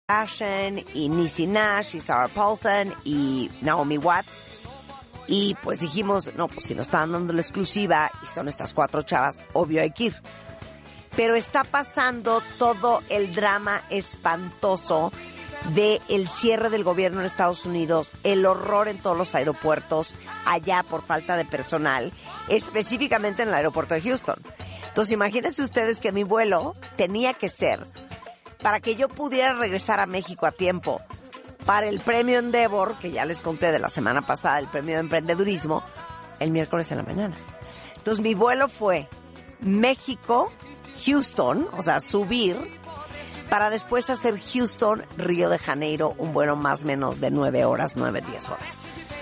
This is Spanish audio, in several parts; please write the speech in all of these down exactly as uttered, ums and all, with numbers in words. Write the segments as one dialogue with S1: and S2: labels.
S1: Kardashian y Niecy Nash y Sarah Paulson y Naomi Watts. Y pues dijimos, no, pues si nos están dando la exclusiva y son estas cuatro chavas, obvio hay que ir. Pero está pasando todo el drama espantoso del cierre del gobierno en Estados Unidos, el horror en todos los aeropuertos allá por falta de personal, específicamente en el aeropuerto de Houston. Entonces imagínense ustedes que mi vuelo tenía que ser para que yo pudiera regresar a México a tiempo para el premio Endeavor, que ya les conté de la semana pasada, el premio de emprendedurismo, el miércoles en la mañana. Entonces mi vuelo fue México, Houston, o sea, subir, para después hacer Houston, Río de Janeiro, un vuelo más o menos de nueve horas, nueve, diez horas.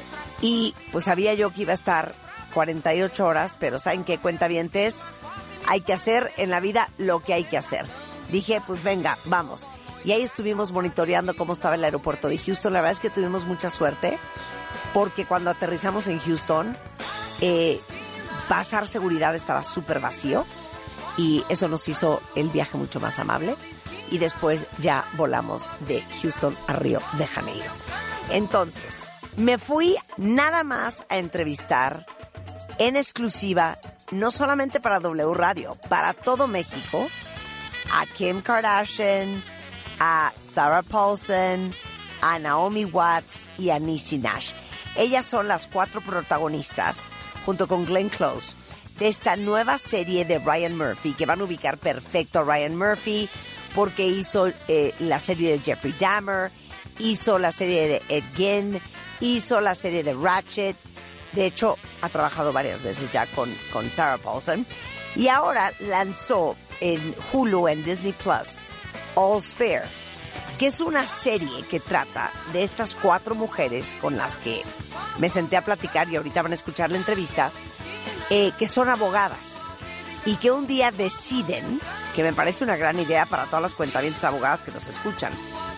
S1: Y pues sabía yo que iba a estar cuarenta y ocho horas, pero ¿saben qué, cuentavientes? Hay que hacer en la vida lo que hay que hacer. Dije, pues venga, vamos. Y ahí estuvimos monitoreando cómo estaba el aeropuerto de Houston. La verdad es que tuvimos mucha suerte, porque cuando aterrizamos en Houston, eh, pasar seguridad estaba súper vacío, y eso nos hizo el viaje mucho más amable. Y después ya volamos de Houston a Río de Janeiro. Entonces, me fui nada más a entrevistar en exclusiva, no solamente para W Radio, para todo México, a Kim Kardashian, a Sarah Paulson, a Naomi Watts y a Niecy Nash. Ellas son las cuatro protagonistas, junto con Glenn Close, de esta nueva serie de Ryan Murphy, que van a ubicar perfecto a Ryan Murphy, porque hizo eh, la serie de Jeffrey Dahmer, hizo la serie de Ed Gein, hizo la serie de Ratchet. De hecho, ha trabajado varias veces ya con, con Sarah Paulson. Y ahora lanzó en Hulu, en Disney Plus, All's Fair, que es una serie que trata de estas cuatro mujeres con las que me senté a platicar, y ahorita van a escuchar la entrevista, eh, que son abogadas y que un día deciden, que me parece una gran idea para todas las cuentavientes abogadas que nos escuchan,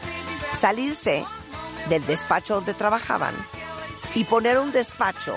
S1: salirse del despacho donde trabajaban y poner un despacho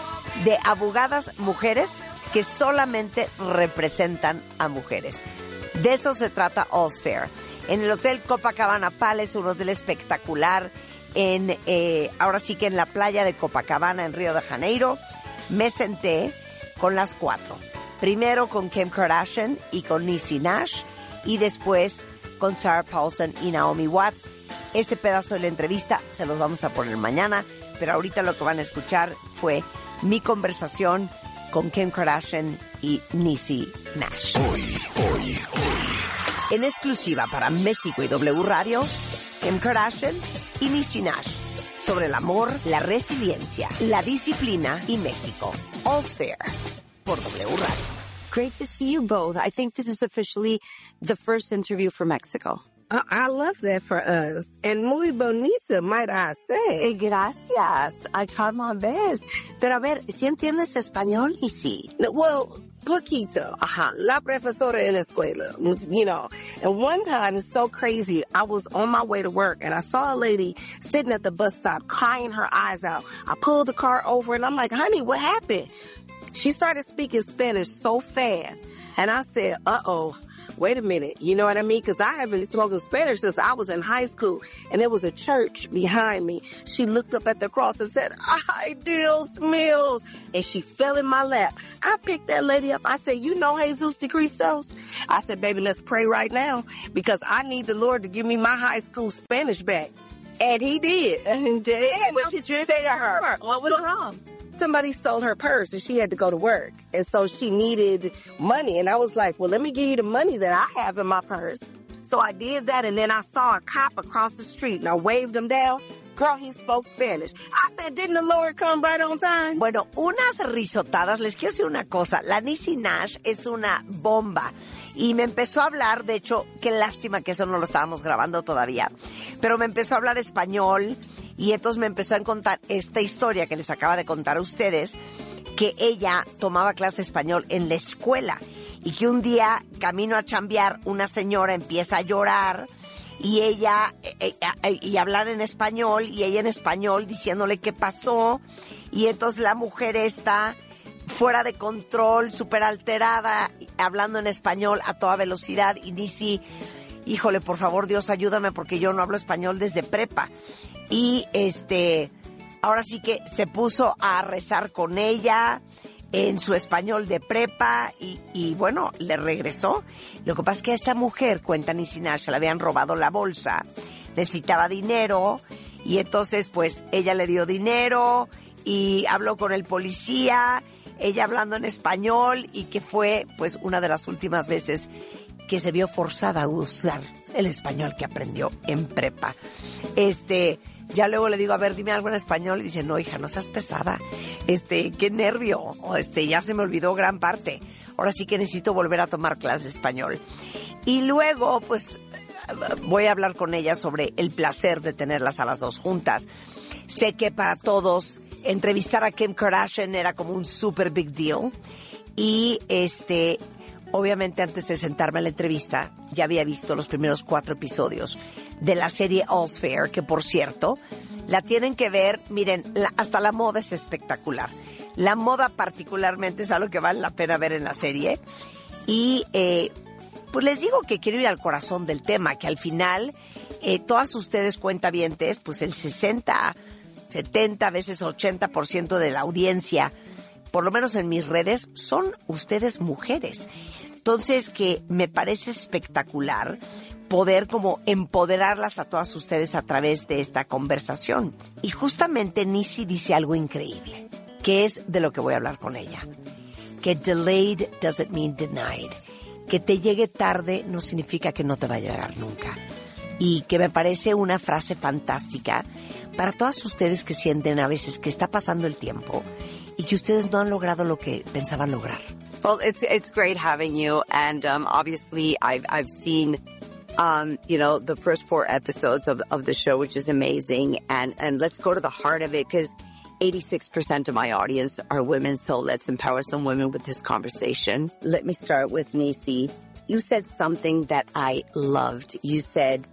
S1: de abogadas mujeres que solamente representan a mujeres. De eso se trata All's Fair. En el Hotel Copacabana Palace, un hotel espectacular, en eh, ahora sí que en la playa de Copacabana, en Río de Janeiro, me senté con las cuatro. Primero con Kim Kardashian y con Niecy Nash, y después con Sarah Paulson y Naomi Watts. Ese pedazo de la entrevista se los vamos a poner mañana, pero ahorita lo que van a escuchar fue mi conversación con Kim Kardashian y Niecy Nash.
S2: Hoy, hoy, hoy.
S1: En exclusiva para México y W Radio, Kim Kardashian y Niecy Nash, sobre el amor, la resiliencia, la disciplina y México. All's Fair por W Radio.
S3: Great to see you both. I think this is officially the first interview for Mexico.
S4: Uh, I love that for us. And muy bonita, might I say.
S3: Eh, gracias. I tried my best. Pero a ver, ¿sí entiendes español? Y sí.
S4: No, well, poquito. Ajá. La profesora en la escuela. You know. And one time, it's so crazy. I was on my way to work and I saw a lady sitting at the bus stop crying her eyes out. I pulled the car over and I'm like, honey, what happened? She started speaking Spanish so fast. And I said, uh-oh. Wait a minute, you know what I mean? Because I haven't spoken Spanish since I was in high school, and there was a church behind me. She looked up at the cross and said, "Ay, Dios mío," and she fell in my lap. I picked that lady up. I said, "You know Jesus de Cristos?" I said, "Baby, let's pray right now, because I need the Lord to give me my high school Spanish back." And he did.
S3: And he did?
S4: What did you say to her?
S3: What was wrong?
S4: Somebody stole her purse and she had to go to work. And so she needed money. And I was like, well, let me give you the money that I have in my purse. So I did that. And then I saw a cop across the street and I waved him down. Girl, he spoke Spanish. I said, didn't the Lord come right on time?
S1: Bueno, unas risotadas. Les quiero decir una cosa. La Niecy Nash es una bomba. Y me empezó a hablar, de hecho, qué lástima que eso no lo estábamos grabando todavía, pero me empezó a hablar español y entonces me empezó a contar esta historia que les acaba de contar a ustedes, que ella tomaba clase de español en la escuela y que un día, camino a chambear, una señora empieza a llorar y ella, eh, eh, y hablar en español, y ella en español diciéndole qué pasó, y entonces la mujer está fuera de control, súper alterada, hablando en español a toda velocidad, y Niecy híjole, por favor, Dios, ayúdame porque yo no hablo español desde prepa. Y este, ahora sí que se puso a rezar con ella en su español de prepa y, y bueno, le regresó. Lo que pasa es que a esta mujer, cuenta Niecy Nash, le habían robado la bolsa, necesitaba dinero y entonces pues ella le dio dinero y habló con el policía, ella hablando en español y que fue pues una de las últimas veces que se vio forzada a usar el español que aprendió en prepa. Este, ya luego le digo, a ver, dime algo en español, y dice, no, hija, no seas pesada, este, qué nervio, o este, ya se me olvidó gran parte, ahora sí que necesito volver a tomar clases de español. Y luego, pues, voy a hablar con ella sobre el placer de tenerlas a las dos juntas. Sé que para todos, entrevistar a Kim Kardashian era como un super big deal, y este... obviamente antes de sentarme a la entrevista ya había visto los primeros cuatro episodios de la serie All's Fair, que por cierto, la tienen que ver, miren, la, hasta la moda es espectacular. La moda particularmente es algo que vale la pena ver en la serie. Y eh, pues les digo que quiero ir al corazón del tema, que al final eh, todas ustedes cuentavientes, pues el sesenta, setenta, a veces ochenta por ciento de la audiencia, por lo menos en mis redes, son ustedes mujeres. Entonces, que me parece espectacular poder como empoderarlas a todas ustedes a través de esta conversación. Y justamente Niecy dice algo increíble, que es de lo que voy a hablar con ella. Que delayed doesn't mean denied. Que te llegue tarde no significa que no te va a llegar nunca. Y que me parece una frase fantástica para todas ustedes que sienten a veces que está pasando el tiempo y que ustedes no han logrado lo que pensaban lograr.
S5: Well, it's it's great having you, and um, obviously I've I've seen, um, you know, the first four episodes of of the show, which is amazing, and and let's go to the heart of it, because eighty-six percent of my audience are women, so let's empower some women with this conversation. Let me start with Niecy. You said something that I loved. You said,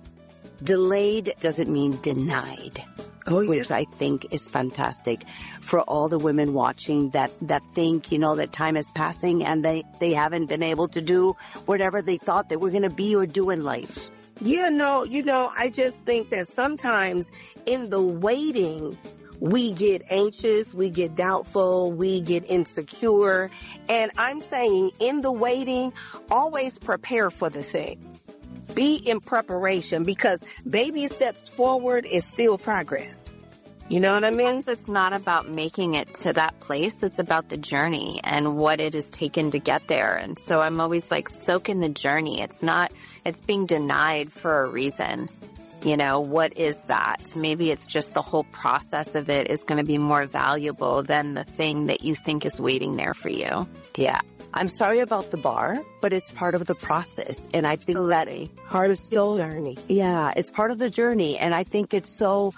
S5: delayed doesn't mean denied. Oh, yeah. Which I think is fantastic for all the women watching that, that think, you know, that time is passing and they, they haven't been able to do whatever they thought they were going to be or do in life.
S4: Yeah, no, you know, I just think that sometimes in the waiting, we get anxious, we get doubtful, we get insecure. And I'm saying in the waiting, always prepare for the thing. Be in preparation, because baby steps forward is still progress. You know what I mean?
S6: It's not about making it to that place. It's about the journey and what it has taken to get there. And so I'm always like, soak in the journey. It's not, it's being denied for a reason. You know, what is that? Maybe it's just the whole process of it is going to be more valuable than the thing that you think is waiting there for you.
S5: Yeah. I'm sorry about the bar, but it's part of the process. And I think Absolutely. that part of the journey. Yeah, it's part of the journey. And I think it's so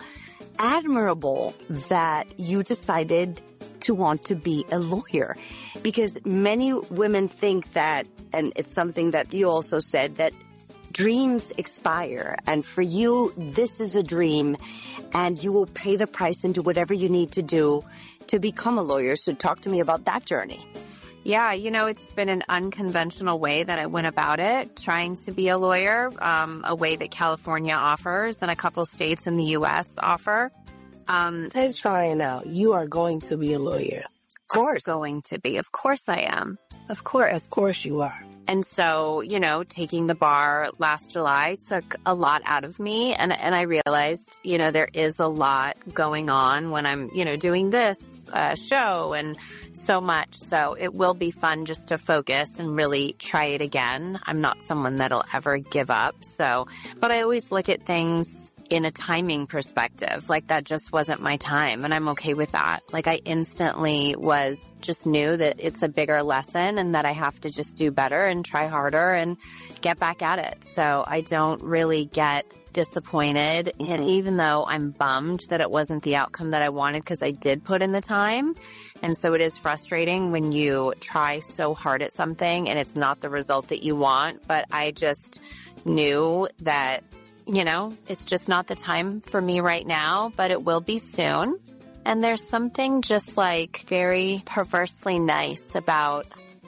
S5: admirable that you decided to want to be a lawyer, because many women think that, and it's something that you also said, that dreams expire. And for you, this is a dream, and you will pay the price and do whatever you need to do to become a lawyer. So talk to me about that journey.
S6: Yeah, you know, it's been an unconventional way that I went about it, trying to be a lawyer, um, a way that California offers and a couple states in the U S offer. Um,
S4: Let's try it out. You are going to be a lawyer.
S6: Of course. Going to be. Of course I am. Of course.
S4: Of course you are.
S6: And so, you know, taking the bar last July took a lot out of me. And, and I realized, you know, there is a lot going on when I'm, you know, doing this uh, show and so much. So it will be fun just to focus and really try it again. I'm not someone that'll ever give up. So, but I always look at things in a timing perspective. Like, that just wasn't my time, and I'm okay with that. Like, I instantly was just knew that it's a bigger lesson and that I have to just do better and try harder and get back at it. So I don't really get disappointed. And even though I'm bummed that it wasn't the outcome that I wanted, because I did put in the time. And so it is frustrating when you try so hard at something and it's not the result that you want. But I just knew that, you know, it's just not the time for me right now, but it will be soon. And there's something just like very perversely nice about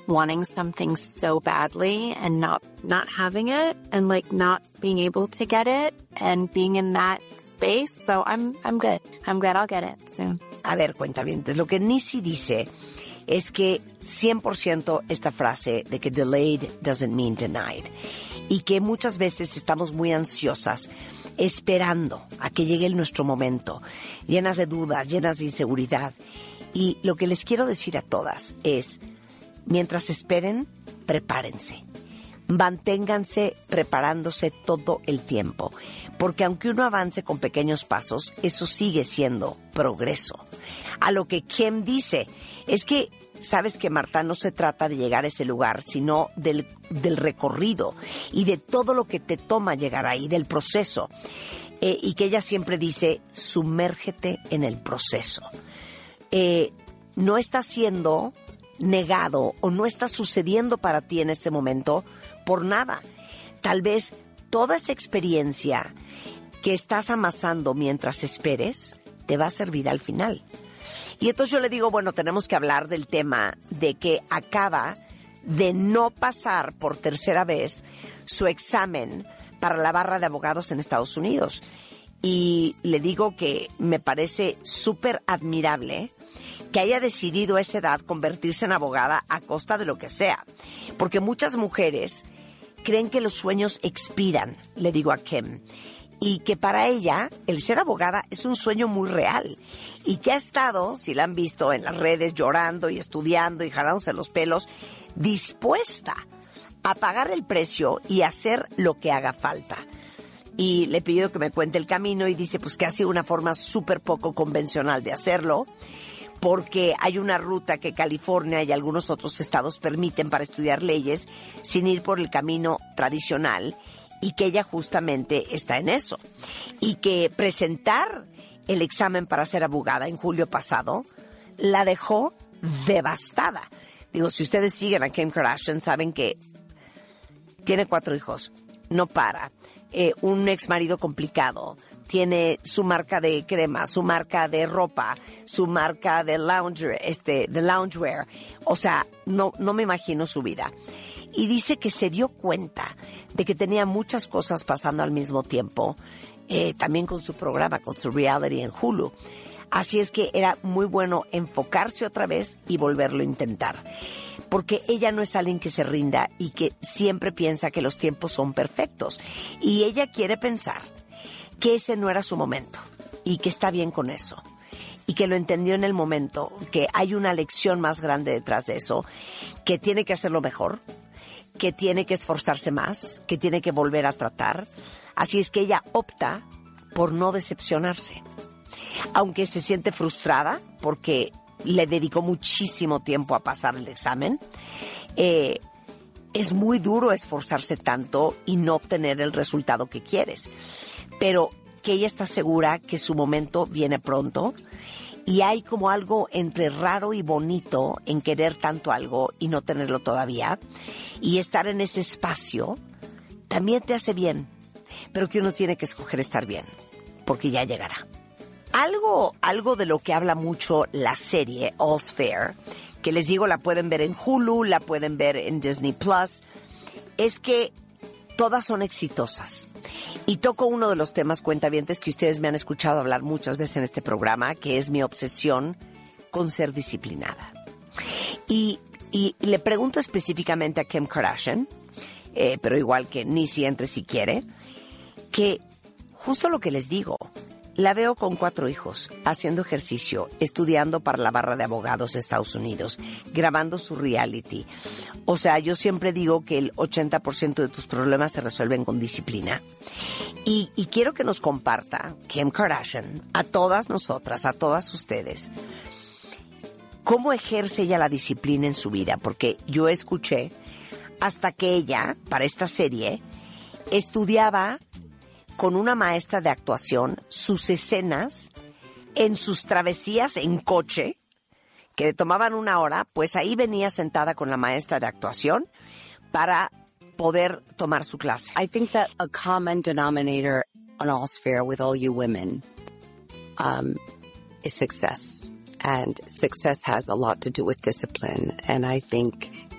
S6: wanting something so badly and not not having it and like not being able to get it and being in that space. So I'm I'm good. I'm good. I'll get it soon.
S1: A ver, cuentavientes, lo que Nisi dice es que cien por ciento esta frase de que delayed doesn't mean denied y que muchas veces estamos muy ansiosas esperando a que llegue nuestro momento, llenas de dudas, llenas de inseguridad. Y lo que les quiero decir a todas es, mientras esperen, prepárense. Manténganse preparándose todo el tiempo, porque aunque uno avance con pequeños pasos, eso sigue siendo progreso. A lo que Kim dice es que, sabes que Marta, no se trata de llegar a ese lugar, sino del, del recorrido y de todo lo que te toma llegar ahí, del proceso. Eh, y que ella siempre dice, sumérgete en el proceso. Eh, no está siendo negado o no está sucediendo para ti en este momento por nada. Tal vez toda esa experiencia que estás amasando mientras esperes te va a servir al final. Y entonces yo le digo, bueno, tenemos que hablar del tema de que acaba de no pasar por tercera vez su examen para la barra de abogados en Estados Unidos. Y le digo que me parece súper admirable que haya decidido a esa edad convertirse en abogada a costa de lo que sea. Porque muchas mujeres creen que los sueños expiran, le digo a Kim, y que para ella el ser abogada es un sueño muy real y que ha estado, si la han visto en las redes, llorando y estudiando y jalándose los pelos, dispuesta a pagar el precio y hacer lo que haga falta. Y le pido que me cuente el camino y dice pues que ha sido una forma súper poco convencional de hacerlo, porque hay una ruta que California y algunos otros estados permiten para estudiar leyes sin ir por el camino tradicional, y que ella justamente está en eso. Y que presentar el examen para ser abogada en julio pasado la dejó devastada. Digo, si ustedes siguen a Kim Kardashian, saben que tiene cuatro hijos, no para, eh, un ex marido complicado, tiene su marca de crema, su marca de ropa, su marca de lounge, este, de loungewear. O sea, no, no me imagino su vida. Y dice que se dio cuenta de que tenía muchas cosas pasando al mismo tiempo, eh, también con su programa, con su reality en Hulu. Así es que era muy bueno enfocarse otra vez y volverlo a intentar. Porque ella no es alguien que se rinda y que siempre piensa que los tiempos son perfectos. Y ella quiere pensar que ese no era su momento y que está bien con eso. Y que lo entendió en el momento, que hay una lección más grande detrás de eso, que tiene que hacerlo mejor, que tiene que esforzarse más, que tiene que volver a tratar. Así es que ella opta por no decepcionarse. Aunque se siente frustrada porque le dedicó muchísimo tiempo a pasar el examen, eh, es muy duro esforzarse tanto y no obtener el resultado que quieres. Pero que ella está segura que su momento viene pronto. Y hay como algo entre raro y bonito en querer tanto algo y no tenerlo todavía. Y estar en ese espacio también te hace bien. Pero que uno tiene que escoger estar bien, porque ya llegará. Algo, algo de lo que habla mucho la serie All's Fair, que les digo la pueden ver en Hulu, la pueden ver en Disney Plus, es que todas son exitosas. Y toco uno de los temas, cuentavientes, que ustedes me han escuchado hablar muchas veces en este programa, que es mi obsesión con ser disciplinada. Y, y le pregunto específicamente a Kim Kardashian, eh, pero igual que Nisi entre si quiere, que justo lo que les digo, la veo con cuatro hijos, haciendo ejercicio, estudiando para la barra de abogados de Estados Unidos, grabando su reality. O sea, yo siempre digo que el ochenta por ciento de tus problemas se resuelven con disciplina. Y, y quiero que nos comparta Kim Kardashian, a todas nosotras, a todas ustedes, cómo ejerce ella la disciplina en su vida. Porque yo escuché hasta que ella, para esta serie, estudiaba con una maestra de actuación sus escenas en sus travesías en coche, que le tomaban una hora, pues ahí venía sentada con la maestra de actuación para poder tomar su clase.
S5: I think that a common denominator on All's Fair with all you women um, is success. And success has a lot to do with discipline. And I think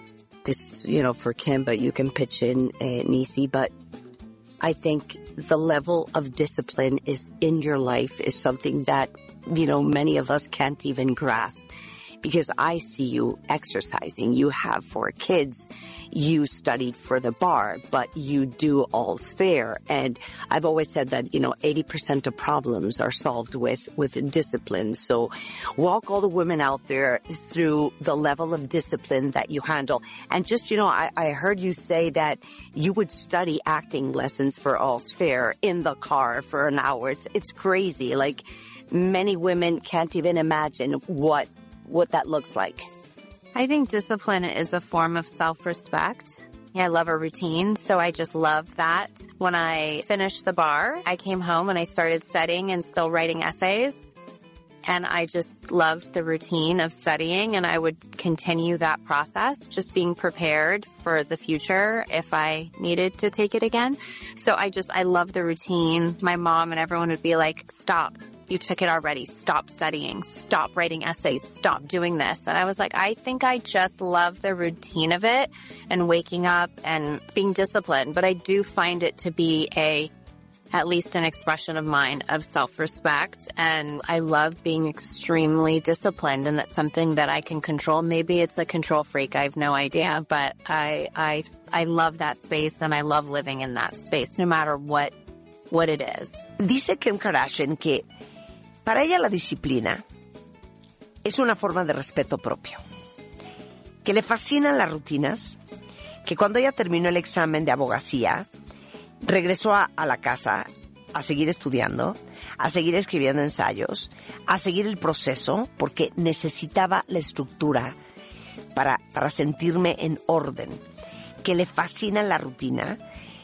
S5: this, you know, for Kim, but you can pitch in, uh, Nisi, but I think the level of discipline is in your life is something that, you know, many of us can't even grasp. Because I see you exercising, you have four kids, you studied for the bar, but you do all's fair. And I've always said that, you know, eighty percent of problems are solved with, with discipline. So walk all the women out there through the level of discipline that you handle. And just, you know, I, I heard you say that you would study acting lessons for all's fair in the car for an hour. It's, it's crazy. Like, many women can't even imagine what what that looks like.
S6: I think discipline is a form of self-respect. I love a routine, so I just love that. When I finished the bar, I came home and I started studying and still writing essays. And I just loved the routine of studying, and I would continue that process, just being prepared for the future if I needed to take it again. So I just, I love the routine. My mom and everyone would be like, stop. You took it already. Stop studying. Stop writing essays. Stop doing this. And I was like, I think I just love the routine of it and waking up and being disciplined. But I do find it to be a, at least an expression of mine of self-respect. And I love being extremely disciplined, and that's something that I can control. Maybe it's a control freak. I have no idea, but I, I, I love that space, and I love living in that space, no matter what, what it is.
S1: Dice Kim Kardashian que para ella la disciplina es una forma de respeto propio, que le fascinan las rutinas, que cuando ella terminó el examen de abogacía, regresó a, a la casa a seguir estudiando, a seguir escribiendo ensayos, a seguir el proceso, porque necesitaba la estructura para, para sentirme en orden, que le fascina la rutina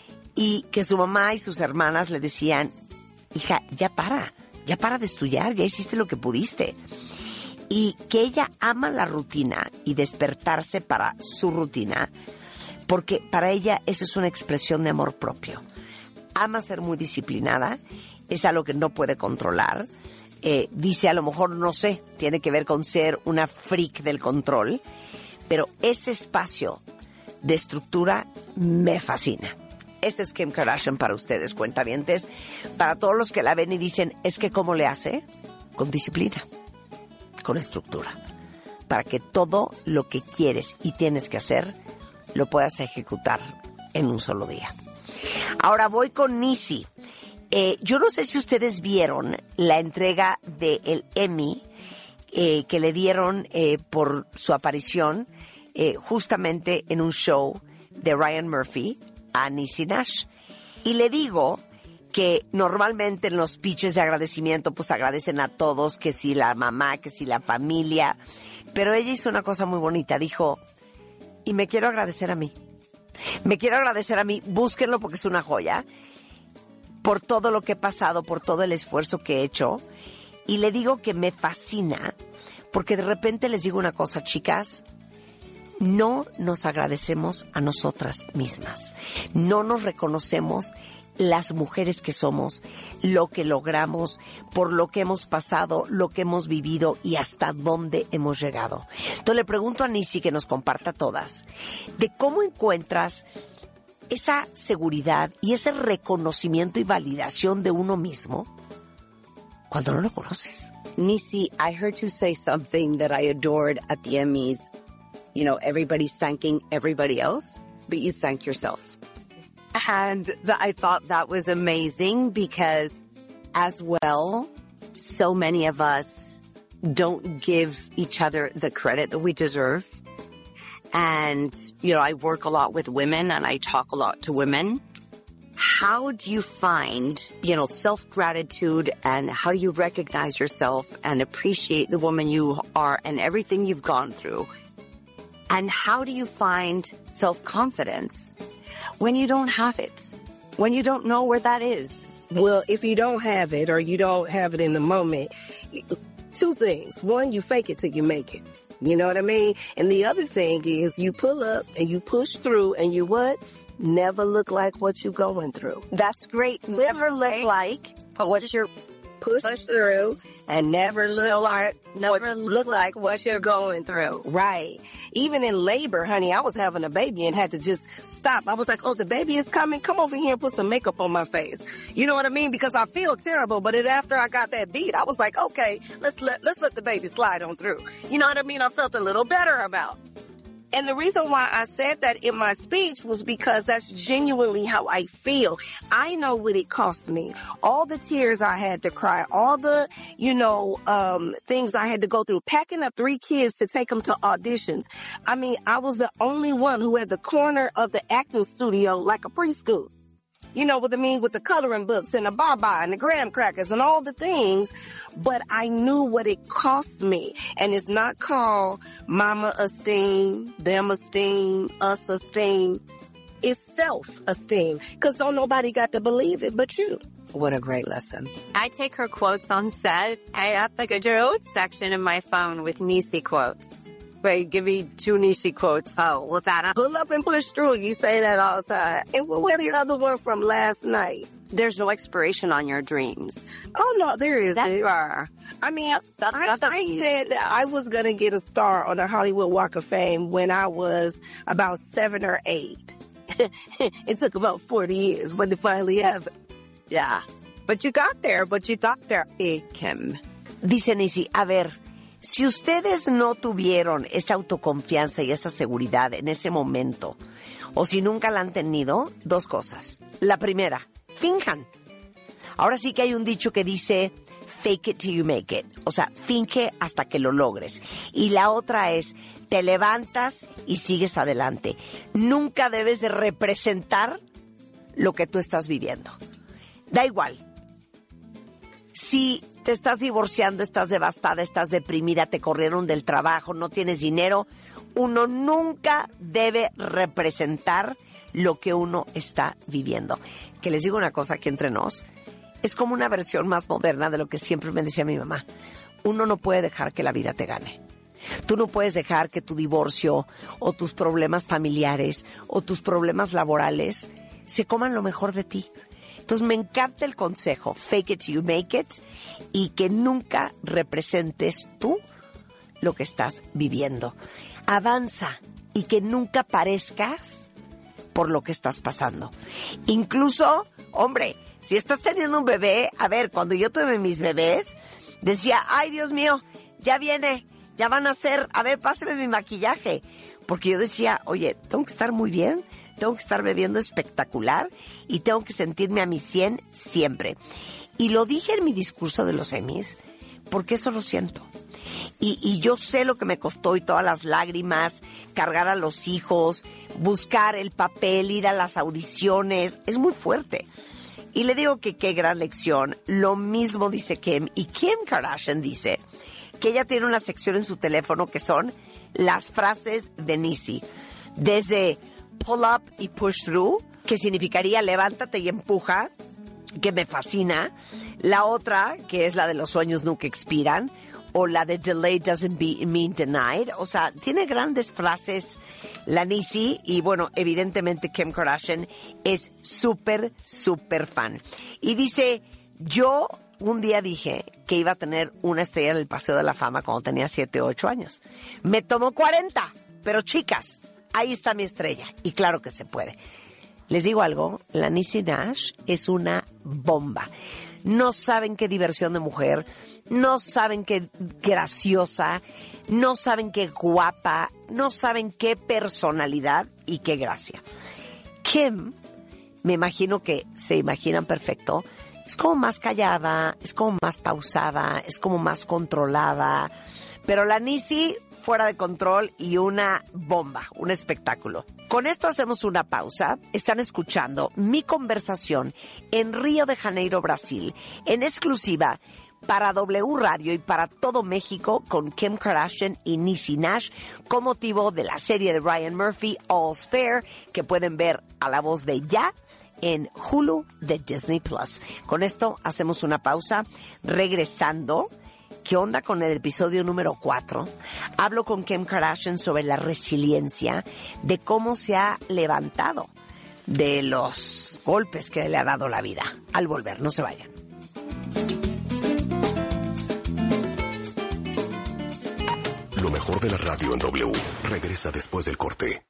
S1: y que su mamá y sus hermanas le decían, hija, ya para. Ya para de estudiar, ya hiciste lo que pudiste. Y que ella ama la rutina y despertarse para su rutina, porque para ella eso es una expresión de amor propio. Ama ser muy disciplinada, es algo que no puede controlar. Eh, dice, a lo mejor, no sé, tiene que ver con ser una freak del control, pero ese espacio de estructura me fascina. Ese es Kim Kardashian para ustedes, cuentavientes. Para todos los que la ven y dicen, es que ¿cómo le hace? Con disciplina, con estructura. Para que todo lo que quieres y tienes que hacer, lo puedas ejecutar en un solo día. Ahora voy con Nisi. Eh, yo no sé si ustedes vieron la entrega del Emmy eh, que le dieron eh, por su aparición eh, justamente en un show de Ryan Murphy a Niecy Nash. Y le digo que normalmente en los pitches de agradecimiento pues agradecen a todos, que si la mamá, que si la familia, pero ella hizo una cosa muy bonita, dijo, y me quiero agradecer a mí, me quiero agradecer a mí, búsquenlo porque es una joya, por todo lo que he pasado, por todo el esfuerzo que he hecho, y le digo que me fascina, porque de repente les digo una cosa, chicas, no nos agradecemos a nosotras mismas. No nos reconocemos las mujeres que somos, lo que logramos, por lo que hemos pasado, lo que hemos vivido y hasta dónde hemos llegado. Entonces le pregunto a Nisi que nos comparta todas de cómo encuentras esa seguridad y ese reconocimiento y validación de uno mismo cuando no lo conoces.
S5: Nisi, I heard you say something that I adored at the Emmys. You know, everybody's thanking everybody else, but you thank yourself. And the, I thought that was amazing because as well, so many of us don't give each other the credit that we deserve. And, you know, I work a lot with women and I talk a lot to women. How do you find, you know, self-gratitude, and how do you recognize yourself and appreciate the woman you are and everything you've gone through? And how do you find self-confidence when you don't have it, when you don't know where that is?
S4: Well, if you don't have it or you don't have it in the moment, two things. One, you fake it till you make it. You know what I mean? And the other thing is you pull up and you push through and you what? Never look like what you're going through.
S5: That's great. Never look like,
S6: but what's your
S4: push, push through and never look like never look like what you're going through. Right. Even in labor, honey, I was having a baby and had to just stop. I was like, oh, the baby is coming. Come over here and put some makeup on my face. You know what I mean? Because I feel terrible. But it, after I got that beat, I was like, okay, let's let, let's let the baby slide on through. You know what I mean? I felt a little better about. And the reason why I said that in my speech was because that's genuinely how I feel. I know what it cost me. All the tears I had to cry, all the, you know, um, things I had to go through, packing up three kids to take them to auditions. I mean, I was the only one who had the corner of the acting studio like a preschool. You know what I mean? With the coloring books and the baba and the graham crackers and all the things. But I knew what it cost me. And it's not called mama esteem, them esteem, us esteem. It's self-esteem. Because don't nobody got to believe it but you. What a great lesson.
S6: I take her quotes on set. I have like a notes section in my phone with Niecy quotes.
S1: Wait, give me two Niecy quotes.
S6: Oh, well, that...
S4: Pull up and push through. You say that all the time. And what was the other one from last night?
S5: There's no expiration on your dreams.
S4: Oh, no, there is.
S5: That's right.
S4: I mean, I, I, I said that I was going to get a star on the Hollywood Walk of Fame when I was about seven or eight. It took about forty years, but it finally happened.
S1: Yeah. But you got there, but you got there. Eh, Kim. Dice Niecy, a ver... Si ustedes no tuvieron esa autoconfianza y esa seguridad en ese momento, o si nunca la han tenido, dos cosas. La primera, finjan. Ahora sí que hay un dicho que dice, fake it till you make it. O sea, finge hasta que lo logres. Y la otra es, te levantas y sigues adelante. Nunca debes de representar lo que tú estás viviendo. Da igual. Si te estás divorciando, estás devastada, estás deprimida, te corrieron del trabajo, no tienes dinero, uno nunca debe representar lo que uno está viviendo. Que les digo una cosa aquí entre nos, es como una versión más moderna de lo que siempre me decía mi mamá. Uno no puede dejar que la vida te gane. Tú no puedes dejar que tu divorcio o tus problemas familiares o tus problemas laborales se coman lo mejor de ti. Entonces me encanta el consejo, fake it till you make it, y que nunca representes tú lo que estás viviendo. Avanza y que nunca parezcas por lo que estás pasando. Incluso, hombre, si estás teniendo un bebé, a ver, cuando yo tuve mis bebés, decía, ay Dios mío, ya viene, ya van a hacer, a ver, páseme mi maquillaje. Porque yo decía, oye, tengo que estar muy bien, tengo que estar bebiendo espectacular y tengo que sentirme a mi cien siempre. Y lo dije en mi discurso de los Emmys, porque eso lo siento. Y, y yo sé lo que me costó y todas las lágrimas, cargar a los hijos, buscar el papel, ir a las audiciones, es muy fuerte. Y le digo que qué gran lección. Lo mismo dice Kim, y Kim Kardashian dice que ella tiene una sección en su teléfono que son las frases de Niecy. Desde pull up y push through, que significaría levántate y empuja, que me fascina. La otra, que es la de los sueños nunca expiran, o la de delay doesn't be, mean denied. O sea, tiene grandes frases la Niecy, y bueno, evidentemente Kim Kardashian es súper, súper fan. Y dice, yo un día dije que iba a tener una estrella en el Paseo de la Fama cuando tenía siete o ocho años. Me tomó cuarenta, pero chicas, ahí está mi estrella, y claro que se puede. Les digo algo, la Niecy Nash es una bomba. No saben qué diversión de mujer, no saben qué graciosa, no saben qué guapa, no saben qué personalidad y qué gracia. Kim, me imagino que se imaginan perfecto, es como más callada, es como más pausada, es como más controlada, pero la Niecy fuera de control y una bomba, un espectáculo. Con esto hacemos una pausa. Están escuchando mi conversación en Río de Janeiro, Brasil, en exclusiva para W Radio y para todo México con Kim Kardashian y Niecy Nash con motivo de la serie de Ryan Murphy, All's Fair, que pueden ver a la voz de Ya en Hulu de Disney Plus. Con esto hacemos una pausa. Regresando, ¿qué onda con el episodio número cuatro? Hablo con Kim Kardashian sobre la resiliencia, de cómo se ha levantado de los golpes que le ha dado la vida. Al volver, no se vayan.
S2: mejor de la radio en W regresa después del corte.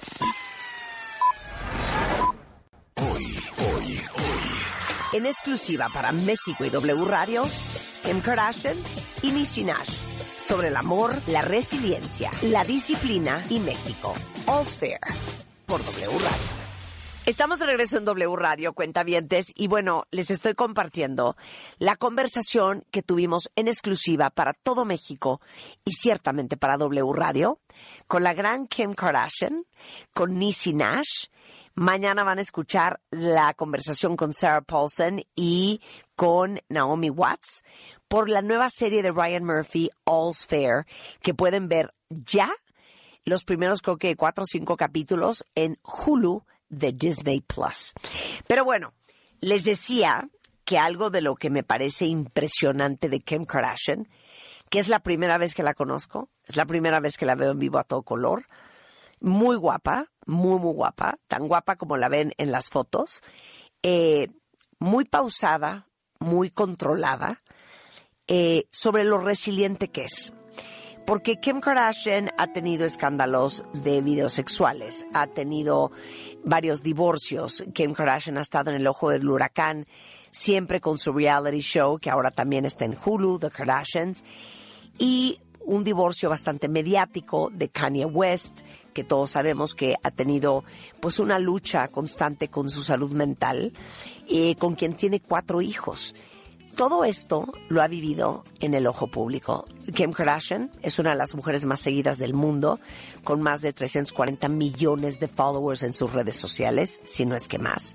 S2: Hoy, hoy, hoy.
S1: En exclusiva para México y W Radio, Kim Kardashian y Niecy Nash. Sobre el amor, la resiliencia, la disciplina y México. All's Fair por W Radio. Estamos de regreso en W Radio, cuentavientes, y bueno, les estoy compartiendo la conversación que tuvimos en exclusiva para todo México y ciertamente para W Radio con la gran Kim Kardashian, con Niecy Nash. Mañana van a escuchar la conversación con Sarah Paulson y con Naomi Watts por la nueva serie de Ryan Murphy, All's Fair, que pueden ver ya los primeros, creo que cuatro o cinco capítulos en Hulu de Disney Plus. Pero bueno, les decía que algo de lo que me parece impresionante de Kim Kardashian, que es la primera vez que la conozco, es la primera vez que la veo en vivo a todo color, muy guapa, muy, muy guapa, tan guapa como la ven en las fotos, eh, muy pausada, muy controlada, eh, sobre lo resiliente que es. Porque Kim Kardashian ha tenido escándalos de videos sexuales, ha tenido varios divorcios. Kim Kardashian ha estado en el ojo del huracán, siempre con su reality show, que ahora también está en Hulu, The Kardashians, y un divorcio bastante mediático de Kanye West, que todos sabemos que ha tenido pues una lucha constante con su salud mental, eh, con quien tiene cuatro hijos. Todo esto lo ha vivido en el ojo público. Kim Kardashian es una de las mujeres más seguidas del mundo, con más de trescientos cuarenta millones de followers en sus redes sociales, si no es que más.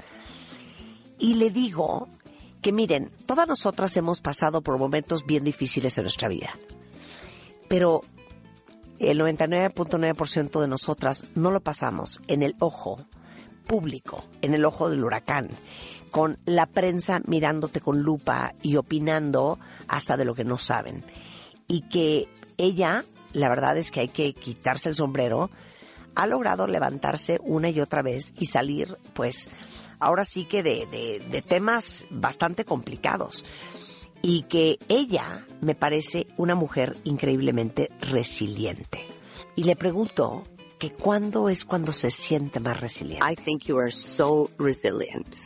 S1: Y le digo que miren, todas nosotras hemos pasado por momentos bien difíciles en nuestra vida, pero el noventa y nueve punto nueve por ciento de nosotras no lo pasamos en el ojo público, en el ojo del huracán, con la prensa mirándote con lupa y opinando hasta de lo que no saben. Y que ella, la verdad es que hay que quitarse el sombrero, ha logrado levantarse una y otra vez y salir, pues, ahora sí que de, de, de temas bastante complicados. Y que ella me parece una mujer increíblemente resiliente. Y le pregunto que ¿cuándo es cuando se siente más resiliente?
S5: I think you are so resilient.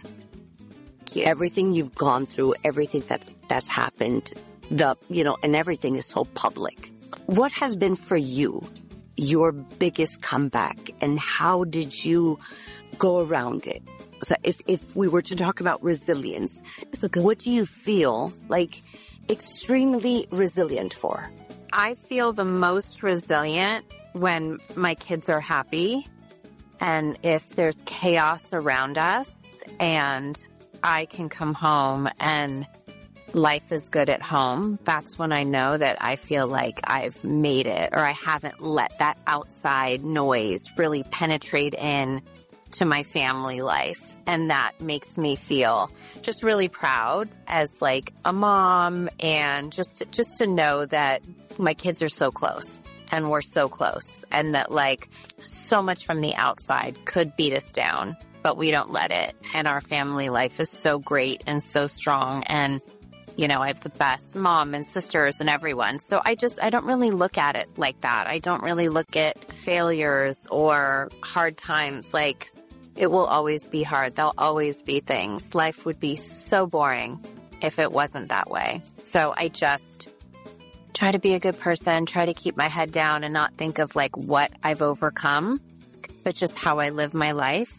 S5: Everything you've gone through, everything that that's happened, the, you know, and everything is so public. What has been for you your biggest comeback, and how did you go around it? So if, if we were to talk about resilience, what do you feel like extremely resilient for?
S6: I feel the most resilient when my kids are happy and if there's chaos around us and I can come home and life is good at home. That's when I know that I feel like I've made it, or I haven't let that outside noise really penetrate in to my family life. And that makes me feel just really proud as like a mom, and just, just to know that my kids are so close and we're so close, and that like so much from the outside could beat us down, but we don't let it. And our family life is so great and so strong. And, you know, I have the best mom and sisters and everyone. So I just, I don't really look at it like that. I don't really look at failures or hard times like it will always be hard. There'll always be things. Life would be so boring if it wasn't that way. So I just try to be a good person, try to keep my head down and not think of like what I've overcome, but just how I live my life.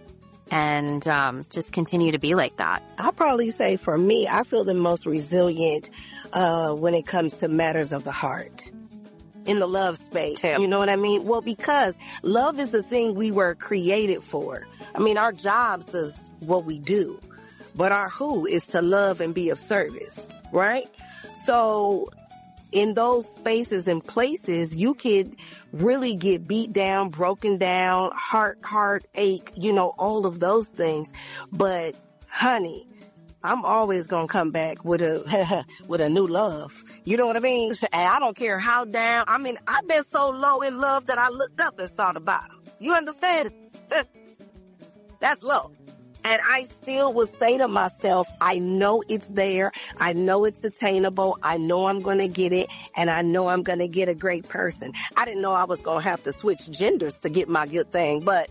S6: And um, just continue to be like that.
S4: I'll probably say for me, I feel the most resilient uh, when it comes to matters of the heart. In the love space. Tell. You know what I mean? Well, because love is the thing we were created for. I mean, our jobs is what we do. But our who is to love and be of service, right? So in those spaces and places, you could really get beat down, broken down, heart, heart ache, you know, all of those things. But honey, I'm always going to come back with a, with a new love. You know what I mean? And I don't care how down. I mean, I've been so low in love that I looked up and saw the bottom. You understand? That's low. And I still would say to myself, I know it's there. I know it's attainable. I know I'm going to get it. And I know I'm going to get a great person. I didn't know I was going to have to switch genders to get my good thing, but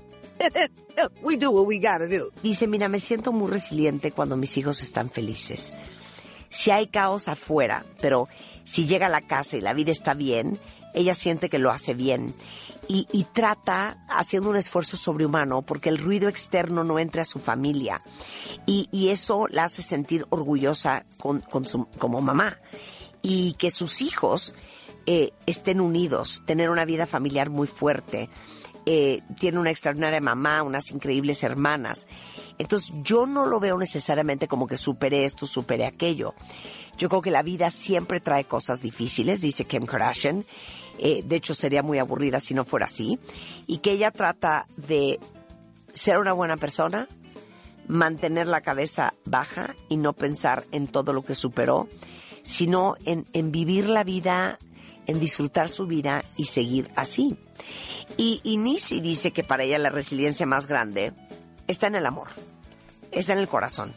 S4: we do what we got to do.
S1: Dice, mira, me siento muy resiliente cuando mis hijos están felices. Si hay caos afuera, pero si llega a la casa y la vida está bien, ella siente que lo hace bien. Y, y trata haciendo un esfuerzo sobrehumano porque el ruido externo no entre a su familia. Y, y eso la hace sentir orgullosa con, con su, como mamá. Y que sus hijos eh, estén unidos, tener una vida familiar muy fuerte. Eh, tiene una extraordinaria mamá, unas increíbles hermanas. Entonces yo no lo veo necesariamente como que supere esto, supere aquello. Yo creo que la vida siempre trae cosas difíciles, dice Kim Kardashian. Eh, de hecho sería muy aburrida si no fuera así. Y que ella trata de ser una buena persona, mantener la cabeza baja y no pensar en todo lo que superó, sino en, en vivir la vida, en disfrutar su vida y seguir así. Y, y Nisi dice que para ella la resiliencia más grande está en el amor, está en el corazón.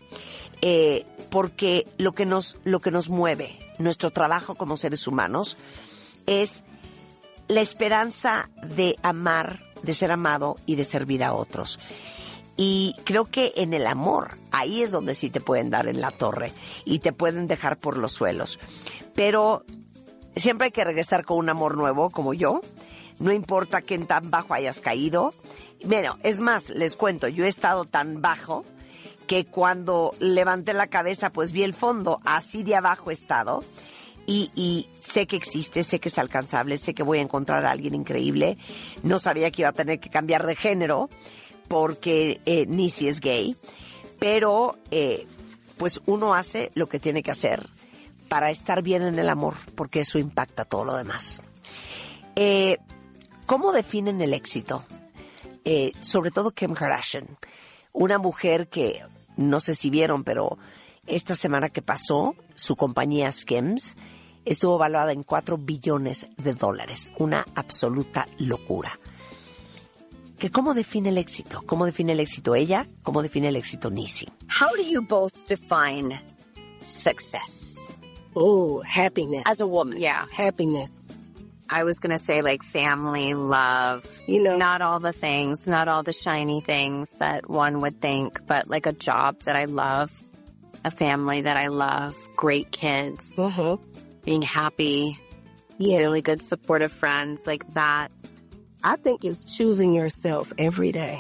S1: Eh, porque lo que nos, lo que nos mueve, nuestro trabajo como seres humanos, es la esperanza de amar, de ser amado y de servir a otros. Y creo que en el amor, ahí es donde sí te pueden dar en la torre y te pueden dejar por los suelos. Pero siempre hay que regresar con un amor nuevo, como yo. No importa qué tan bajo hayas caído. Bueno, es más, les cuento, yo he estado tan bajo que cuando levanté la cabeza, pues vi el fondo. Así de abajo he estado. Y, y sé que existe, sé que es alcanzable, sé que voy a encontrar a alguien increíble. No sabía que iba a tener que cambiar de género porque eh, Nisi es gay. Pero, eh, pues uno hace lo que tiene que hacer para estar bien en el amor, porque eso impacta todo lo demás. Eh, ¿Cómo definen el éxito? Eh, sobre todo Kim Kardashian, una mujer que, no sé si vieron, pero esta semana que pasó, su compañía Skims estuvo valuada en cuatro billones de dólares. Una absoluta locura. ¿Que ¿Cómo define el éxito? ¿Cómo define el éxito ella? ¿Cómo define el éxito Nisi?
S5: How do you both define success?
S4: Oh, happiness.
S5: As a woman.
S6: Yeah.
S4: Happiness.
S6: I was going to say like family, love,
S4: You know.
S6: not all the things, not all the shiny things that one would think, but like a job that I love, a family that I love, great kids,
S4: Mm-hmm.
S6: being happy, really good supportive friends, like that.
S4: I think it's choosing yourself every day.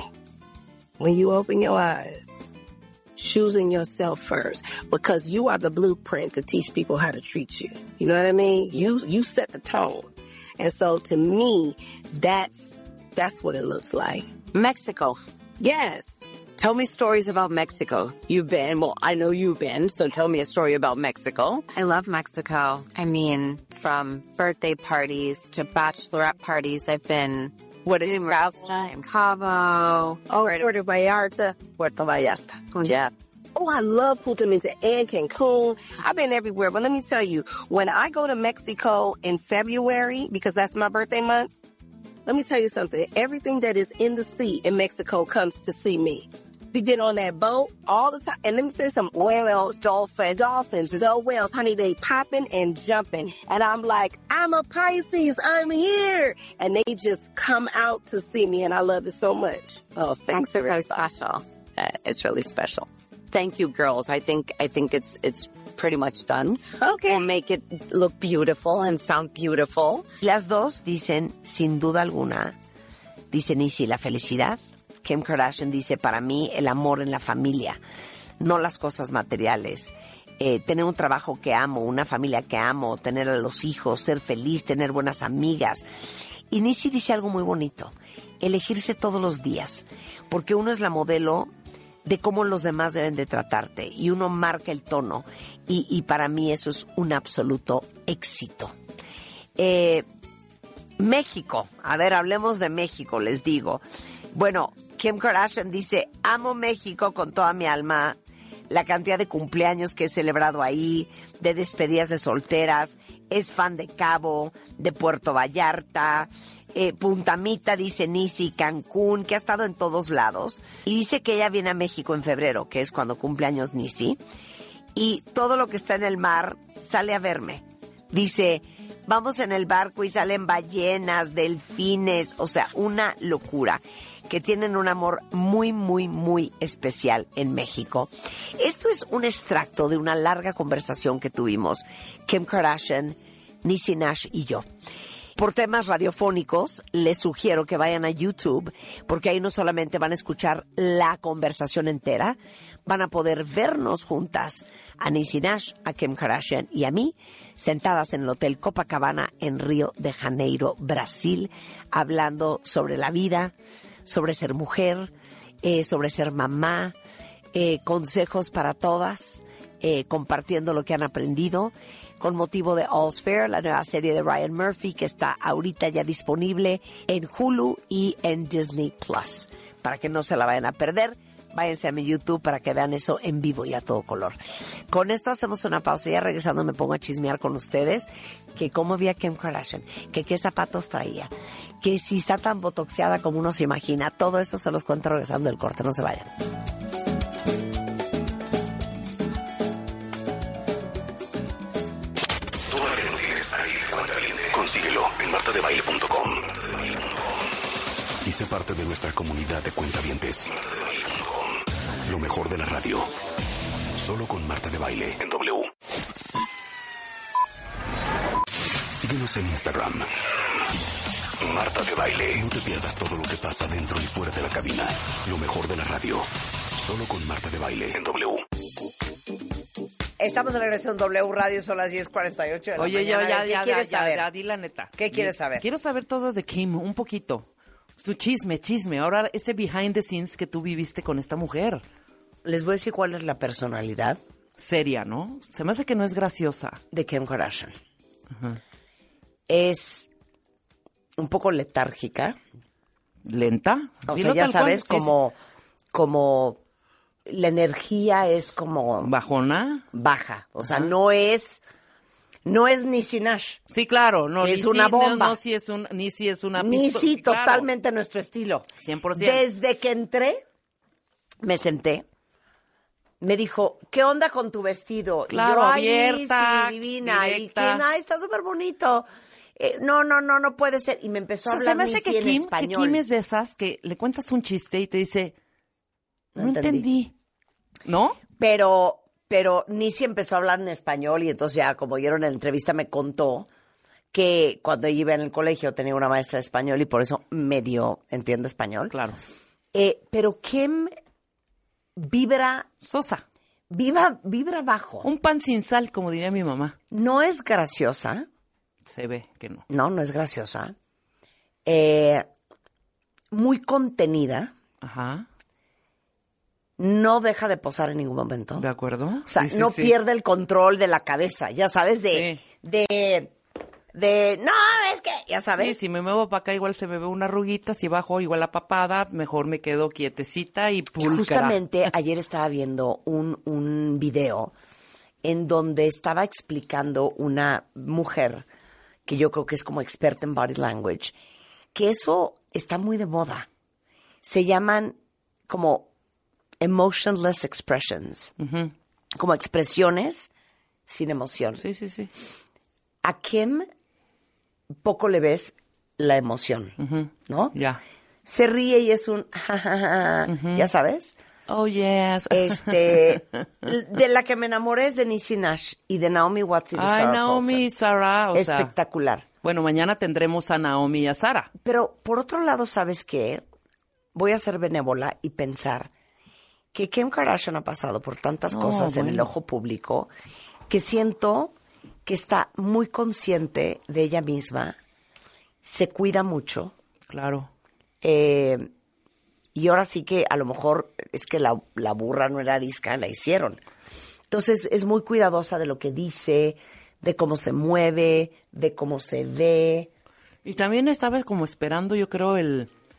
S4: When you open your eyes, choosing yourself first, because you are the blueprint to teach people how to treat you. You know what I mean? You you set the tone. And so to me, that's that's what it looks like.
S5: Mexico.
S4: Yes.
S5: Tell me stories about Mexico. You've been, well, I know you've been, so tell me a story about Mexico.
S6: I love Mexico. I mean, from birthday parties to bachelorette parties, I've been
S5: What is
S6: in Rausta, in Cabo.
S4: Oh, Puerto Vallarta.
S5: Puerto Vallarta. Yeah.
S4: Oh, I love Punta Mita and Cancun. I've been everywhere. But let me tell you, when I go to Mexico in February, because that's my birthday month, let me tell you something. Everything that is in the sea in Mexico comes to see me. We get on that boat all the time. And let me tell you something. Whales, dolphins, dolphins, the whales, honey, they popping and jumping. And I'm like, I'm a Pisces. I'm here. And they just come out to see me. And I love it so much.
S5: Oh, thanks.
S6: Mexico is special.
S5: Uh, it's really special. Thank you, girls. I think I think it's it's pretty much done.
S4: Okay.
S5: We'll make it look beautiful and sound beautiful.
S1: Las dos dicen, sin duda alguna, dice Nisi, la felicidad. Kim Kardashian dice, para mí, el amor en la familia, no las cosas materiales. Eh, tener un trabajo que amo, una familia que amo, tener a los hijos, ser feliz, tener buenas amigas. Y Nisi dice algo muy bonito, elegirse todos los días, porque uno es la modelo de cómo los demás deben de tratarte y uno marca el tono y, y para mí eso es un absoluto éxito. Eh, México, a ver, hablemos de México, les digo. Bueno, Kim Kardashian dice, amo México con toda mi alma, la cantidad de cumpleaños que he celebrado ahí, de despedidas de solteras. Es fan de Cabo, de Puerto Vallarta, eh, Punta Mita, dice Nisi, Cancún, que ha estado en todos lados. Y dice que ella viene a México en febrero, que es cuando cumpleaños Nisi. Y todo lo que está en el mar sale a verme. Dice, vamos en el barco y salen ballenas, delfines, o sea, una locura. Que tienen un amor muy, muy, muy especial en México. Esto es un extracto de una larga conversación que tuvimos Kim Kardashian, Niecy Nash y yo. Por temas radiofónicos, les sugiero que vayan a YouTube, porque ahí no solamente van a escuchar la conversación entera, van a poder vernos juntas, a Niecy Nash, a Kim Kardashian y a mí, sentadas en el Hotel Copacabana en Río de Janeiro, Brasil, hablando sobre la vida, sobre ser mujer, eh, sobre ser mamá, eh, consejos para todas, eh, compartiendo lo que han aprendido, con motivo de All's Fair, la nueva serie de Ryan Murphy, que está ahorita ya disponible en Hulu y en Disney Plus. Para que no se la vayan a perder, váyanse a mi YouTube para que vean eso en vivo y a todo color. Con esto hacemos una pausa y ya regresando me pongo a chismear con ustedes que cómo vi a Kim Kardashian, que qué zapatos traía, que si está tan botoxeada como uno se imagina. Todo eso se los cuento regresando del corte. No se vayan.
S2: Todo lo que no tienes ahí, cuentaviente. Consíguelo en marta de baile punto com. Y sé parte de nuestra comunidad de cuentavientes. Lo mejor de la radio. Solo con Marta de Baile en W. Síguenos en Instagram. Marta de Baile. No te pierdas todo lo que pasa dentro y fuera de la cabina. Lo mejor de la radio. Solo con Marta de Baile en W.
S1: Estamos de regreso en W Radio, son las diez cuarenta y ocho de la
S7: Oye,
S1: mañana.
S7: yo ya,
S1: ¿Qué
S7: ya,
S1: quieres
S7: ya,
S1: saber?
S7: ya, di la neta.
S1: ¿Qué quieres
S7: Di-
S1: saber?
S7: Quiero saber todo de Kim, un poquito. Tu chisme, chisme. Ahora, ese behind the scenes que tú viviste con esta mujer.
S1: Les voy a decir cuál es la personalidad
S7: Seria, ¿no? Se me hace que no es graciosa.
S1: de Kim Kardashian. Es un poco letárgica.
S7: ¿Lenta?
S1: O
S7: Dilo
S1: sea, ya
S7: tal cual,
S1: sabes,
S7: sí,
S1: como, como la energía es como
S7: sí. ¿Bajona?
S1: baja. O sea,
S7: Ajá.
S1: no es, no es Niecy Nash.
S7: Sí, claro. No,
S1: Que
S7: ni
S1: es una
S7: sí,
S1: bomba.
S7: No, no, sí es un, ni si es una
S1: Ni
S7: pisto-
S1: sí,
S7: claro.
S1: totalmente nuestro estilo.
S7: cien por ciento.
S1: Desde que entré, me senté, me dijo, ¿qué onda con tu vestido?
S7: Claro,
S1: y yo, ay,
S7: abierta,
S1: sí, divina.
S7: directa.
S1: Y que, ay, está súper bonito. Eh, no, no, no, no puede ser. Y me empezó
S7: O
S1: a
S7: sea,
S1: hablar
S7: se me hace
S1: Niecy
S7: que
S1: en
S7: Kim, que
S1: español.
S7: Kim es de esas que le cuentas un chiste y te dice, no,
S1: No entendí.
S7: entendí. ¿No?
S1: Pero, pero Niecy empezó a hablar en español y entonces ya, como oyeron en la entrevista, me contó que cuando ella iba en el colegio tenía una maestra de español y por eso medio entiende español.
S7: Claro.
S1: Eh, pero Kim vibra,
S7: Sosa.
S1: viva, vibra bajo.
S7: Un pan sin sal, como diría mi mamá.
S1: No es graciosa.
S7: Se ve que no.
S1: No, no es graciosa. Eh, muy contenida.
S7: Ajá.
S1: No deja de posar en ningún momento.
S7: ¿De acuerdo?
S1: O sea, no pierde el control de la cabeza, ya sabes, de,
S7: Sí.
S1: de, de, no, es que, ya sabes.
S7: Sí, si me muevo para acá igual se me ve una arruguita, si bajo igual la papada, mejor me quedo quietecita y
S1: Y
S7: pulcra.
S1: justamente ayer estaba viendo un, un video en donde estaba explicando una mujer que yo creo que es como experta en body language, que eso está muy de moda. Se llaman como emotionless expressions, como expresiones sin emoción.
S7: Sí, sí, sí.
S1: A Kim poco le ves la emoción, ¿no?
S7: Ya.
S1: Se ríe y es un ja, ja, ja, ya sabes.
S7: Oh, yes.
S1: Este, de la que me enamoré es de Niecy Nash y de Naomi Watts y de
S7: Ay,
S1: Sarah
S7: Naomi y
S1: Paulson.
S7: Sara, o sea.
S1: Espectacular.
S7: Bueno, mañana tendremos a Naomi y a Sara.
S1: Pero por otro lado, ¿sabes qué? Voy a ser benévola y pensar que Kim Kardashian ha pasado por tantas
S7: No,
S1: cosas en el
S7: bueno.
S1: ojo público que siento que está muy consciente de ella misma, se cuida mucho,
S7: Claro.
S1: eh, y ahora sí que a lo mejor es que la, la burra no era arisca, la hicieron. Entonces es muy cuidadosa de lo que dice, de cómo se mueve, de cómo se ve.
S7: Y también estaba como esperando, yo creo, el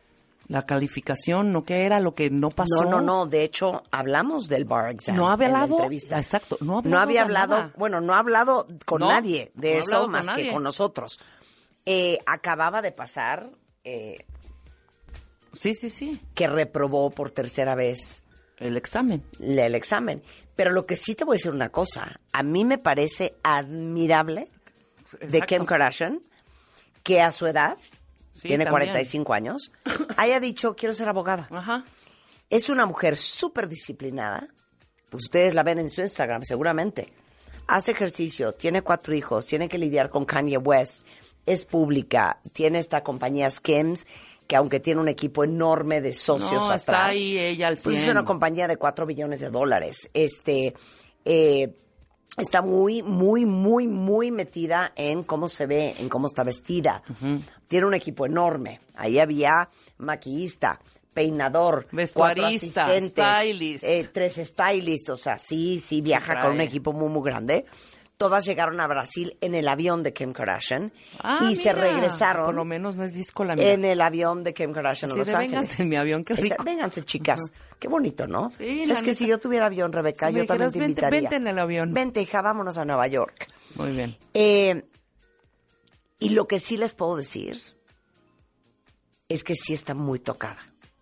S7: La calificación, ¿no? ¿Qué era lo que no pasó?
S1: No, no, no. De hecho, hablamos del bar exam.
S7: No había
S1: en la
S7: hablado.
S1: entrevista.
S7: Exacto. No,
S1: No había hablado,
S7: nada.
S1: bueno, no ha hablado con
S7: No,
S1: nadie de
S7: no ha
S1: eso
S7: hablado
S1: más
S7: con
S1: que
S7: nadie.
S1: con nosotros. Eh, acababa de pasar eh,
S7: Sí, sí, sí.
S1: que reprobó por tercera vez
S7: El examen.
S1: el, el examen. Pero lo que sí te voy a decir una cosa. A mí me parece admirable de
S7: Exacto.
S1: Kim Kardashian que a su edad,
S7: Sí,
S1: tiene
S7: también.
S1: cuarenta y cinco años, haya dicho, quiero ser abogada.
S7: Ajá.
S1: Es una mujer súper disciplinada. Pues ustedes la ven en su Instagram, seguramente. Hace ejercicio, tiene cuatro hijos, tiene que lidiar con Kanye West, es pública, tiene esta compañía Skims, que aunque tiene un equipo enorme de socios
S7: No,
S1: atrás,
S7: está ahí ella al
S1: pues es
S7: cien.
S1: una compañía de cuatro billones de dólares. Este, eh, está muy, muy, muy, muy metida en cómo se ve, en cómo está vestida. Tiene un equipo enorme. Ahí había maquillista, peinador,
S7: Vestuarista,
S1: cuatro asistentes,
S7: stylist.
S1: eh, tres stylists. O sea, sí, sí, viaja
S7: trae.
S1: con un equipo muy, muy grande. Todas llegaron a Brasil en el avión de Kim Kardashian
S7: Ah,
S1: y se
S7: mira.
S1: regresaron
S7: Por lo menos no es disco la mía.
S1: en el avión de Kim Kardashian a
S7: Sí,
S1: Los
S7: de
S1: Ángeles.
S7: vénganse en mi avión, qué
S1: Esa-
S7: rico.
S1: vénganse, chicas. Qué bonito, ¿no?
S7: Sí,
S1: ¿Sabes
S7: la
S1: que
S7: neta.
S1: si yo tuviera avión, Rebeca,
S7: Si me
S1: yo también
S7: dijeras,
S1: te
S7: "Vente-
S1: invitaría"?
S7: vente en el avión.
S1: Vente, hija, vámonos a Nueva York.
S7: Muy bien.
S1: Eh, y lo que sí les puedo decir es que sí está muy tocada.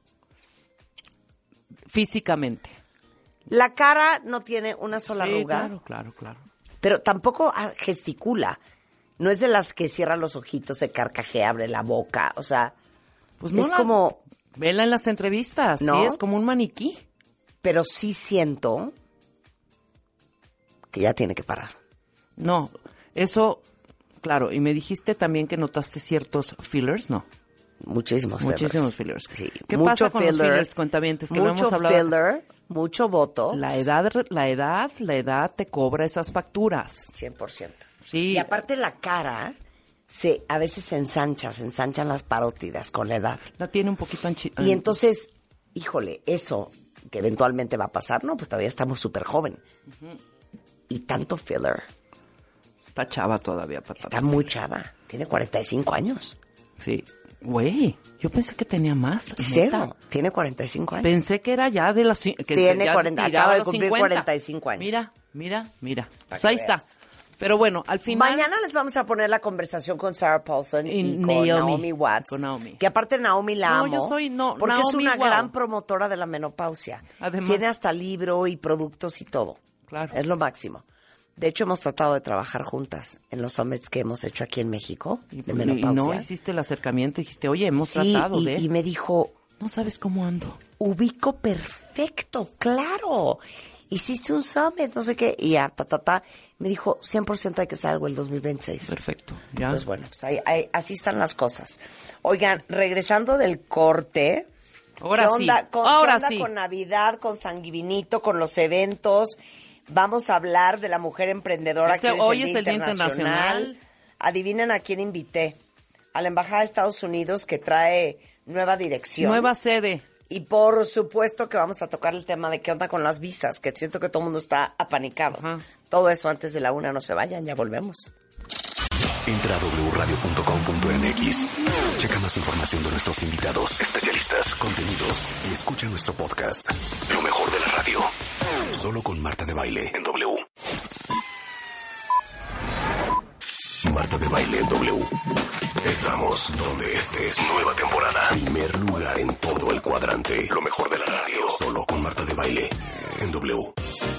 S7: Físicamente.
S1: La cara no tiene una sola
S7: Sí,
S1: arruga,
S7: claro, claro, claro.
S1: pero tampoco ah, gesticula. No es de las que cierra los ojitos, se carcajea, abre la boca. O sea,
S7: Pues no
S1: es
S7: la-
S1: como...
S7: Vela en las entrevistas,
S1: ¿No?
S7: sí, es como un maniquí.
S1: Pero sí siento que ya tiene que parar.
S7: No, eso, claro, y me dijiste también que notaste ciertos fillers, ¿no?
S1: Muchísimos fillers.
S7: Muchísimos fillers.
S1: Sí,
S7: ¿Qué
S1: mucho
S7: pasa con los
S1: filler,
S7: fillers, cuentavientes? Que lo
S1: mucho
S7: hemos hablado.
S1: filler, mucho voto.
S7: La edad, la edad, la edad te cobra esas facturas.
S1: cien por ciento.
S7: Sí.
S1: Y aparte la cara, se, a veces se ensancha, se ensanchan las parótidas con la edad.
S7: La tiene un poquito anchi-
S1: Y entonces, híjole, eso que eventualmente va a pasar, no, pues todavía estamos súper joven. Y tanto filler.
S7: Está chava todavía, patata.
S1: Está muy chava. Tiene cuarenta y cinco años.
S7: Sí. Güey, yo pensé que tenía más.
S1: Cero.
S7: neta.
S1: Tiene cuarenta y cinco años.
S7: Pensé que era ya de las... ci- Que
S1: Tiene
S7: ya
S1: cuarenta,
S7: tiraba
S1: acaba de
S7: los
S1: cumplir
S7: cincuenta.
S1: cuarenta y cinco años.
S7: Mira, mira, mira. Pues
S1: que
S7: ahí
S1: veas.
S7: está. Pero bueno, al final...
S1: Mañana les vamos a poner la conversación con Sarah Paulson y,
S7: Y
S1: con
S7: Naomi.
S1: Naomi Watts.
S7: Con Naomi.
S1: Que aparte Naomi la
S7: No,
S1: amo.
S7: yo soy- no,
S1: porque es
S7: Naomi,
S1: una
S7: wow.
S1: gran promotora de la menopausia.
S7: Además.
S1: Tiene hasta libro y productos y todo.
S7: Claro.
S1: Es lo máximo. De hecho, hemos tratado de trabajar juntas en los summits que hemos hecho aquí en México
S7: Y,
S1: de
S7: y
S1: menopausia.
S7: no hiciste el acercamiento y dijiste, oye, hemos
S1: sí,
S7: tratado
S1: y,
S7: de...
S1: y me dijo,
S7: No sabes cómo ando.
S1: ubico perfecto, claro. Hiciste un summit, no sé qué. Y ya, ta, ta, ta. Me dijo, cien por ciento hay que hacer algo el dos mil veintiséis.
S7: Perfecto. Ya.
S1: Entonces, bueno, pues ahí, ahí- así están las cosas. Oigan, regresando del corte,
S7: Ahora
S1: ¿qué onda,
S7: sí.
S1: con,
S7: Ahora
S1: ¿qué onda
S7: sí.
S1: con Navidad, con Sanguivinito, con los eventos? Vamos a hablar de la mujer emprendedora
S7: Ese-
S1: que hoy
S7: hoy
S1: es
S7: es
S1: el
S7: el
S1: Día
S7: Día
S1: Internacional.
S7: Internacional.
S1: Adivinen a quién invité. A la Embajada de Estados Unidos, que trae nueva dirección.
S7: Nueva sede.
S1: Y por supuesto que vamos a tocar el tema de qué onda con las visas, que siento que todo el mundo está apanicado.
S7: Ajá.
S1: Todo eso antes de la una, no se vayan, ya volvemos.
S2: Entra a doble u radio punto com punto m x. Checa más información de nuestros invitados, especialistas, contenidos y escucha nuestro podcast. Lo mejor de la radio. Solo con Marta de Baile en W. Marta de Baile en W. Estamos donde estés. Nueva temporada. Primer lugar en todo el cuadrante. Lo mejor de la radio. Solo con Marta de Baile en W.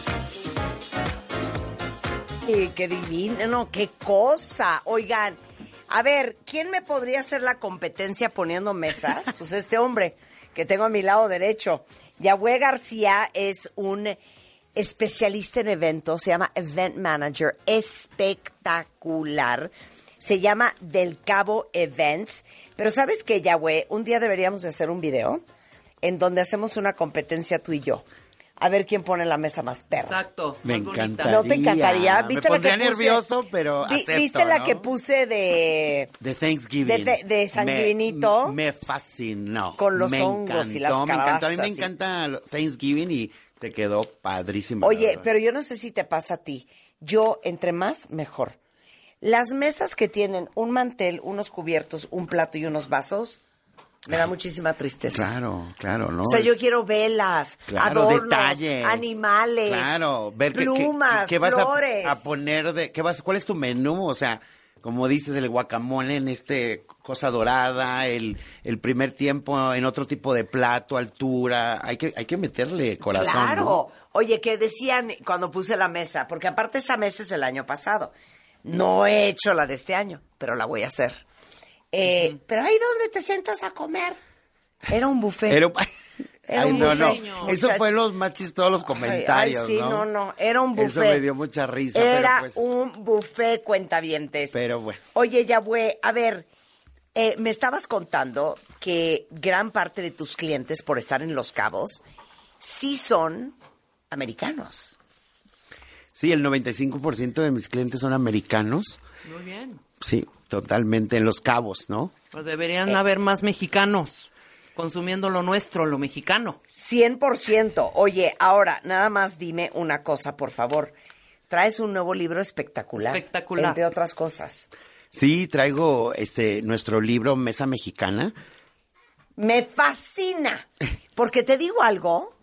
S1: Y qué divino, no, qué cosa. Oigan, a ver, ¿quién me podría hacer la competencia poniendo mesas? Pues este hombre que tengo a mi lado derecho. Yahweh García es un especialista en eventos, se llama Event Manager, espectacular. Se llama Del Cabo Events. Pero ¿sabes qué, Yahweh? Un día deberíamos de hacer un video en donde hacemos una competencia tú y yo. A ver quién pone la mesa más perra.
S7: Exacto.
S8: Me
S7: más bonita.
S8: encanta.
S1: ¿No te encantaría?
S8: Me
S1: ¿Viste la que
S8: pondría
S1: puse?
S8: nervioso, pero
S1: Vi-
S8: acepto,
S1: ¿Viste la
S8: ¿no?
S1: que puse de
S8: De Thanksgiving.
S1: De- de- de sanguinito.
S8: Me, me fascinó.
S1: Con los
S8: me
S1: hongos y las
S8: encantó, me encantó. A mí me
S1: calabazas y-
S8: encanta lo- Thanksgiving y te quedó padrísimo. la
S1: Oye,
S8: verdad.
S1: pero yo no sé si te pasa a ti. Yo, entre más, mejor. Las mesas que tienen un mantel, unos cubiertos, un plato y unos vasos, Me da muchísima tristeza.
S8: Claro, claro, ¿no?
S1: O sea, yo quiero velas,
S8: Claro,
S1: adornos,
S8: detalles.
S1: animales,
S8: Claro, ver qué-
S1: plumas,
S8: qué, qué vas
S1: flores.
S8: a, a poner de, qué vas, cuál es tu menú, o sea, como dices, el guacamole en este cosa dorada, el, el primer tiempo en otro tipo de plato, altura, hay que, hay que meterle corazón,
S1: Claro.
S8: ¿no?
S1: Oye, ¿qué decían cuando puse la mesa? Porque aparte esa mesa es el año pasado. No he hecho la de este año, pero la voy a hacer. Eh, uh-huh. Pero ahí donde te sientas a comer. Era un buffet.
S8: Era,
S1: Era
S8: ay,
S1: un
S8: no,
S1: buffet.
S8: no. Eso fue los más chistosos los comentarios,
S1: ay, ay, sí,
S8: ¿no?
S1: no, no. Era un buffet.
S8: Eso me dio mucha risa.
S1: Era
S8: pero pues,
S1: un buffet, cuentavientes.
S8: Pero bueno.
S1: Oye, Yahweh, a ver, eh, me estabas contando que gran parte de tus clientes, por estar en Los Cabos, sí son americanos.
S8: Sí, el noventa y cinco por ciento de mis clientes son americanos.
S7: Muy bien.
S8: Sí, totalmente, en Los Cabos, ¿no?
S7: Pues deberían
S1: Eh.
S7: haber más mexicanos consumiendo lo nuestro, lo mexicano.
S1: cien por ciento. Oye, ahora, nada más dime una cosa, por favor. Traes un nuevo libro espectacular.
S7: Espectacular.
S1: Entre otras cosas.
S8: Sí, traigo este nuestro libro Mesa Mexicana.
S1: Me fascina. Porque te digo algo,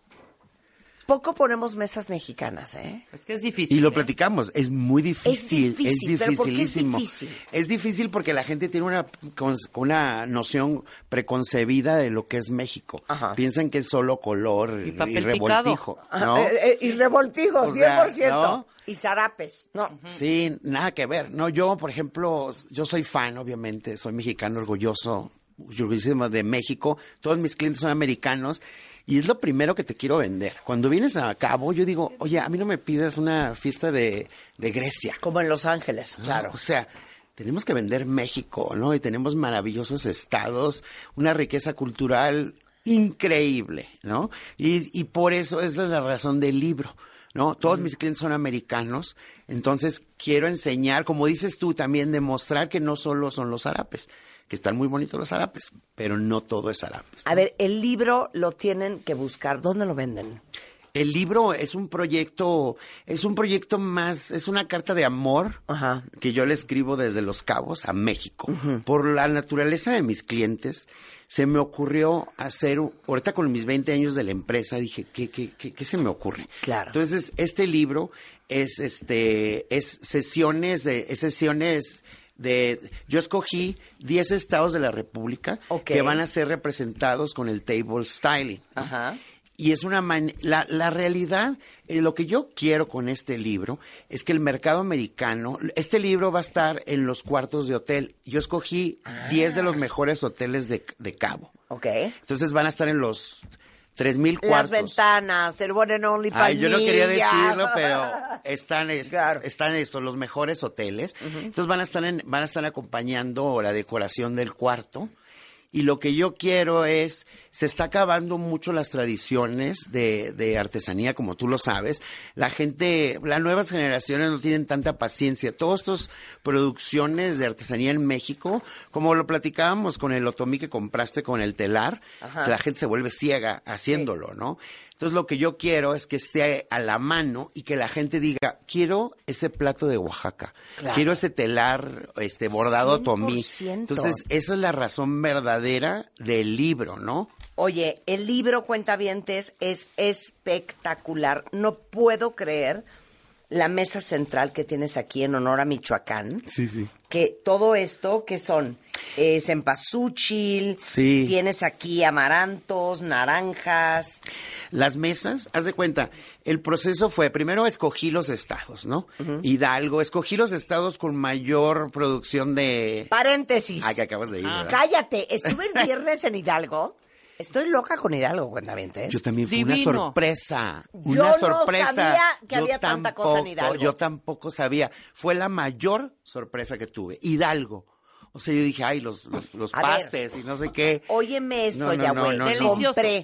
S1: poco ponemos mesas mexicanas, ¿eh?
S7: Es que es difícil.
S8: Y lo
S7: ¿eh?
S8: platicamos, es muy difícil,
S1: Es difícil,
S8: es
S1: ¿pero por qué es
S8: dificilísimo.
S1: difícil?
S8: Es difícil porque la gente tiene una, con- una noción preconcebida de lo que es México.
S1: Ajá.
S8: Piensan que es solo color
S7: Y
S8: y,
S7: papel
S8: revoltijo, ¿no?
S1: Ah, eh, eh, y revoltijo,
S8: O sea,
S1: cien por ciento.
S8: ¿no?
S1: Y zarapes, no.
S8: Sí, nada que ver. No, yo, por ejemplo, yo soy fan, obviamente, soy mexicano orgulloso, orgullosísimo de México. Todos mis clientes son americanos y es lo primero que te quiero vender. Cuando vienes a Cabo, yo digo, oye, a mí no me pidas una fiesta de, de Grecia.
S1: Como en Los Ángeles, claro.
S8: O sea, tenemos que vender México, ¿no? Y tenemos maravillosos estados, una riqueza cultural increíble, ¿no? Y, y por eso esa es la razón del libro, ¿no? Todos mis clientes son americanos, entonces quiero enseñar, como dices tú, también demostrar que no solo son los zarapes, que están muy bonitos los zarapes, pero no todo es zarapes.
S1: A ver, el libro lo tienen que buscar. ¿Dónde lo venden?
S8: El libro es un proyecto, es un proyecto más, es una carta de amor
S1: Ajá.
S8: que yo le escribo desde Los Cabos a México. Por la naturaleza de mis clientes, se me ocurrió hacer, ahorita con mis veinte años de la empresa, dije, ¿qué, qué, qué, qué se me ocurre?
S1: Claro.
S8: Entonces, este libro es, este, es sesiones de, es sesiones de, yo escogí diez estados de la República
S1: Ok.
S8: que van a ser representados con el table styling.
S1: Ajá.
S8: Y es una man- la, la realidad, eh, lo que yo quiero con este libro es que el mercado americano, este libro va a estar en los cuartos de hotel. Yo escogí diez de los mejores hoteles de, de Cabo.
S1: Ok.
S8: Entonces van a estar en los tres mil
S1: Las
S8: cuartos.
S1: ventanas, el one and only
S8: Ay, yo no quería
S1: Palmilla.
S8: decirlo, pero están, es-
S1: Claro.
S8: están estos, los mejores hoteles. Entonces van a estar en, van a estar acompañando la decoración del cuarto. Y lo que yo quiero es, se está acabando mucho las tradiciones de, de artesanía, como tú lo sabes. La gente, las nuevas generaciones no tienen tanta paciencia. Todas estas producciones de artesanía en México, como lo platicábamos con el otomí que compraste con el telar,
S1: Ajá.
S8: la gente se vuelve ciega haciéndolo, ¿no? Entonces lo que yo quiero es que esté a la mano y que la gente diga, quiero ese plato de Oaxaca,
S1: Claro.
S8: quiero ese telar este bordado otomí.
S1: cien por ciento.
S8: Entonces esa es la razón verdadera del libro, ¿no?
S1: Oye, el libro Cuentavientes es espectacular. No puedo creer la mesa central que tienes aquí en honor a Michoacán.
S8: Sí, sí.
S1: Que todo esto, que son eh, cempasúchil,
S8: Sí.
S1: tienes aquí amarantos, naranjas.
S8: Las mesas, haz de cuenta, el proceso fue, primero escogí los estados, ¿no? Hidalgo, escogí los estados con mayor producción de...
S1: Paréntesis.
S8: Ah, que acabas de ir, ¿verdad?
S1: Cállate, estuve el viernes en Hidalgo. Estoy loca con Hidalgo, Cuentavientes.
S8: Yo también fue
S7: Divino.
S8: una sorpresa,
S1: Yo
S8: una
S1: no
S8: sorpresa.
S1: sabía que
S8: Yo
S1: había tanta cosa en
S8: tampoco-
S1: Hidalgo.
S8: Yo tampoco sabía. Fue la mayor sorpresa que tuve. Hidalgo. O sea, yo dije, ay, los, los, los
S1: A ver.
S8: pastes y no sé qué.
S1: Óyeme esto,
S8: No, no,
S1: ya,
S8: no,
S1: güey.
S8: no, no.
S7: Delicioso.
S1: Compré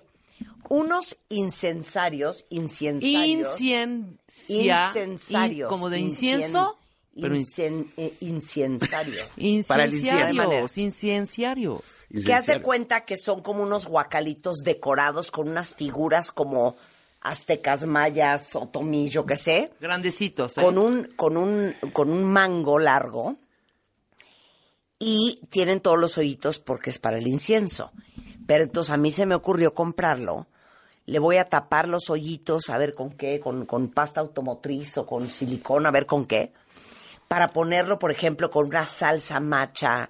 S1: unos incensarios, incensarios.
S7: Inciencia.
S1: Incensarios.
S7: in- como de
S1: Incien-
S7: incienso. Pero in-
S1: incen- eh, incensario.
S8: Para el incienso.
S7: Incienciarios. Incienciarios.
S1: Que haz de cuenta que son como unos guacalitos decorados con unas figuras como aztecas, mayas, otomí, yo qué sé,
S7: Grandecitos. ¿eh?
S1: con un, con un, con un mango largo y tienen todos los hoyitos porque es para el incienso. Pero entonces a mí se me ocurrió comprarlo. Le voy a tapar los hoyitos, a ver con qué, con, con pasta automotriz o con silicón, a ver con qué, para ponerlo, por ejemplo, con una salsa matcha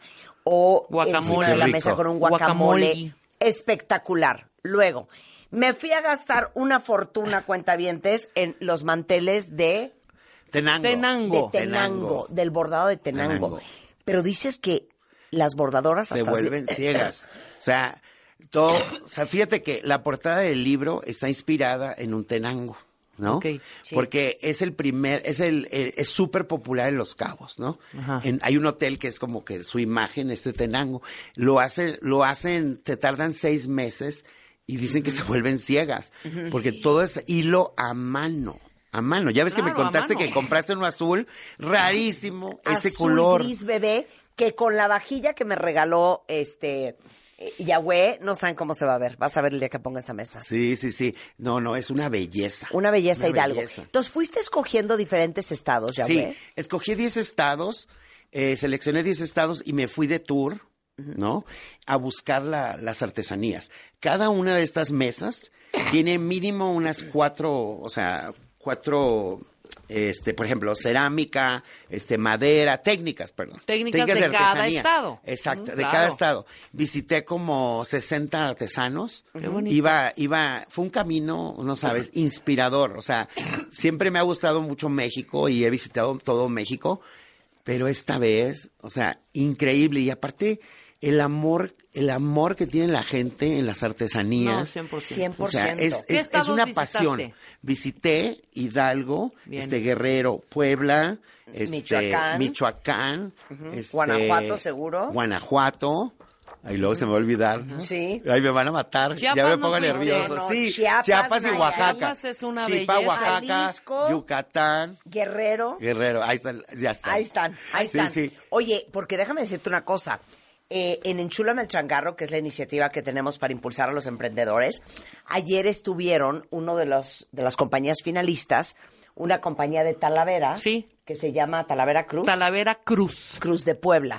S1: o
S7: Guacamole.
S1: encima de la mesa con un guacamole.
S7: Guacamole.
S1: Espectacular. Luego, me fui a gastar una fortuna, cuentavientes, en los manteles de...
S8: Tenango.
S7: Tenango.
S1: De tenango, del bordado de tenango.
S8: Tenango.
S1: Pero dices que las bordadoras
S8: Se
S1: hasta
S8: vuelven
S1: se-
S8: ciegas. O sea, todo, o sea, fíjate que la portada del libro está inspirada en un tenango, ¿no?
S7: Ok,
S1: sí.
S8: Porque es el primer, es el, el- es súper popular en Los Cabos, ¿no?
S7: Ajá.
S8: En- hay un hotel que es como que su imagen, este tenango. Lo hace, lo hacen, te tardan seis meses y dicen que se vuelven ciegas. Porque todo es hilo a mano. A mano. Ya ves que me
S7: Claro, a
S8: contaste
S7: mano.
S8: que compraste uno azul, rarísimo, ese
S1: azul
S8: color.
S1: gris bebé, que con la vajilla que me regaló este eh, Yahweh, no saben cómo se va a ver. Vas a ver el día que ponga esa mesa.
S8: Sí, sí, sí. No, no, es una belleza.
S1: Una belleza
S8: Una
S1: Hidalgo.
S8: belleza.
S1: Entonces fuiste escogiendo diferentes estados, Yahweh.
S8: Sí, escogí diez estados, eh, seleccioné diez estados y me fui de tour, ¿no? A buscar la- las artesanías. Cada una de estas mesas tiene mínimo unas cuatro, o sea, cuatro, este, por ejemplo, cerámica, este, madera, técnicas, perdón.
S7: Técnicas de cada
S8: artesanía.
S7: estado.
S8: Exacto,
S7: Mm,
S8: de
S7: claro.
S8: cada estado. Visité como sesenta artesanos.
S7: Qué bonito.
S8: Iba, iba, fue un camino, no sabes, inspirador. O sea, siempre me ha gustado mucho México y he visitado todo México, pero esta vez, o sea, increíble. Y aparte, el amor, el amor que tiene la gente en las artesanías.
S7: No, cien por ciento.
S1: cien por
S8: O sea,
S1: ciento.
S8: es,
S7: ¿Qué
S8: es, es
S7: estados
S8: una
S7: visitaste?
S8: pasión. Visité Hidalgo,
S7: Bien.
S8: este Guerrero, Puebla, este,
S1: Michoacán.
S8: Michoacán, este,
S1: Guanajuato, seguro.
S8: Guanajuato. Ahí luego se me va a olvidar. ¿no?
S1: Sí.
S8: Ahí me van a matar.
S7: Chiapas
S8: ya me
S7: no
S8: pongo
S7: fuiste.
S8: nervioso.
S1: No,
S8: sí,
S1: Chiapas,
S8: Chiapas, y
S1: Nayarit.
S8: Oaxaca.
S7: Chiapas es una
S8: Chipa,
S7: belleza.
S8: Oaxaca,
S1: Jalisco.
S8: Yucatán,
S1: Guerrero.
S8: Guerrero. Ahí están, ya están.
S1: Ahí están, ahí
S8: Sí,
S1: están.
S8: sí.
S1: Oye, porque déjame decirte una cosa. Eh, en Enchúlame el Changarro, que es la iniciativa que tenemos para impulsar a los emprendedores, ayer estuvieron uno de los de las compañías finalistas, una compañía de Talavera,
S7: Sí.
S1: que se llama Talavera Cruz,
S7: Talavera Cruz.
S1: Cruz de Puebla.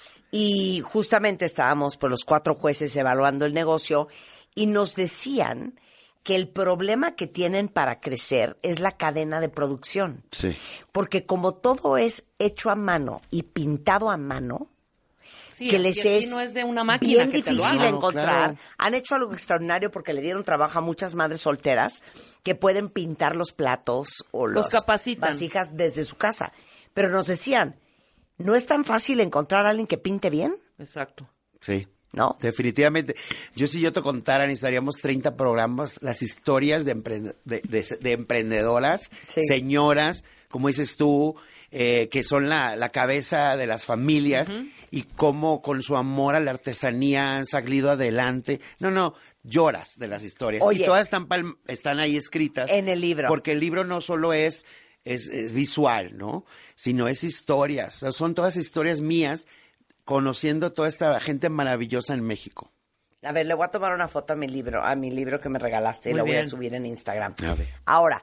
S1: Y justamente estábamos pues los cuatro jueces evaluando el negocio y nos decían que el problema que tienen para crecer es la cadena de producción.
S8: Sí.
S1: Porque como todo es hecho a mano y pintado a mano,
S7: Sí,
S1: que
S7: aquí-
S1: les
S7: aquí
S1: es
S7: no es de una máquina
S1: bien
S7: que te lo
S1: difícil
S7: haga.
S8: No,
S1: encontrar.
S8: claro.
S1: Han hecho algo extraordinario porque le dieron trabajo a muchas madres solteras que pueden pintar los platos o
S7: Los
S1: las
S7: capacitan.
S1: vasijas desde su casa. Pero nos decían, no es tan fácil encontrar a alguien que pinte bien,
S7: Exacto.
S8: Sí.
S1: ¿no?
S8: Definitivamente. Yo si yo te contara, necesitaríamos treinta programas, las historias de, emprende- de, de- de emprendedoras,
S1: Sí.
S8: señoras, como dices tú, eh, que son la, la cabeza de las familias y cómo con su amor a la artesanía han salido adelante. No, no, lloras de las historias.
S1: Oye.
S8: Y todas están, pal- están ahí escritas.
S1: En el libro.
S8: Porque el libro no solo es, es, es visual, ¿no? Sino es historias. O sea, son todas historias mías conociendo toda esta gente maravillosa en México.
S1: A ver, le voy a tomar una foto a mi libro, a mi libro que me regalaste y
S7: Muy
S1: lo voy a
S7: bien.
S1: subir en Instagram.
S8: A ver.
S1: Ahora,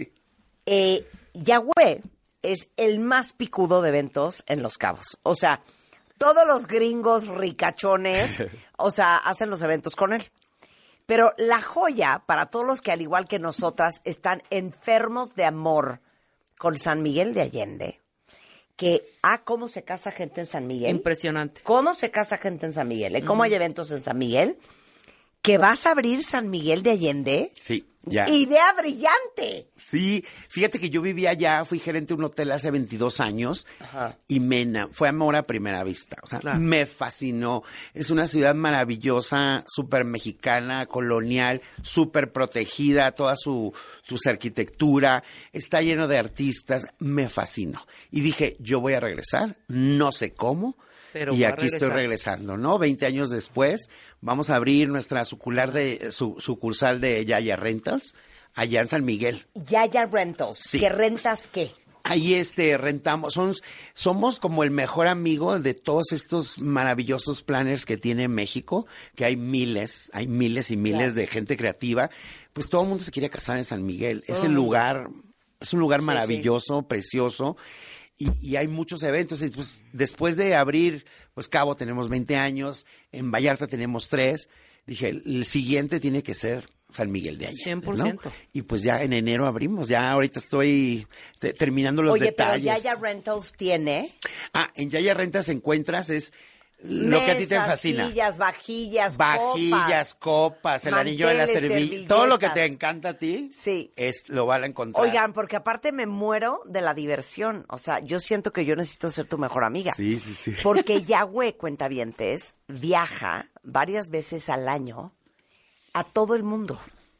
S1: eh, Yahweh es el más picudo de eventos en Los Cabos. O sea, todos los gringos ricachones, o sea, hacen los eventos con él. Pero la joya para todos los que, al igual que nosotras, están enfermos de amor con San Miguel de Allende, que, ah, cómo se casa gente en San Miguel.
S7: Impresionante.
S1: ¿Cómo se casa gente en San Miguel? ¿eh? ¿Cómo hay eventos en San Miguel? Que vas a abrir San Miguel de Allende.
S8: Sí, ya.
S1: Idea brillante.
S8: Sí, fíjate que yo vivía allá, fui gerente de un hotel hace veintidós años
S1: Ajá.
S8: y me ena- fue amor a primera vista. O sea,
S7: Claro.
S8: me fascinó. Es una ciudad maravillosa, súper mexicana, colonial, súper protegida, toda su, su arquitectura, está lleno de artistas, me fascinó. Y dije, yo voy a regresar, no sé cómo,
S7: Pero
S8: y
S7: va a
S8: aquí estoy
S7: regresar.
S8: regresando, ¿no? veinte años después, vamos a abrir nuestra sucular de, su, sucursal de Yaya Rentals allá en San Miguel.
S1: Yaya Rentals.
S8: Sí.
S1: ¿Qué rentas qué?
S8: Ahí este rentamos, son, somos como el mejor amigo de todos estos maravillosos planners que tiene México, que hay miles, hay miles y miles
S1: Claro.
S8: de gente creativa. Pues todo el mundo se quiere casar en San Miguel. Es
S7: Todo
S8: el
S7: el mundo.
S8: lugar, es un lugar
S1: Sí,
S8: maravilloso, precioso. Y, y hay muchos eventos. Y pues, después de abrir, pues Cabo tenemos veinte años, en Vallarta tenemos tres. dije, el siguiente tiene que ser San Miguel de Allende,
S7: cien por ciento.
S8: ¿no? Y pues ya en enero abrimos, ya ahorita estoy te- terminando los
S1: Oye,
S8: detalles.
S1: pero Yaya Rentals tiene
S8: Ah, en Yaya Rentas encuentras es lo que a ti te
S1: mesas,
S8: fascina.
S1: sillas, vajillas,
S8: Vajillas, copas, el anillo de la
S1: manteles,
S8: servilleta, todo lo que te
S1: servilletas.
S8: encanta a ti,
S1: Sí.
S8: es, lo van a encontrar.
S1: Oigan, porque aparte me muero de la diversión. O sea, yo siento que yo necesito ser tu mejor amiga.
S8: Sí, sí, sí.
S1: Porque Yahweh, cuentavientes, viaja varias veces al año a todo el mundo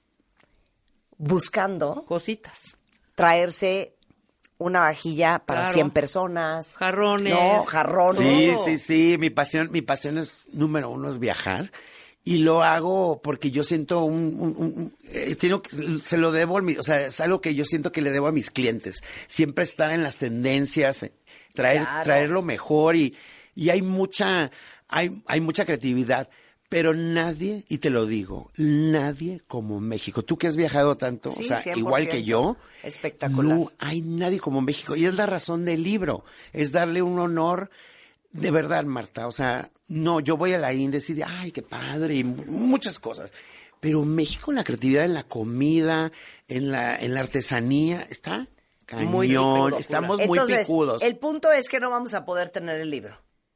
S1: buscando
S7: Cositas.
S1: traerse una vajilla para
S7: Claro.
S1: cien personas.
S7: Jarrones.
S1: No, jarrones.
S8: Sí,
S1: todo.
S8: sí, sí, mi pasión, mi pasión es, número uno, es viajar. Y lo hago porque yo siento un, un- un- un- eh, tengo que- se lo debo, a mi- o sea, es algo que yo siento que le debo a mis clientes. Siempre estar en las tendencias, eh, traer,
S1: Claro.
S8: traer lo mejor y, y hay mucha, hay, hay mucha creatividad. Pero nadie, y te lo digo, nadie como México. Tú que has viajado tanto,
S1: Sí,
S8: o sea,
S1: cien por
S8: igual que
S1: ciento.
S8: yo.
S1: Espectacular.
S8: No hay nadie como México. Y es la razón del libro. Es darle un honor de verdad, Marta. O sea, no, yo voy a la India y decir, ay, qué padre, y mu- muchas cosas. Pero México en la creatividad, en la comida, en la, en la artesanía, está cañón.
S1: Muy picudo.
S8: Estamos muy
S1: Entonces,
S8: picudos.
S1: el punto es que no vamos a poder tener el libro.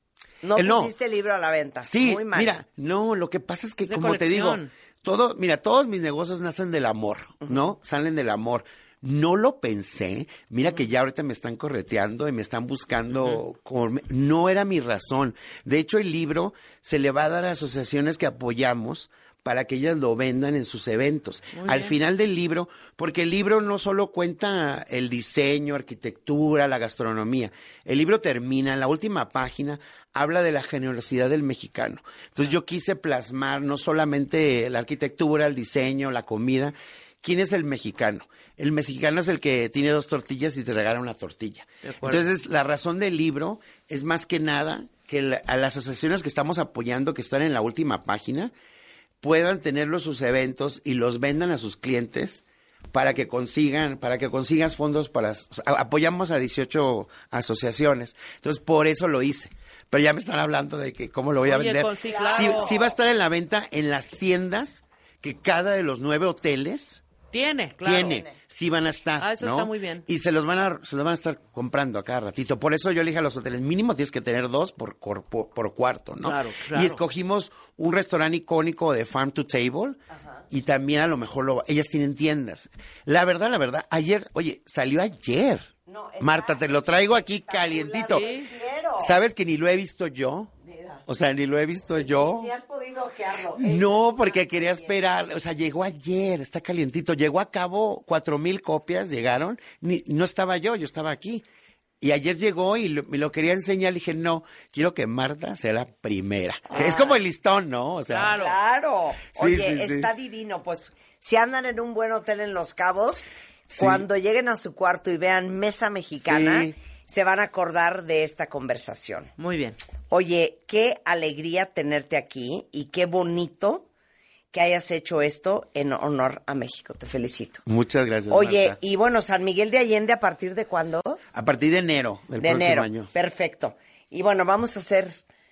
S1: No
S8: Eh, no.
S1: pusiste el libro a la venta.
S8: Sí,
S1: Muy mal.
S8: mira, no, lo que pasa es que,
S7: Es de
S8: como te digo,
S7: colección.
S8: todo, mira, todos mis negocios nacen del amor, ¿no? Salen del amor. No lo pensé. Mira que ya ahorita me están correteando y me están buscando. con- no era mi razón. De hecho, el libro se le va a dar a asociaciones que apoyamos para que ellas lo vendan en sus eventos. Al final del libro, porque el libro no solo cuenta el diseño, arquitectura, la gastronomía. El libro termina, en la última página, habla de la generosidad del mexicano. Entonces yo quise plasmar no solamente la arquitectura, el diseño, la comida. ¿Quién es el mexicano? El mexicano es el que tiene dos tortillas y te regala una tortilla.
S7: De acuerdo.
S8: Entonces, la razón del libro es más que nada que la- a las asociaciones que estamos apoyando, que están en la última página, puedan tenerlos sus eventos y los vendan a sus clientes para que consigan, para que consigas fondos para, o sea, apoyamos a dieciocho asociaciones. Entonces, por eso lo hice. Pero ya me están hablando de que cómo lo voy a
S7: Oye,
S8: vender.
S7: con- sí,
S8: Sí,
S7: claro.
S8: sí va a estar en la venta en las tiendas que cada de los nueve hoteles
S7: Tiene, claro.
S8: tiene, sí van a estar.
S7: Ah, eso
S8: ¿no?
S7: está muy bien.
S8: Y se los van a, se los van a estar comprando a cada ratito. Por eso yo le dije a los hoteles, mínimo tienes que tener dos por, cor- por, por cuarto, ¿no?
S7: Claro, claro.
S8: Y escogimos un restaurante icónico de Farm to Table. Y también a lo mejor lo, ellas tienen tiendas. La verdad, la verdad, ayer, oye, salió ayer.
S1: No, está
S8: Marta, te lo traigo aquí calientito.
S1: Sí. Quiero.
S8: ¿Sabes que ni lo he visto yo? O sea, ni lo he visto yo.
S1: Ni has podido ojearlo.
S8: No, porque quería esperar. O sea, llegó ayer, está calientito. Llegó a cabo cuatro mil copias, llegaron. Ni, no estaba yo, yo estaba aquí. Y ayer llegó y lo- me lo quería enseñar. Le dije, no, quiero que Marta sea la primera. Que es como el listón, ¿no? O sea,
S7: Claro.
S1: Claro.
S8: Sí,
S1: Oye,
S8: sí, sí.
S1: está divino. Pues si andan en un buen hotel en Los Cabos,
S8: Sí.
S1: cuando lleguen a su cuarto y vean mesa mexicana,
S8: Sí.
S1: se van a acordar de esta conversación.
S7: Muy bien.
S1: Oye, qué alegría tenerte aquí y qué bonito que hayas hecho esto en honor a México. Te felicito.
S8: muchas gracias.
S1: Oye,
S8: Marta.
S1: y bueno, San Miguel de Allende, ¿a partir de cuándo?
S8: A partir de enero del
S1: De
S8: próximo
S1: enero.
S8: año.
S1: Perfecto. Y bueno, vamos a hacer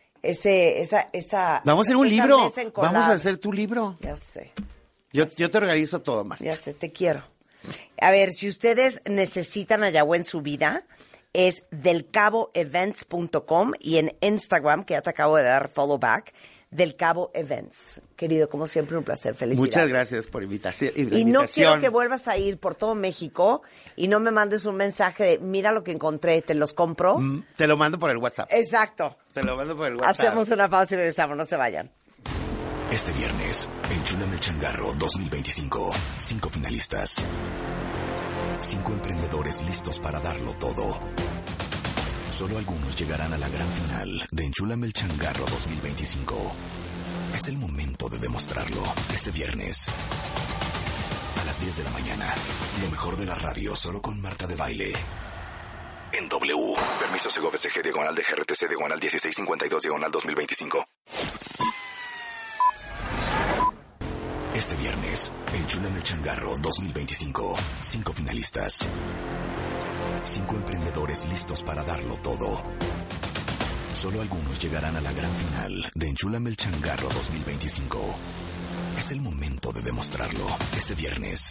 S1: ese, esa, esa.
S8: Vamos a hacer un
S1: esa
S8: libro.
S1: mesa en collab.
S8: Vamos a hacer tu libro.
S1: Ya sé,
S8: Yo, yo te organizo todo, Marta.
S1: ya sé, te quiero. A ver, si ustedes necesitan a Yahweh en su vida, es del cabo events punto com y en Instagram, que ya te acabo de dar follow back, Del Cabo Events. Querido, como siempre, un placer. Felicidades.
S8: Muchas gracias por invitación.
S1: Y no quiero que vuelvas a ir por todo México y no me mandes un mensaje de, mira lo que encontré, te los compro.
S8: Mm, Te lo mando por el WhatsApp.
S1: Exacto.
S8: Te lo mando por el WhatsApp.
S1: Hacemos una pausa y regresamos, no se vayan.
S2: Este viernes, Enchúlame el Changarro dos mil veinticinco. Cinco finalistas. Cinco emprendedores listos para darlo todo. Solo algunos llegarán a la gran final de Enchúlame el Changarro dos mil veinticinco. Es el momento de demostrarlo. Este viernes, a las diez de la mañana. Lo mejor de la radio, solo con Marta de Baile. En W. Permiso Segov S G, diagonal de G R T C, diagonal dieciséis cincuenta y dos, diagonal dos mil veinticinco. Este viernes, Enchúlame el Changarro dos mil veinticinco. Cinco finalistas. Cinco emprendedores listos para darlo todo. Solo algunos llegarán a la gran final de Enchúlame el Changarro dos mil veinticinco. Es el momento de demostrarlo. Este viernes,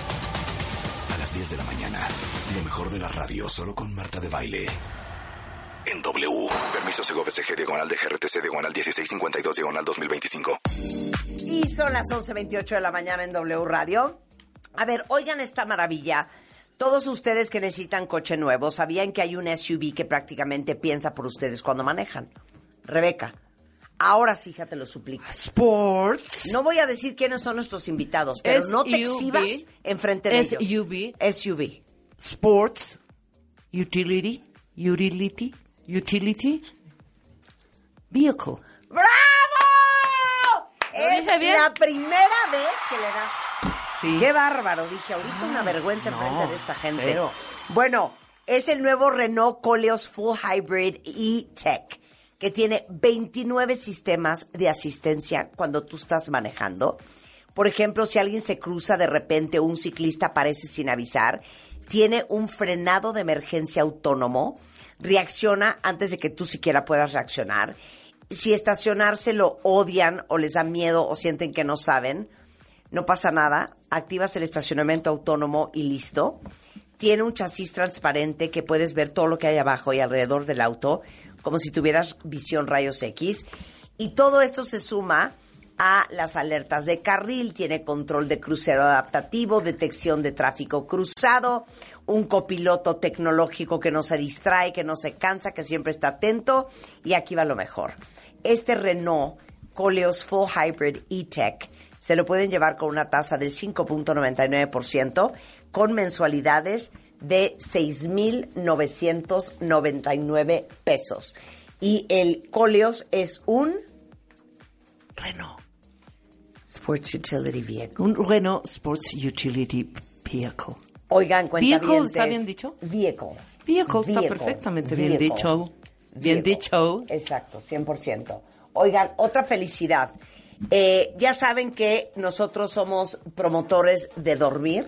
S2: a las diez de la mañana, lo mejor de la radio, solo con Marta de Baile. En W. Permiso Segov S G, diagonal de G R T C, diagonal dieciséis cincuenta y dos, diagonal dos mil veinticinco.
S1: Y son las once veintiocho de la mañana en W Radio. A ver, oigan esta maravilla. Todos ustedes que necesitan coche nuevo, ¿sabían que hay un S U V que prácticamente piensa por ustedes cuando manejan? Rebeca, ahora sí, ya te lo suplico.
S7: Sports.
S1: No voy a decir quiénes son nuestros invitados, pero no te exhibas enfrente de ellos.
S7: S U V.
S1: S U V.
S7: Sports. Utility. Utility. Utility. Vehicle.
S1: ¡Bravo!
S7: ¿Lo
S1: Es
S7: dije bien?
S1: la primera vez que le das.
S7: Sí.
S1: Qué bárbaro, dije. Ahorita una vergüenza
S7: no,
S1: enfrente de esta gente.
S7: cero.
S1: Bueno, es el nuevo Renault Koleos Full Hybrid E-Tech, que tiene veintinueve sistemas de asistencia cuando tú estás manejando. Por ejemplo, si alguien se cruza de repente o un ciclista aparece sin avisar, tiene un frenado de emergencia autónomo, reacciona antes de que tú siquiera puedas reaccionar. Si estacionarse lo odian o les da miedo o sienten que no saben, no pasa nada, activas el estacionamiento autónomo y listo. Tiene un chasis transparente que puedes ver todo lo que hay abajo y alrededor del auto, como si tuvieras visión rayos X. Y todo esto se suma a las alertas de carril, tiene control de crucero adaptativo, detección de tráfico cruzado, un copiloto tecnológico que no se distrae, que no se cansa, que siempre está atento. Y aquí va lo mejor. Este Renault Koleos Full Hybrid E-Tech se lo pueden llevar con una tasa del cinco punto noventa y nueve por ciento con mensualidades de seis mil novecientos noventa y nueve pesos. Y el Koleos es un
S7: Renault.
S1: Sports Utility Vehicle.
S7: Un Renault Sports Utility Vehicle.
S1: Oigan, cuentavientes.
S7: Vehicle, ¿está bien dicho?
S1: Vehicle.
S7: Vehicle, está
S1: Vehicle.
S7: perfectamente bien
S1: Vehicle.
S7: dicho. Bien
S1: Vehicle.
S7: dicho.
S1: Exacto, cien por ciento. Oigan, otra felicidad. Eh, ya saben que nosotros somos promotores de dormir.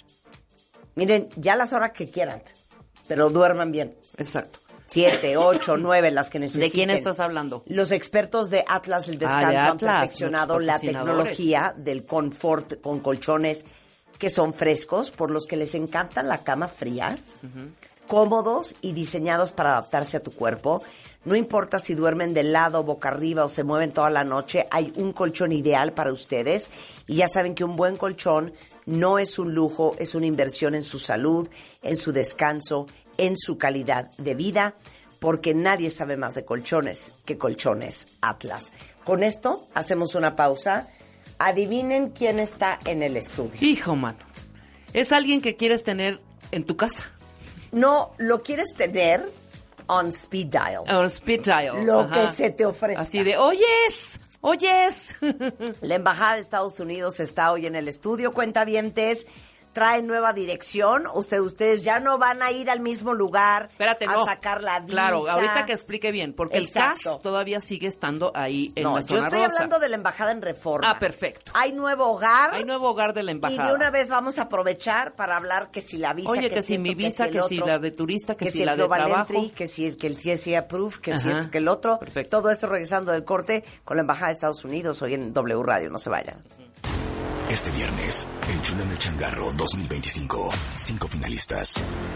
S1: Miren, ya las horas que quieran, pero duerman bien.
S7: Exacto.
S1: Siete, ocho, nueve, las que necesiten.
S7: ¿De quién estás hablando?
S1: Los expertos de Atlas del Descanso
S7: Ah, de
S1: han
S7: Atlas,
S1: perfeccionado
S7: los
S1: la
S7: patrocinadores.
S1: tecnología del confort con colchones que son frescos, por los que les encanta la cama fría, cómodos y diseñados para adaptarse a tu cuerpo. No importa si duermen de lado, boca arriba o se mueven toda la noche, hay un colchón ideal para ustedes. Y ya saben que un buen colchón no es un lujo, es una inversión en su salud, en su descanso, en su calidad de vida, porque nadie sabe más de colchones que Colchones Atlas. Con esto hacemos una pausa. Adivinen quién está en el estudio.
S7: Hijo, mano. Es alguien que quieres tener en tu casa.
S1: No, lo quieres tener on speed dial.
S7: O speed dial.
S1: Lo
S7: Ajá.
S1: que se te ofrezca.
S7: Así de, oyes, oyes.
S1: La Embajada de Estados Unidos está hoy en el estudio, cuentavientes. Trae nueva dirección. Usted, ustedes ya no van a ir al mismo lugar
S7: Espérate,
S1: a
S7: no.
S1: sacar la visa.
S7: Claro, ahorita que explique bien, porque
S1: Exacto.
S7: el C A S todavía sigue estando ahí en
S1: No,
S7: la
S1: yo
S7: zona
S1: estoy
S7: rosa.
S1: hablando de la Embajada en Reforma.
S7: Ah, perfecto.
S1: Hay nuevo hogar.
S7: Hay nuevo hogar de la
S1: Y
S7: embajada.
S1: de una vez vamos a aprovechar para hablar que si la visa,
S7: Oye,
S1: que,
S7: que
S1: si
S7: si mi
S1: esto,
S7: visa,
S1: el
S7: que si
S1: otro,
S7: la de turista, que,
S1: que
S7: si
S1: si el
S7: la de
S1: Global
S7: trabajo.
S1: Entry, que si el que el T S A Proof, que si
S7: Ajá.
S1: esto, que el otro.
S7: Perfecto.
S1: Todo eso regresando del corte con la Embajada de Estados Unidos hoy en W Radio. No se vayan.
S2: Este viernes, Enchúlame el Changarro dos mil veinticinco. Cinco finalistas.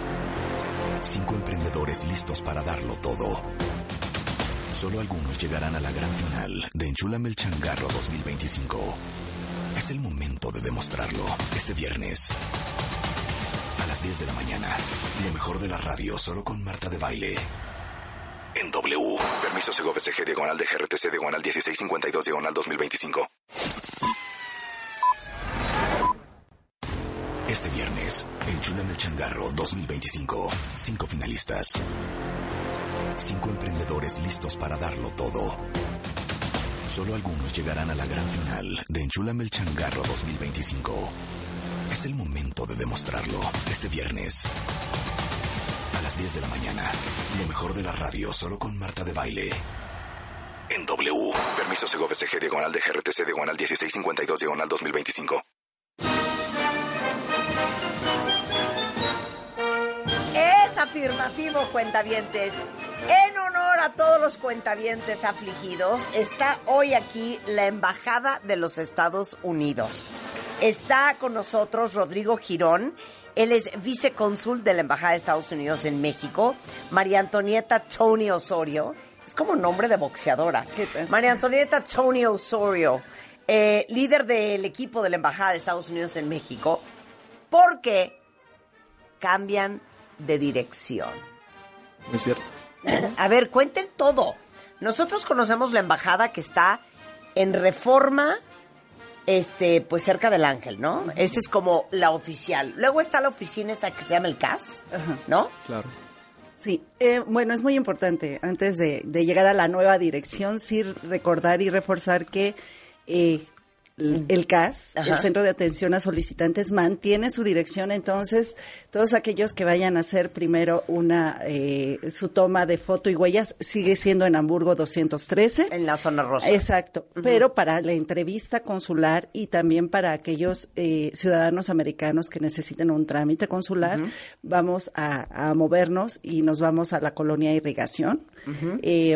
S2: Cinco emprendedores listos para darlo todo. Solo algunos llegarán a la gran final de Enchúlame el Changarro dos mil veinticinco. Es el momento de demostrarlo. Este viernes, a las diez de la mañana, lo mejor de la radio, solo con Marta de Baile. En W. Permiso Segov S G, diagonal de G R T C, diagonal dieciséis cincuenta y dos, diagonal dos mil veinticinco. Este viernes, Enchúlame el Changarro dos mil veinticinco. Cinco finalistas. Cinco emprendedores listos para darlo todo. Solo algunos llegarán a la gran final de Enchúlame el Changarro dos mil veinticinco. Es el momento de demostrarlo. Este viernes, a las diez de la mañana, lo mejor de la radio, solo con Marta de Baile. En W. Permiso Segov S G, diagonal de G R T C, diagonal dieciséis cincuenta y dos, diagonal dos mil veinticinco.
S1: Es afirmativo, cuentavientes. En honor a todos los cuentavientes afligidos, está hoy aquí la Embajada de los Estados Unidos. Está con nosotros Rodrigo Girón. Él es vicecónsul de la Embajada de Estados Unidos en México. María Antonieta Tony Osorio. Es como nombre de boxeadora. María Antonieta Tony Osorio, eh, líder del equipo de la Embajada de Estados Unidos en México, porque cambian de dirección.
S9: Es cierto.
S1: A ver, cuenten todo. Nosotros conocemos la embajada que está en Reforma, este, pues cerca del Ángel, ¿no? Esa es como la oficial. Luego está la oficina esa que se llama el C A S, ¿no?
S9: Claro.
S10: Sí, eh, bueno, es muy importante, antes de, de llegar a la nueva dirección, sí recordar y reforzar que eh, el C A S, Ajá. el Centro de Atención a Solicitantes, mantiene su dirección. Entonces, todos aquellos que vayan a hacer primero una eh, su toma de foto y huellas, sigue siendo en Hamburgo doscientos trece.
S1: En la zona rosa.
S10: Exacto. Uh-huh. Pero para la entrevista consular y también para aquellos eh, ciudadanos americanos que necesiten un trámite consular, uh-huh. vamos a, a movernos y nos vamos a la Colonia Irrigación. Uh-huh. Eh,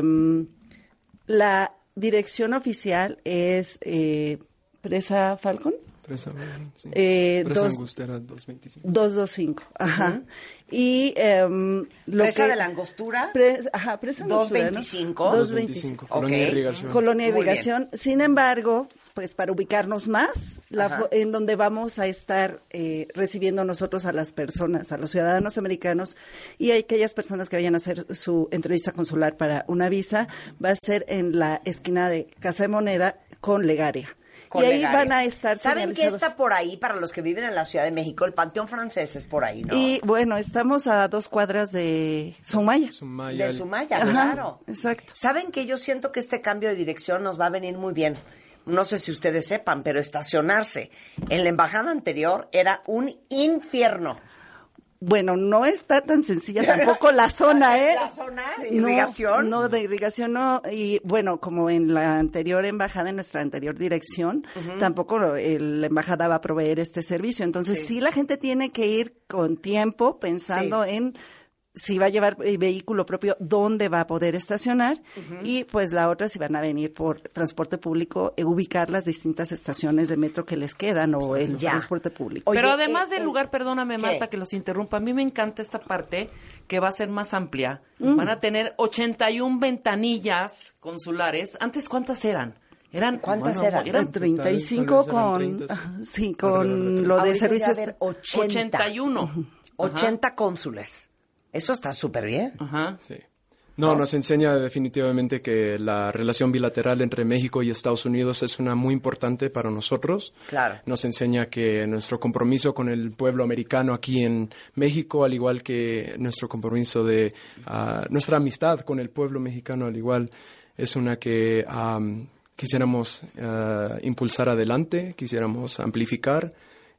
S10: la dirección oficial es... Eh, Presa Falcon.
S9: Presa, sí.
S10: Eh,
S9: Presa
S10: dos,
S9: Angostera doscientos veinticinco.
S10: doscientos veinticinco, ajá. Uh-huh. Y um, lo
S1: Presa
S10: que,
S1: de la Angostura.
S10: Pre, ajá, Presa Angostura,
S1: doscientos veinticinco.
S10: ¿no? doscientos veinticinco.
S9: Okay. Colonia Irrigación.
S10: Colonia Irrigación. Sin embargo, pues para ubicarnos más, la, en donde vamos a estar eh, recibiendo nosotros a las personas, a los ciudadanos americanos y a aquellas personas que vayan a hacer su entrevista consular para una visa, va a ser en la esquina de Casa de Moneda con Legaria.
S1: Con
S10: y ahí
S1: Legaria.
S10: van a estar
S1: ¿Saben qué está por ahí para los que viven en la Ciudad de México? El Panteón Francés es por ahí, ¿no?
S10: Y bueno, estamos a dos cuadras de Sumaya.
S1: Sumaya. De Sumaya,
S10: Ajá,
S1: claro.
S10: Exacto.
S1: ¿Saben que yo siento que este cambio de dirección nos va a venir muy bien? No sé si ustedes sepan, pero estacionarse en la embajada anterior era un infierno.
S10: Bueno, no está tan sencilla tampoco la zona, ¿eh?
S1: ¿La zona de irrigación?
S10: No, no, de irrigación no. Y bueno, como en la anterior embajada, en nuestra anterior dirección, uh-huh. tampoco el, la embajada va a proveer este servicio. Entonces, sí. sí la gente tiene que ir con tiempo pensando sí. en si va a llevar vehículo propio, dónde va a poder estacionar. Uh-huh. Y pues la otra, si van a venir por transporte público, eh, ubicar las distintas estaciones de metro que les quedan o el ya. transporte público.
S7: Oye, Pero además
S10: eh,
S7: del lugar, perdóname, Marta, ¿qué? que los interrumpa, a mí me encanta esta parte que va a ser más amplia. Mm. Van a tener ochenta y una ventanillas consulares. ¿Antes cuántas eran? Eran
S1: ¿Cuántas
S7: bueno,
S1: eran?
S10: eran treinta y cinco con treinta, sí. sí, con lo de
S1: Ahorita
S10: servicios
S7: ochenta. ochenta y uno.
S1: ochenta cónsules. Eso está súper bien.
S7: Ajá.
S9: Sí. No, nos enseña definitivamente que la relación bilateral entre México y Estados Unidos es una muy importante para nosotros.
S1: Claro.
S9: Nos enseña que nuestro compromiso con el pueblo americano aquí en México, al igual que nuestro compromiso de uh, nuestra amistad con el pueblo mexicano, al igual, es una que um, quisiéramos uh, impulsar adelante, quisiéramos amplificar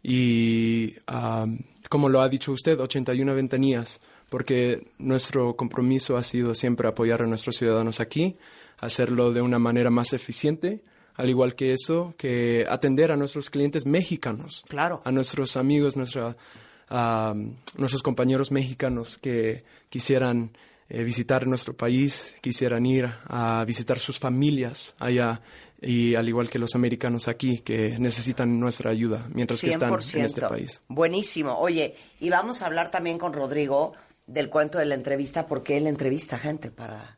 S9: y, um, como lo ha dicho usted, ochenta y una ventanillas. Porque nuestro compromiso ha sido siempre apoyar a nuestros ciudadanos aquí, hacerlo de una manera más eficiente, al igual que eso, que atender a nuestros clientes mexicanos,
S7: claro,
S9: a nuestros amigos, nuestra, uh, nuestros compañeros mexicanos que quisieran eh, visitar nuestro país, quisieran ir a visitar sus familias allá, y al igual que los americanos aquí, que necesitan nuestra ayuda mientras
S1: cien por ciento.
S9: Que están en este país.
S1: Buenísimo. Oye, y vamos a hablar también con Rodrigo del cuento de la entrevista, porque él entrevista gente para,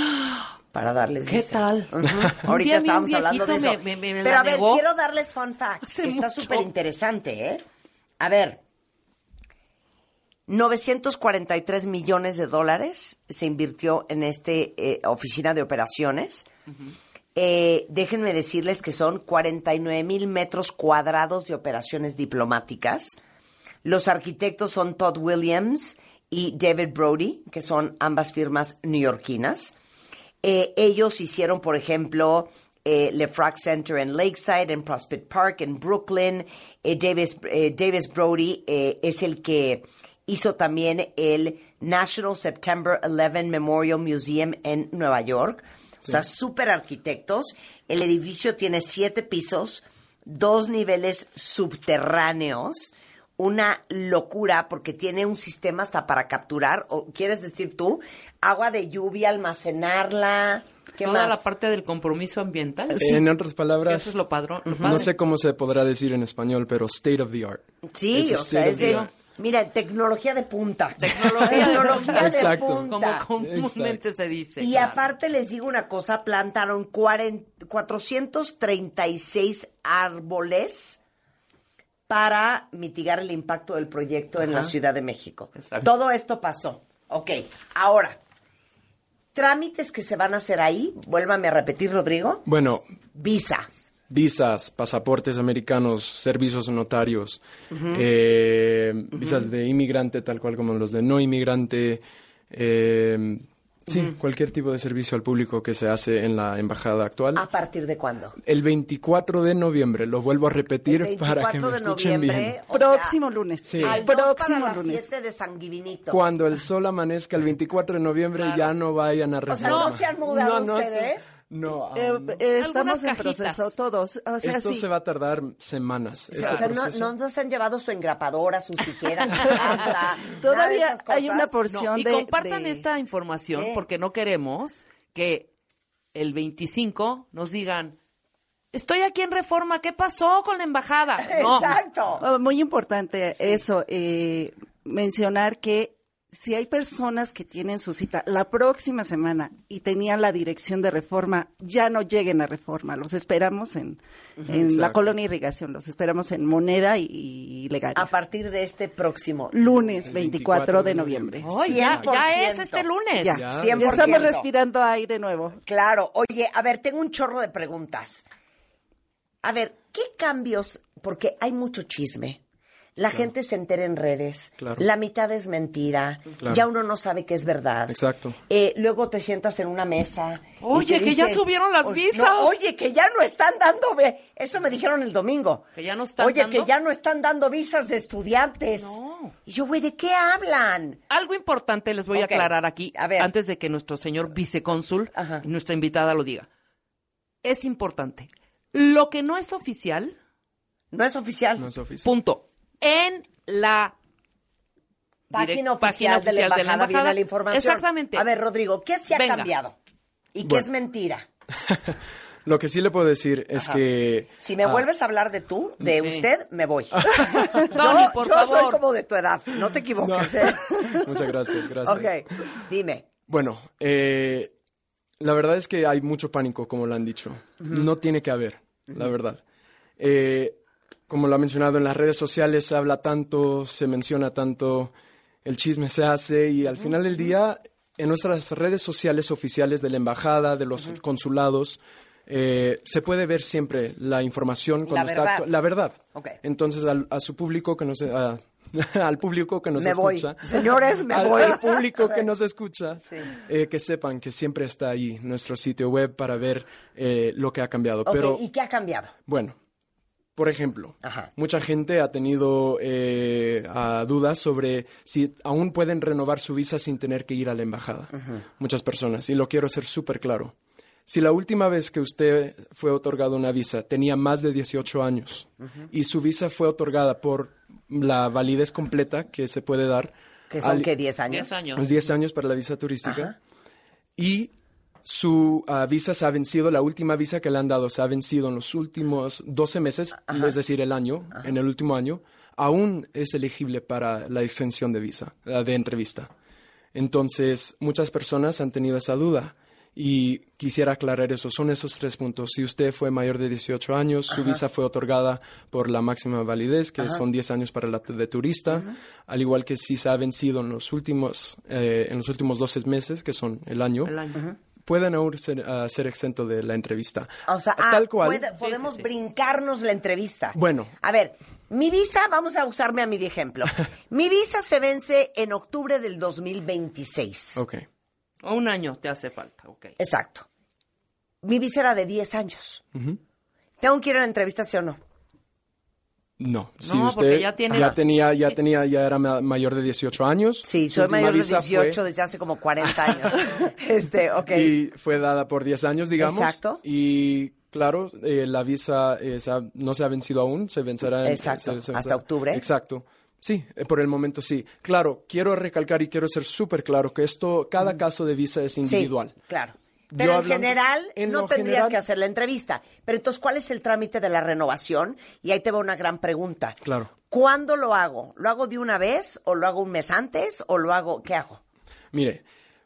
S1: para darles
S7: ¿Qué
S1: visa.
S7: tal?
S1: Uh-huh. Ahorita estábamos hablando de eso.
S7: Me, me, me
S1: Pero a ver,
S7: negó.
S1: quiero darles fun facts.
S7: Hace
S1: Está
S7: mucho.
S1: súper interesante, ¿eh? A ver, novecientos cuarenta y tres millones de dólares se invirtió en esta eh, oficina de operaciones. Uh-huh. Eh, déjenme decirles que son cuarenta y nueve mil metros cuadrados de operaciones diplomáticas. Los arquitectos son Todd Williams y David Brody, que son ambas firmas neoyorquinas. Eh, ellos hicieron, por ejemplo, eh, Le Frac Center en Lakeside, en Prospect Park, en Brooklyn. Eh, Davis, eh, Davis Brody eh, es el que hizo también el National September eleven Memorial Museum en Nueva York. Sí. O sea, súper arquitectos. El edificio tiene siete pisos, dos niveles subterráneos. Una locura porque tiene un sistema hasta para capturar, o quieres decir tú, agua de lluvia, almacenarla. ¿Qué
S7: Toda
S1: más?
S7: la parte del compromiso ambiental.
S9: Sí. En otras palabras,
S7: eso es lo, padrón, lo
S9: no
S7: padre.
S9: sé cómo se podrá decir en español, pero state of the art.
S1: Sí,
S9: It's a
S1: o sea,
S9: state of
S1: es
S9: the
S1: de,
S9: art.
S1: mira, tecnología de punta.
S7: Tecnología de
S1: Tecnología de
S9: Exacto.
S1: punta.
S7: Como comúnmente se dice.
S1: Y
S7: claro.
S1: aparte les digo una cosa, plantaron cuarenta, cuatrocientos treinta y seis árboles para mitigar el impacto del proyecto Ajá. en la Ciudad de México.
S7: Exacto.
S1: Todo esto pasó. Ok, ahora, trámites que se van a hacer ahí, vuélvame a repetir, Rodrigo.
S9: Bueno.
S1: Visas.
S9: Visas, pasaportes americanos, servicios notarios, uh-huh. eh, uh-huh. visas de inmigrante tal cual como los de no inmigrante, eh, sí, uh-huh. cualquier tipo de servicio al público que se hace en la embajada actual.
S1: ¿A partir de cuándo?
S9: El veinticuatro de noviembre, lo vuelvo a repetir para que me escuchen bien.
S10: Próximo lunes.
S9: Sí.
S1: Al
S10: próximo
S1: para
S10: lunes.
S1: las siete de Sanguivinito.
S9: Cuando el sol amanezca el veinticuatro de noviembre, claro. ya no vayan a reforma.
S1: O sea, ¿no se han mudado
S9: no, no
S1: ustedes?
S9: Se, no, um,
S10: eh, eh, estamos en
S7: cajitas.
S10: proceso todos. O sea,
S9: Esto
S10: sí.
S9: se va a tardar semanas.
S1: O sea,
S9: este
S1: no, no, no se han llevado su engrapadora, sus tijeras, su planta,
S10: todavía hay una porción
S7: no, y
S10: de...
S7: Y compartan
S10: de...
S7: esta información
S1: ¿Qué?
S7: porque no queremos que el veinticinco nos digan estoy aquí en Reforma, ¿qué pasó con la embajada? No.
S1: Exacto.
S10: Oh, muy importante sí. eso, eh, mencionar que si hay personas que tienen su cita la próxima semana y tenían la dirección de Reforma, ya no lleguen a Reforma. Los esperamos en, uh-huh, en la Colonia Irrigación, los esperamos en Moneda y, y Legaria.
S1: A partir de este próximo
S10: lunes veinticuatro de noviembre.
S7: Oh, ya, ya es este lunes.
S10: Ya,
S9: ya,
S10: ya estamos respirando aire nuevo.
S1: Claro. Oye, a ver, tengo un chorro de preguntas. A ver, ¿qué cambios? Porque hay mucho chisme. La claro. gente se entera en redes,
S9: claro.
S1: la mitad es mentira,
S9: claro.
S1: ya uno no sabe qué es verdad.
S9: Exacto.
S1: Eh, luego te sientas en una mesa.
S7: Oye, que
S1: dicen,
S7: ya subieron las visas.
S1: No, oye, que ya no están dando, eso me dijeron el domingo.
S7: Que ya no están
S1: Oye,
S7: dando.
S1: que ya no están dando visas de estudiantes.
S7: No.
S1: Y yo, güey, ¿de qué hablan?
S7: Algo importante les voy okay. a aclarar aquí,
S1: a ver.
S7: antes de que nuestro señor vicecónsul, Ajá. nuestra invitada lo diga. Es importante. Lo que no es oficial...
S1: No es oficial.
S9: No es oficial.
S7: Punto. En la
S1: página, oficial, página oficial de la embajada, de la embajada viene la información.
S7: Exactamente.
S1: A ver, Rodrigo, ¿qué se ha
S7: Venga.
S1: cambiado? ¿Y qué
S9: bueno.
S1: es mentira?
S9: Lo que sí le puedo decir es
S1: Ajá.
S9: que...
S1: Si me ah, vuelves a hablar de tú, de sí. usted, me voy.
S7: Tony,
S1: yo
S7: por
S1: yo
S7: favor.
S1: soy como de tu edad, no te equivoques.
S9: No.
S1: ¿eh?
S9: Muchas gracias, gracias.
S1: Ok, dime.
S9: Bueno, eh, la verdad es que hay mucho pánico, como lo han dicho. Uh-huh. No tiene que haber, uh-huh. la verdad. Eh... Como lo ha mencionado, en las redes sociales se habla tanto, se menciona tanto, el chisme se hace y al uh-huh. final del día, en nuestras redes sociales oficiales de la embajada, de los uh-huh. consulados, eh, se puede ver siempre la información cuando
S1: la
S9: está
S1: verdad.
S9: la verdad.
S1: Okay.
S9: Entonces, al, a su público que nos a, al público que nos
S1: me
S9: escucha,
S1: voy. Señores, me
S9: al,
S1: voy.
S9: al público que nos escucha,
S1: sí.
S9: eh, que sepan que siempre está ahí nuestro sitio web para ver eh, lo que ha cambiado.
S1: Okay.
S9: Pero,
S1: ¿y qué ha cambiado?
S9: Bueno. Por ejemplo,
S1: Ajá.
S9: mucha gente ha tenido eh, a dudas sobre si aún pueden renovar su visa sin tener que ir a la embajada. Uh-huh. Muchas personas, y lo quiero hacer súper claro. Si la última vez que usted fue otorgado una visa tenía más de dieciocho años uh-huh. y su visa fue otorgada por la validez completa que se puede dar...
S1: ¿Que son al, qué, diez años?
S7: diez años.
S9: diez años para la visa turística.
S1: Ajá.
S9: Y... Su uh, visa se ha vencido, la última visa que le han dado se ha vencido en los últimos doce meses, Ajá. es decir, el año, Ajá. en el último año, aún es elegible para la extensión de visa, de entrevista. Entonces, muchas personas han tenido esa duda y quisiera aclarar eso. Son esos tres puntos. Si usted fue mayor de dieciocho años, Ajá. su visa fue otorgada por la máxima validez, que Ajá. son diez años para la de turista, Ajá. al igual que si se ha vencido en los últimos, eh, en los últimos doce meses, que son el año,
S7: el año. Ajá.
S9: pueden aún ser, uh, ser exento de la entrevista.
S1: O sea,
S9: tal
S1: ah,
S9: cual.
S1: Puede, podemos
S7: sí, sí, sí.
S1: brincarnos la entrevista.
S9: Bueno.
S1: A ver, mi visa, vamos a usarme a mí de ejemplo. Mi visa se vence en octubre del dos mil veintiséis.
S9: Ok.
S7: O un año te hace falta, ok.
S1: Exacto. Mi visa era de diez años.
S9: Uh-huh.
S1: ¿Tengo que ir a la entrevista, sí o no?
S9: No, si
S7: no,
S9: usted
S7: ya, tienes...
S9: ya tenía, ya tenía, ya era mayor de dieciocho años.
S1: Sí, soy mayor de dieciocho fue... desde hace como cuarenta años. este, ok.
S9: Y fue dada por diez años, digamos.
S1: Exacto.
S9: Y claro, eh, la visa eh, se ha, no se ha vencido aún, se vencerá en,
S1: Exacto,
S9: se, se,
S1: hasta octubre.
S9: Exacto. Sí, eh, por el momento sí. Claro, quiero recalcar y quiero ser súper claro que esto, cada caso de visa es individual.
S1: Sí, claro. Pero
S9: Yo
S1: en
S9: hablando-
S1: general
S9: en
S1: no
S9: lo
S1: tendrías
S9: general-
S1: que hacer la entrevista. Pero entonces, ¿cuál es el trámite de la renovación? Y ahí te va una gran pregunta.
S9: Claro.
S1: ¿Cuándo lo hago? ¿Lo hago de una vez o lo hago un mes antes o lo hago, qué hago?
S9: Mire,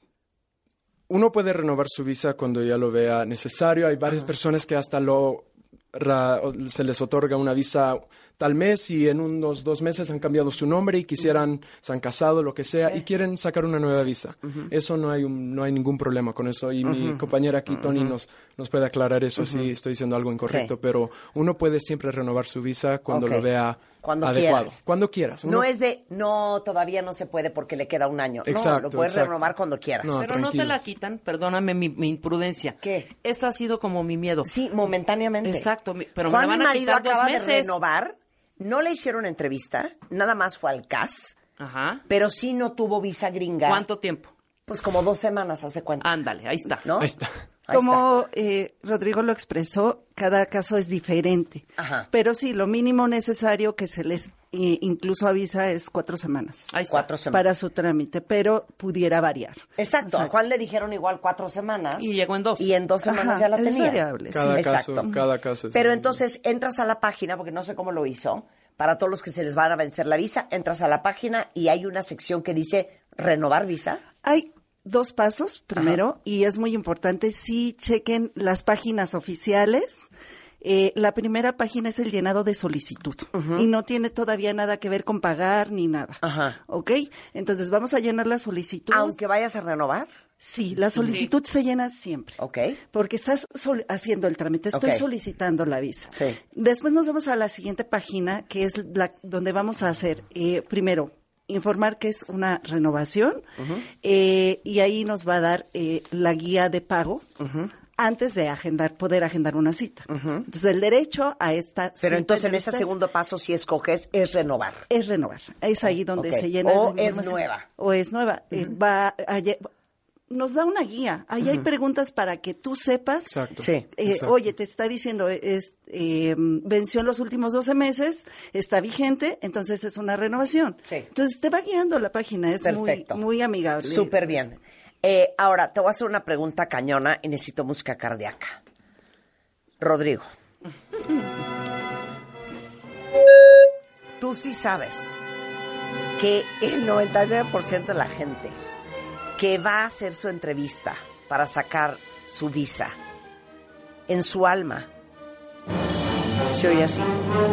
S9: uno puede renovar su visa cuando ya lo vea necesario. Hay varias personas que hasta lo ra- se les otorga una visa tal mes y en unos dos meses han cambiado su nombre y quisieran, se han casado, lo que sea, y quieren sacar una nueva visa. Eso no hay un- no hay ningún problema con eso. Y mi compañera aquí, Tony, nos, nos puede aclarar eso si estoy diciendo algo incorrecto.
S1: Sí.
S9: Pero uno puede siempre renovar su visa cuando
S1: Ok.
S9: lo vea
S1: Cuando
S9: adecuado.
S1: quieras.
S9: Cuando quieras. Uno-
S1: No es de, no, todavía no se puede porque le queda un año. no,
S9: Exacto,
S1: lo puedes
S9: exacto.
S1: renovar cuando quieras.
S9: No,
S7: Pero no te
S9: tranquilo.
S7: la quitan, perdóname mi, mi imprudencia.
S1: ¿Qué?
S7: Eso ha sido como mi miedo.
S1: Sí, momentáneamente.
S7: Exacto, mi- pero
S1: Juan,
S7: me la van
S1: mi
S7: a
S1: marido,
S7: quitar dos
S1: acaba de
S7: meses.
S1: renovar. No le hicieron entrevista, nada más fue al C A S,
S7: Ajá.
S1: pero sí no tuvo visa gringa.
S7: ¿Cuánto tiempo?
S1: Pues como dos semanas, hace cuenta.
S7: Ándale, ahí está.
S1: ¿No?
S9: Ahí está.
S1: Ahí
S10: Como eh, Rodrigo lo expresó, cada caso es diferente.
S1: Ajá.
S10: Pero sí, lo mínimo necesario que se les eh, incluso avisa es cuatro semanas
S7: Ahí está.
S1: Cuatro semanas.
S10: para su trámite, pero pudiera variar.
S1: Exacto. A Juan le dijeron igual cuatro semanas.
S7: Y llegó en dos.
S1: Y en dos semanas
S10: Ajá,
S1: ya la
S10: es
S1: tenía.
S10: variable,
S9: Cada
S10: sí.
S9: caso,
S1: Exacto.
S9: cada caso es
S1: Pero
S9: individual.
S1: entonces entras a la página, porque no sé cómo lo hizo, para todos los que se les van a vencer la visa, entras a la página y hay una sección que dice renovar visa.
S10: Hay dos pasos, primero, y es muy importante, sí chequen las páginas oficiales. Eh, la primera página es el llenado de solicitud y no tiene todavía nada que ver con pagar ni nada.
S1: Ajá.
S10: ¿Ok? Entonces vamos a llenar la solicitud.
S1: Aunque vayas a renovar.
S10: Sí, la solicitud se llena siempre.
S1: Ok.
S10: Porque estás sol- haciendo el trámite, estoy
S1: Ok.
S10: solicitando la visa.
S1: Sí.
S10: Después nos vamos a la siguiente página, que es la donde vamos a hacer, eh, primero, informar que es una renovación, eh, y ahí nos va a dar eh, la guía de pago antes de agendar, poder agendar una cita. Entonces, el derecho a esta cita
S1: Pero entonces en ese
S10: entrevistas
S1: segundo paso, si escoges, es renovar.
S10: es renovar. Es ahí donde
S1: Ok.
S10: se llena.
S1: O
S10: la
S1: es
S10: información.
S1: nueva.
S10: O es nueva. Eh, va a lle- nos da una guía. Ahí hay preguntas para que tú sepas.
S9: Exacto.
S1: Sí.
S10: Eh,
S9: Exacto.
S10: oye, te está diciendo, es, eh, venció en los últimos doce meses, está vigente, entonces es una renovación.
S1: Sí.
S10: Entonces te va guiando la página, es muy,
S1: Perfecto.
S10: muy amigable.
S1: Súper bien. Eh, ahora, te voy a hacer una pregunta cañona y necesito música cardíaca. Rodrigo. Tú sí sabes que el noventa y nueve por ciento de la gente que va a hacer su entrevista para sacar su visa, en su alma, se oye así.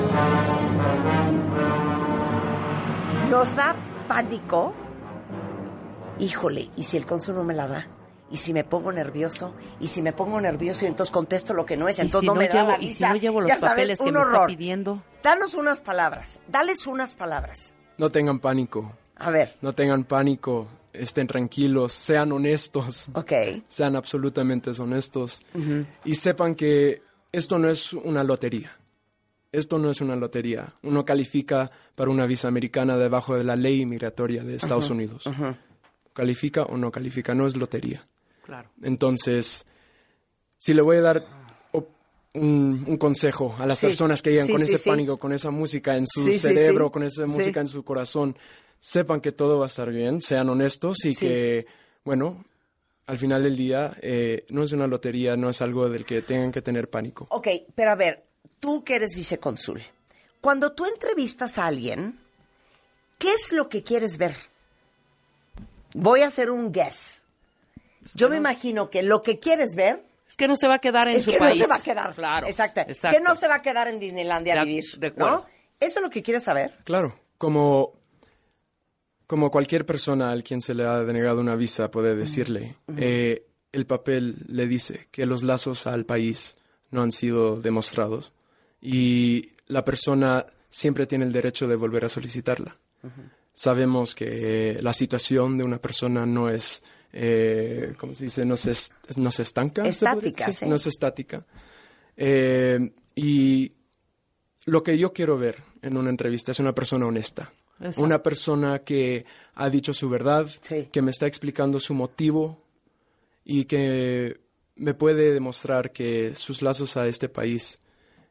S1: Nos da pánico. Híjole, ¿y si el cónsul no me la da? ¿Y si me pongo nervioso? ¿Y si me pongo nervioso y entonces contesto lo que no es?
S7: Y
S1: Entonces
S7: si
S1: no,
S7: no
S1: me da
S7: llevo-
S1: la
S7: y si
S1: visa.
S7: no llevo los
S1: Ya sabes,
S7: papeles que
S1: un
S7: me está
S1: horror.
S7: pidiendo.
S1: Danos unas palabras. Dales unas palabras.
S9: No tengan pánico.
S1: A ver.
S9: No tengan pánico. Estén tranquilos. Sean honestos.
S1: Ok.
S9: Sean absolutamente honestos. Y sepan que esto no es una lotería. Esto no es una lotería. Uno califica para una visa americana debajo de la ley migratoria de Estados Unidos. Califica o no califica. No es lotería.
S7: Claro.
S9: Entonces, si le voy a dar op- un, un consejo a las
S1: Sí.
S9: personas que llegan
S1: Sí,
S9: con
S1: sí,
S9: ese
S1: sí.
S9: pánico, con esa música en su
S1: Sí, sí,
S9: cerebro,
S1: sí.
S9: con esa
S1: Sí.
S9: música en su corazón, sepan que todo va a estar bien, sean honestos y
S1: Sí.
S9: que, bueno, al final del día eh, no es una lotería, no es algo del que tengan que tener pánico.
S1: Ok, pero a ver, tú que eres vicecónsul, cuando tú entrevistas a alguien, ¿qué es lo que quieres ver? Voy a hacer un guess. Yo me imagino que lo que quieres ver
S7: Es que no se va a quedar en
S1: es
S7: su
S1: que
S7: país.
S1: no se va a quedar.
S7: Claro.
S1: Exacto.
S7: exacto.
S1: Que no se va a quedar en Disneylandia a
S7: De-
S1: vivir.
S7: de acuerdo.
S1: ¿No? Eso es lo que quieres saber.
S9: Claro, como, como cualquier persona al quien se le ha denegado una visa puede decirle, eh, el papel le dice que los lazos al país no han sido demostrados y la persona siempre tiene el derecho de volver a solicitarla. Sabemos que la situación de una persona no es, eh, ¿cómo se dice? No se, es- no se estanca. ¿se podría
S1: Estática,
S9: decir?
S1: sí.
S9: No es estática. Eh, y lo que yo quiero ver en una entrevista es una persona honesta.
S7: Exacto.
S9: Una persona que ha dicho su verdad,
S1: Sí.
S9: que me está explicando su motivo y que me puede demostrar que sus lazos a este país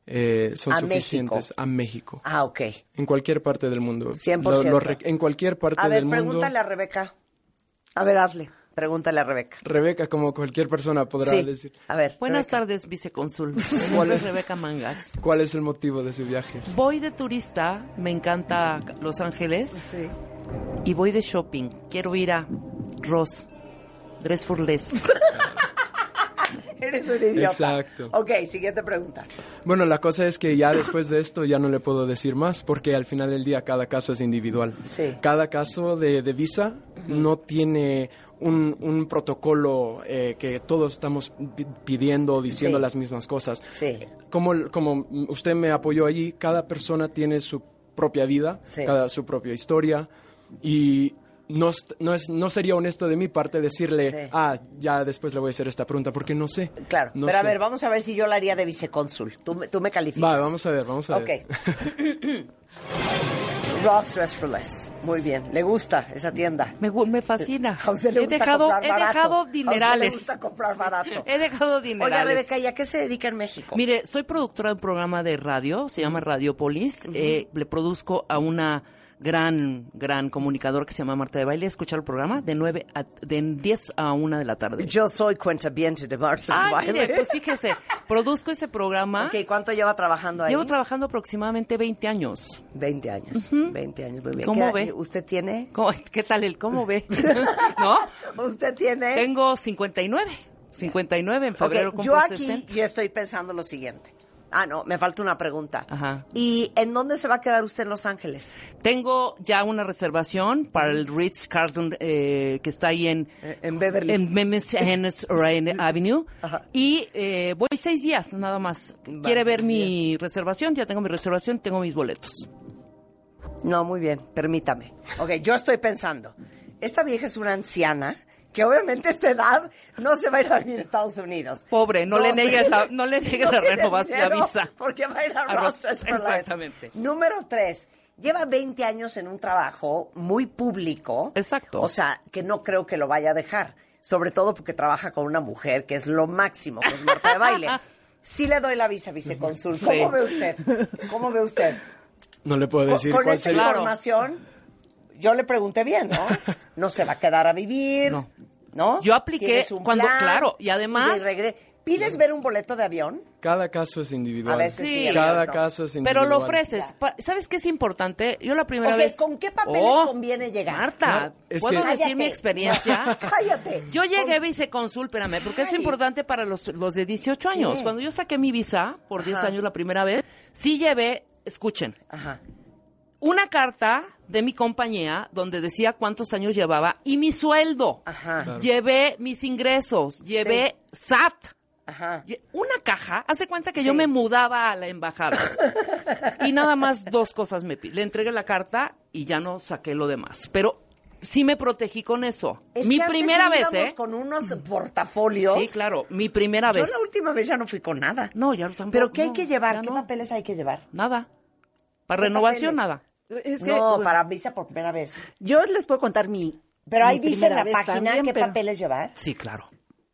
S9: eh, son
S1: A
S9: suficientes
S1: México.
S9: a México.
S1: Ah, ok.
S9: En cualquier parte del mundo.
S1: cien por ciento.
S9: Lo- lo re- en cualquier parte
S1: A ver,
S9: del mundo.
S1: pregúntale a Rebeca. A ver, hazle. Pregúntale a Rebeca.
S9: Rebeca, como cualquier persona podrá
S1: Sí.
S9: decir.
S1: A ver.
S7: Buenas
S1: Rebeca.
S7: tardes, vicecónsul. Mi nombre es Rebeca Mangas.
S9: ¿Cuál es el motivo de su viaje?
S7: Voy de turista, me encanta Los Ángeles.
S1: Sí.
S7: Y voy de shopping. Quiero ir a Ross. Dress for Less.
S1: Eres un idiota.
S9: Exacto.
S1: Ok, siguiente pregunta.
S9: Bueno, la cosa es que ya después de esto ya no le puedo decir más porque al final del día cada caso es individual.
S1: Sí.
S9: Cada caso de, de visa no tiene un, un protocolo eh, que todos estamos pi- pidiendo, diciendo
S1: Sí.
S9: las mismas cosas.
S1: Sí.
S9: Como, como usted me apoyó allí, cada persona tiene su propia vida,
S1: Sí.
S9: cada su propia historia y no, est- no, es, no sería honesto de mi parte decirle,
S1: Sí.
S9: ah, ya después le voy a hacer esta pregunta porque no sé.
S1: Claro,
S9: No
S1: pero a
S9: sé.
S1: ver, vamos a ver si yo la haría de vicecónsul. Tú, me- tú me calificas.
S9: Va, vamos a ver, vamos a ver.
S1: Ok. Ross Dress for Less. Muy bien. ¿Le gusta esa tienda?
S7: Me, gu- me fascina.
S1: A usted le
S7: He
S1: gusta
S7: dejado,
S1: comprar
S7: he
S1: barato.
S7: dejado
S1: A usted le
S7: dinerales.
S1: gusta comprar barato.
S7: He dejado
S1: Oiga,
S7: dinerales.
S1: Rebeca, ¿y a qué se dedica en México?
S7: Mire, soy productora de un programa de radio, se llama Radiopolis. Eh, le produzco a una gran, gran comunicadora que se llama Marta de Baile. Escuchar el programa de nueve a, de diez a una de la tarde.
S1: Yo soy cuentaviente de Marta de
S7: Ay,
S1: Baile.
S7: mire, pues fíjese, produzco ese programa.
S1: Ok, ¿cuánto lleva trabajando ahí?
S7: Llevo trabajando aproximadamente veinte años.
S1: veinte años. veinte años, muy bien.
S7: ¿Cómo
S1: ¿Qué-
S7: ve?
S1: ¿Usted tiene?
S7: ¿Cómo- ¿Qué tal el cómo ve? ¿No?
S1: ¿Usted tiene?
S7: Tengo cincuenta y nueve. cincuenta y nueve en
S1: Ok,
S7: febrero.
S1: yo
S7: cumplo
S1: aquí
S7: sesenta.
S1: ya estoy pensando lo siguiente. Ah, no, me falta una pregunta.
S7: Ajá.
S1: ¿Y en dónde se va a quedar usted en Los Ángeles?
S7: Tengo ya una reservación para el Ritz Carlton eh, que está ahí en
S1: En Beverly.
S7: en Memphis Avenue
S1: Ajá.
S7: y eh, voy seis días nada más. ¿Quiere ver mi reservación? Ya tengo mi reservación, tengo mis boletos.
S1: No, muy bien, permítame. Ok, yo estoy pensando. Esta vieja es una anciana que obviamente a esta edad no se va a ir a vivir a Estados Unidos.
S7: Pobre, no, le
S1: sé.
S7: niegues la, no le niegues
S1: No
S7: la
S1: tiene
S7: renovación, la
S1: dinero
S7: visa.
S1: Porque va a ir a,
S7: A
S1: Ross
S7: Ross,
S1: Dress for Less.
S7: exactamente.
S1: Número tres, lleva veinte años en un trabajo muy público.
S7: Exacto.
S1: O sea, que no creo que lo vaya a dejar. Sobre todo porque trabaja con una mujer que es lo máximo, que es Marta de Baile. Sí le doy la visa, vicecónsul. ¿Cómo
S7: Sí.
S1: ve usted? ¿Cómo ve usted?
S9: No le puedo
S1: Con,
S9: decir
S1: con
S9: cuál
S1: esa
S9: sería.
S7: Claro.
S1: información, yo le pregunté bien, ¿no? No se va a quedar a vivir,
S7: No.
S1: ¿no?
S7: Yo apliqué
S1: Tienes un
S7: cuando-
S1: plan,
S7: claro, y además-
S1: de regre- ¿Pides ver un boleto de avión?
S9: Cada caso es individual.
S1: A veces sí, es
S9: Cada
S1: cierto.
S9: caso es individual.
S7: Pero lo ofreces. Pa- ¿Sabes qué es importante? Yo la primera
S1: Ok,
S7: vez...
S1: ¿con qué papeles
S7: Oh,
S1: conviene llegar?
S7: Marta,
S9: No, es
S7: ¿puedo
S9: que-
S7: decir mi
S1: Cállate.
S7: experiencia?
S1: Cállate.
S7: Yo llegué
S1: Con-
S7: vicecónsul, espérame, porque es
S1: Ay.
S7: importante para los, los de dieciocho años.
S1: ¿Qué?
S7: Cuando yo saqué mi visa por diez
S1: Ajá.
S7: años la primera vez, sí llevé, escuchen,
S1: Ajá.
S7: una carta de mi compañía donde decía cuántos años llevaba y mi sueldo.
S1: Ajá. Claro.
S7: Llevé mis ingresos, llevé S A T.
S1: Ajá.
S7: Lle- Una caja, hace cuenta que
S1: Sí.
S7: yo me mudaba a la embajada. Y nada más dos cosas me pide. Le entregué la carta y ya no saqué lo demás. Pero sí me protegí con eso.
S1: Es
S7: mi
S1: que antes
S7: primera vez,
S1: íbamos
S7: ¿eh?
S1: con unos portafolios.
S7: Sí, claro, mi primera
S1: Yo
S7: vez.
S1: la última vez ya no fui con nada.
S7: No, ya tampoco.
S1: ¿Pero qué hay
S7: no,
S1: que llevar?
S7: ya
S1: ¿Qué
S7: no.
S1: papeles hay que llevar?
S7: Nada. Para
S1: ¿Qué
S7: renovación,
S1: papeles?
S7: nada.
S10: Es que,
S1: No,
S10: pues,
S1: para visa por primera vez.
S10: yo les puedo contar mi.
S1: Pero ahí
S10: mi
S1: dice en la
S10: primera vez
S1: página
S10: también,
S1: qué
S10: pero-
S1: papeles llevar.
S7: Sí, claro.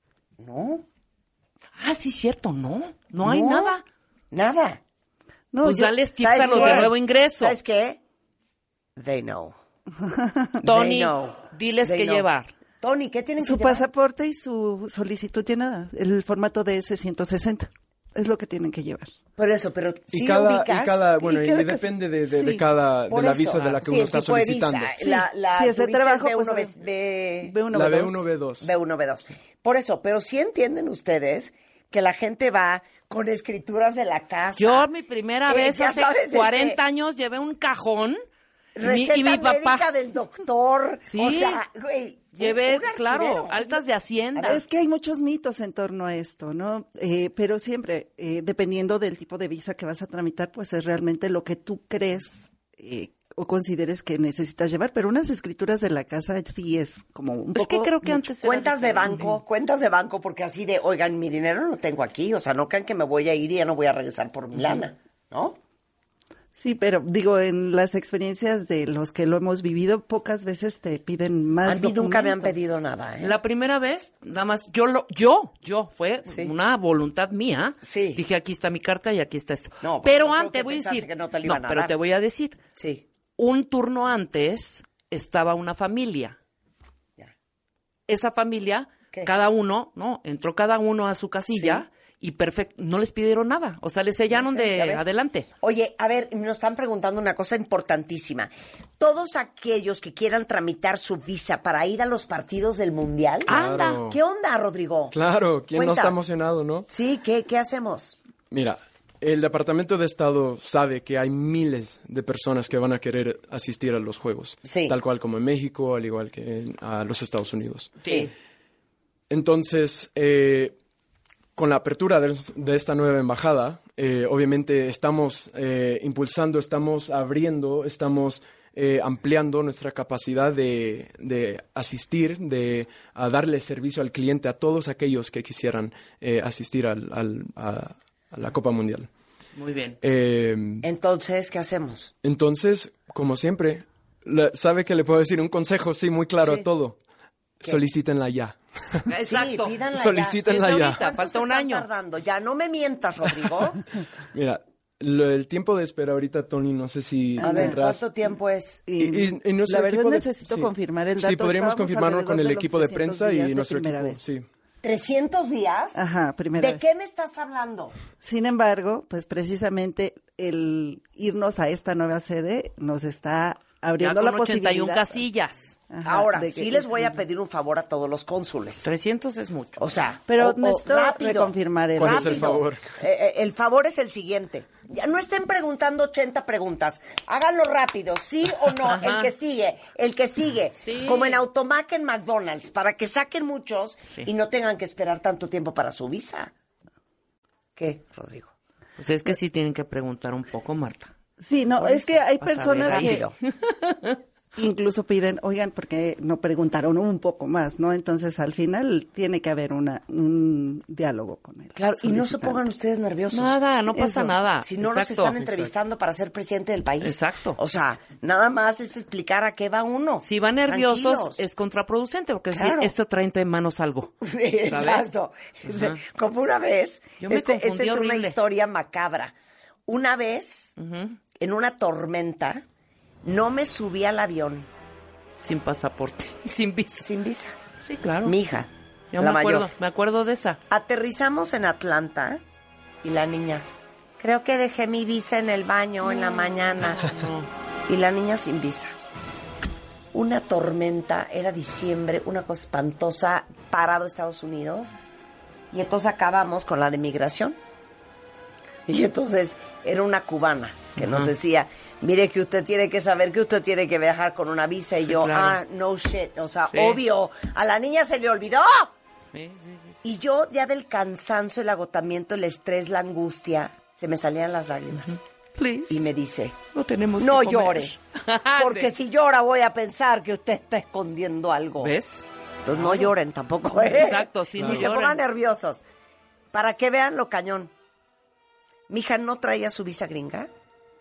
S1: No.
S7: Ah, sí, cierto, no. No hay
S1: No.
S7: nada.
S1: Nada.
S10: No,
S7: Pues
S10: yo-
S7: dales tips
S1: ¿Sabes
S7: a los
S1: qué?
S7: de nuevo ingreso.
S1: ¿Sabes qué? They know.
S7: Tony,
S1: They know.
S7: diles
S1: They
S7: qué
S1: know.
S7: llevar.
S1: Tony, ¿qué tienen que
S10: Su
S1: llevar?
S10: pasaporte y su solicitud tiene nada, el formato de ese ciento sesenta. Es lo que tienen que llevar.
S1: Por eso, pero
S9: Y
S1: sí
S9: cada,
S1: ubicas.
S9: y cada, bueno,
S10: y
S9: y
S10: cada
S9: depende de, de, de
S10: sí,
S9: cada,
S1: Por
S9: de la
S1: eso.
S9: visa de la que
S1: Sí,
S9: uno
S1: el
S9: está
S1: tipo de visa.
S9: solicitando.
S10: Sí.
S1: La, la
S10: Si es de
S1: turista
S10: trabajo,
S1: B uno,
S10: pues,
S1: B,
S10: B uno,
S9: La
S10: B
S9: B
S10: dos.
S9: uno, B dos.
S1: B uno, B dos. Por eso, pero sí entienden ustedes que la gente va con escrituras de la casa.
S7: Yo mi primera
S1: Eh,
S7: vez
S1: ya
S7: hace
S1: sabes, este,
S7: cuarenta años llevé un cajón y mi,
S1: Receta
S7: y mi papá
S1: médica del doctor.
S7: Sí.
S1: O sea, güey.
S7: llevé,
S1: un
S7: claro,
S1: archivero.
S7: altas de hacienda.
S10: Es que hay muchos mitos en torno a esto, ¿no? Eh, pero siempre, eh, dependiendo del tipo de visa que vas a tramitar, pues es realmente lo que tú crees eh, o consideres que necesitas llevar. Pero unas escrituras de la casa sí es como un poco...
S7: Es que creo que
S10: mucho.
S7: antes era
S1: Cuentas de
S7: diferente.
S1: banco, cuentas de banco, porque así de, oigan, mi dinero lo tengo aquí, o sea, no crean que me voy a ir y ya no voy a regresar por mi lana, ¿no?
S10: Sí, pero digo, en las experiencias de los que lo hemos vivido, pocas veces te piden más
S1: A mí nunca me han
S10: documentos.
S1: pedido nada, ¿eh?
S7: La primera vez, nada más, yo, lo, yo, yo, fue
S1: Sí.
S7: una voluntad mía.
S1: Sí.
S7: Dije, aquí está mi carta y aquí está esto.
S1: No, porque
S7: pero
S1: yo creo
S7: antes,
S1: que
S7: voy a
S1: pensaste
S7: decir,
S1: que no te lo
S7: no,
S1: iban a
S7: pero
S1: dar.
S7: te voy a decir,
S1: Sí.
S7: un turno antes estaba una familia.
S1: Ya.
S7: Esa familia,
S1: ¿Qué?
S7: cada uno, ¿no? Entró cada uno a su casilla y perfecto, no les pidieron nada. O sea, les sellaron
S1: No sé, ¿ya
S7: de
S1: ves?
S7: adelante.
S1: Oye, a ver, nos están preguntando una cosa importantísima. Todos aquellos que quieran tramitar su visa para ir a los partidos del Mundial.
S7: Anda.
S9: Claro.
S1: ¿Qué onda, Rodrigo?
S9: Claro, ¿quién no
S1: Cuenta.
S9: está emocionado, no?
S1: Sí, ¿qué, qué hacemos?
S9: Mira, el Departamento de Estado sabe que hay miles de personas que van a querer asistir a los Juegos.
S1: Sí.
S9: Tal cual como en México, al igual que en a los Estados Unidos.
S1: Sí.
S9: Entonces, eh, con la apertura de, de esta nueva embajada, eh, obviamente estamos eh, impulsando, estamos abriendo, estamos eh, ampliando nuestra capacidad de, de asistir, de a darle servicio al cliente a todos aquellos que quisieran eh, asistir al, al- a, a la Copa Mundial.
S7: Muy bien.
S9: Eh,
S1: Entonces, ¿qué hacemos?
S9: entonces, como siempre, la- ¿sabe que le puedo decir un consejo? Sí, muy claro
S1: Sí.
S9: a todo. Solicítenla ya.
S7: Exacto.
S1: Sí, pídanla ya.
S9: Solicítenla
S7: Sí, es
S9: ya.
S7: ahorita.
S1: ¿Cuánto
S7: Falta
S1: se
S7: un
S1: están
S7: año.
S1: tardando? Ya, no me mientas, Rodrigo.
S9: Mira, lo- el tiempo de espera ahorita, Tony, no sé si
S1: A ver,
S9: tendrás-
S1: ¿cuánto tiempo es?
S10: Y,
S9: Y- y- y nuestro
S10: la verdad
S9: equipo de-
S10: necesito
S9: sí.
S10: confirmar el dato.
S9: Sí, podríamos
S10: Estábamos
S9: confirmarlo con
S10: alrededor
S9: el
S10: de los
S9: equipo de
S10: trescientos
S9: prensa
S10: días
S9: y
S10: de
S9: nuestro
S10: primera
S9: equipo.
S10: vez.
S9: Sí.
S1: ¿trescientos días?
S10: Ajá, primera
S1: ¿De
S10: vez.
S1: qué me estás hablando?
S10: Sin embargo, pues precisamente el irnos a esta nueva sede nos está
S7: Ya
S10: abriendo
S7: con
S10: la
S7: ochenta y
S10: posibilidad.
S7: una casillas.
S10: Ajá,
S1: Ahora,
S10: de que-
S1: sí les voy a pedir un favor a todos los cónsules.
S7: trescientos es mucho.
S1: O sea,
S10: Pero
S1: o- o
S10: necesito
S1: rápido,
S10: reconfirmar el-
S9: ¿Cuál es el
S1: rápido.
S9: favor?
S1: Eh, eh, el favor es el siguiente. Ya no estén preguntando ochenta preguntas. Háganlo rápido, sí o no.
S7: Ajá.
S1: El que sigue, el que sigue.
S7: Sí.
S1: Como en Automac en McDonald's, para que saquen muchos
S7: Sí.
S1: y no tengan que esperar tanto tiempo para su visa. ¿Qué, Rodrigo?
S7: Pues es que sí tienen que preguntar un poco, Marta.
S10: Sí, no,
S1: Por
S10: es que hay
S7: vas a
S10: personas
S7: ver
S10: que
S1: rápido.
S10: incluso piden, oigan, porque no preguntaron un poco más, ¿no? Entonces, al final tiene que haber una un diálogo con él.
S1: Claro, y no se pongan ustedes nerviosos.
S7: Nada, no pasa
S10: Eso.
S7: nada.
S1: Si no los
S7: Exacto.
S1: están entrevistando para ser presidente del país.
S7: Exacto.
S1: O sea, nada más es explicar a qué va uno.
S7: Si van nerviosos,
S1: Tranquilos.
S7: es contraproducente, porque si
S1: Claro.
S7: esto trae entre manos algo.
S1: Sí, exacto.
S7: Ajá.
S1: Como una vez,
S7: Yo me
S1: este, esta
S7: confundí
S1: es una
S7: horrible.
S1: historia macabra. Una vez, en una tormenta, no me subí al avión
S7: Sin pasaporte, sin visa.
S1: sin visa.
S7: Sí, claro.
S1: Mi hija,
S7: Yo
S1: la
S7: me acuerdo,
S1: mayor.
S7: me acuerdo de esa.
S1: Aterrizamos en Atlanta y la niña, creo que dejé mi visa en el baño en la mañana. Y la niña sin visa. Una tormenta, era diciembre, una cosa espantosa, parado Estados Unidos. Y entonces acabamos con la de migración. Y entonces era una cubana que nos decía, mire que usted tiene que saber que usted tiene que viajar con una visa. Y
S7: Sí,
S1: yo,
S7: claro.
S1: ah, no shit, o sea,
S7: Sí.
S1: obvio, a la niña se le olvidó.
S7: Sí, sí, sí, sí.
S1: Y yo ya del cansancio, el agotamiento, el estrés, la angustia, se me salían las lágrimas.
S7: Please.
S1: Y me dice,
S7: No tenemos
S1: no
S7: que comer.
S1: llore, porque si llora voy a pensar que usted está escondiendo algo.
S7: ¿Ves?
S1: Entonces no lloren tampoco, ¿eh?
S7: Exacto, sí, no
S1: Ni se
S7: lloren.
S1: pongan nerviosos. Para que vean lo cañón. Mi hija no traía su visa gringa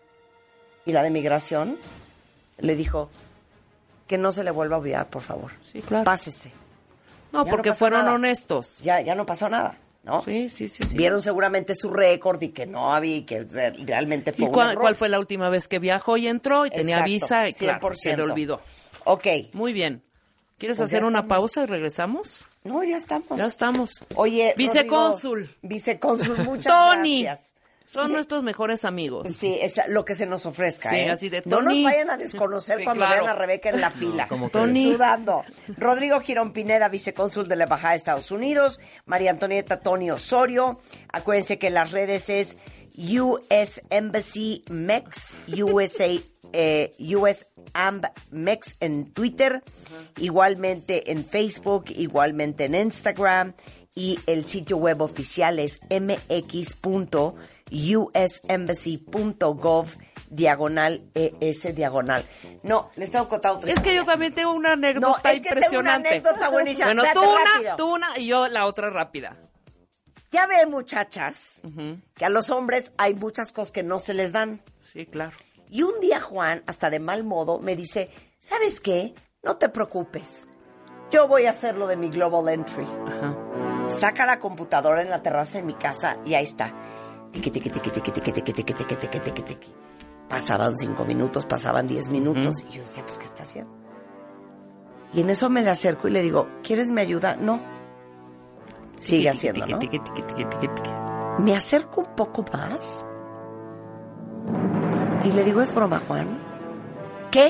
S1: y la de migración le dijo que no se le vuelva a olvidar, por favor.
S7: Sí, claro.
S1: Pásese.
S7: No,
S1: Ya
S7: porque
S1: no pasó
S7: fueron
S1: nada.
S7: honestos.
S1: Ya, ya no pasó nada, ¿no?
S7: Sí, sí, sí, sí.
S1: Vieron seguramente su récord y que no había, y que re- realmente fue
S7: ¿Y
S1: un
S7: cuál,
S1: error.
S7: cuál fue la última vez que viajó y entró y tenía
S1: Exacto,
S7: visa y claro,
S1: cien por
S7: se le
S1: ciento.
S7: olvidó?
S1: Ok.
S7: Muy bien. ¿Quieres
S1: Pues ya
S7: hacer una
S1: estamos.
S7: pausa y regresamos?
S1: No, ya estamos.
S7: Ya estamos.
S1: Oye,
S7: Vicecónsul.
S1: Rodrigo, vicecónsul, muchas
S7: Tony.
S1: gracias.
S7: Son nuestros mejores amigos.
S1: Sí, es lo que se nos ofrezca,
S7: Sí,
S1: ¿eh?
S7: así de
S1: No nos
S7: Tony.
S1: vayan a desconocer
S7: Sí,
S1: cuando
S7: claro.
S1: vean a Rebeca en la fila.
S9: ¿cómo
S7: Tony.
S1: Sudando. Rodrigo Girón Pineda, vicecónsul de la Embajada de Estados Unidos. María Antonieta Tony Osorio. Acuérdense que las redes es U S Embassy Mex, U S A, eh, U S Amb Mex en Twitter, igualmente en Facebook, igualmente en Instagram, y el sitio web oficial es m x punto u s embassy punto gov diagonal es diagonal. No, les tengo contado otra
S7: Es que yo
S1: historia.
S7: también tengo una anécdota
S1: No, es que tengo una
S7: impresionante.
S1: anécdota buenísima.
S7: Bueno,
S1: Espérate,
S7: tú una,
S1: rápido.
S7: tú una y yo la otra rápida.
S1: Ya ven, muchachas, uh-huh. que a los hombres hay muchas cosas que no se les dan.
S7: Sí, claro.
S1: Y un día Juan, hasta de mal modo, me dice, ¿sabes qué? No te preocupes. Yo voy a hacer lo de mi Global Entry.
S7: Ajá.
S1: Saca la computadora en la terraza de mi casa y ahí está. Tiqui, tiqui, tiqui, tiqui, tiqui, tiqui, tiqui, tiqui, tiqui, tiqui, tiqui. Pasaban cinco minutos, pasaban diez minutos. Uh-huh. Y yo decía, pues, ¿qué está haciendo? Y en eso me le acerco y le digo, ¿quieres mi ayuda? No. Sigue haciendo, ¿no? Me acerco un poco más y le digo, ¿es broma, Juan? ¿Qué?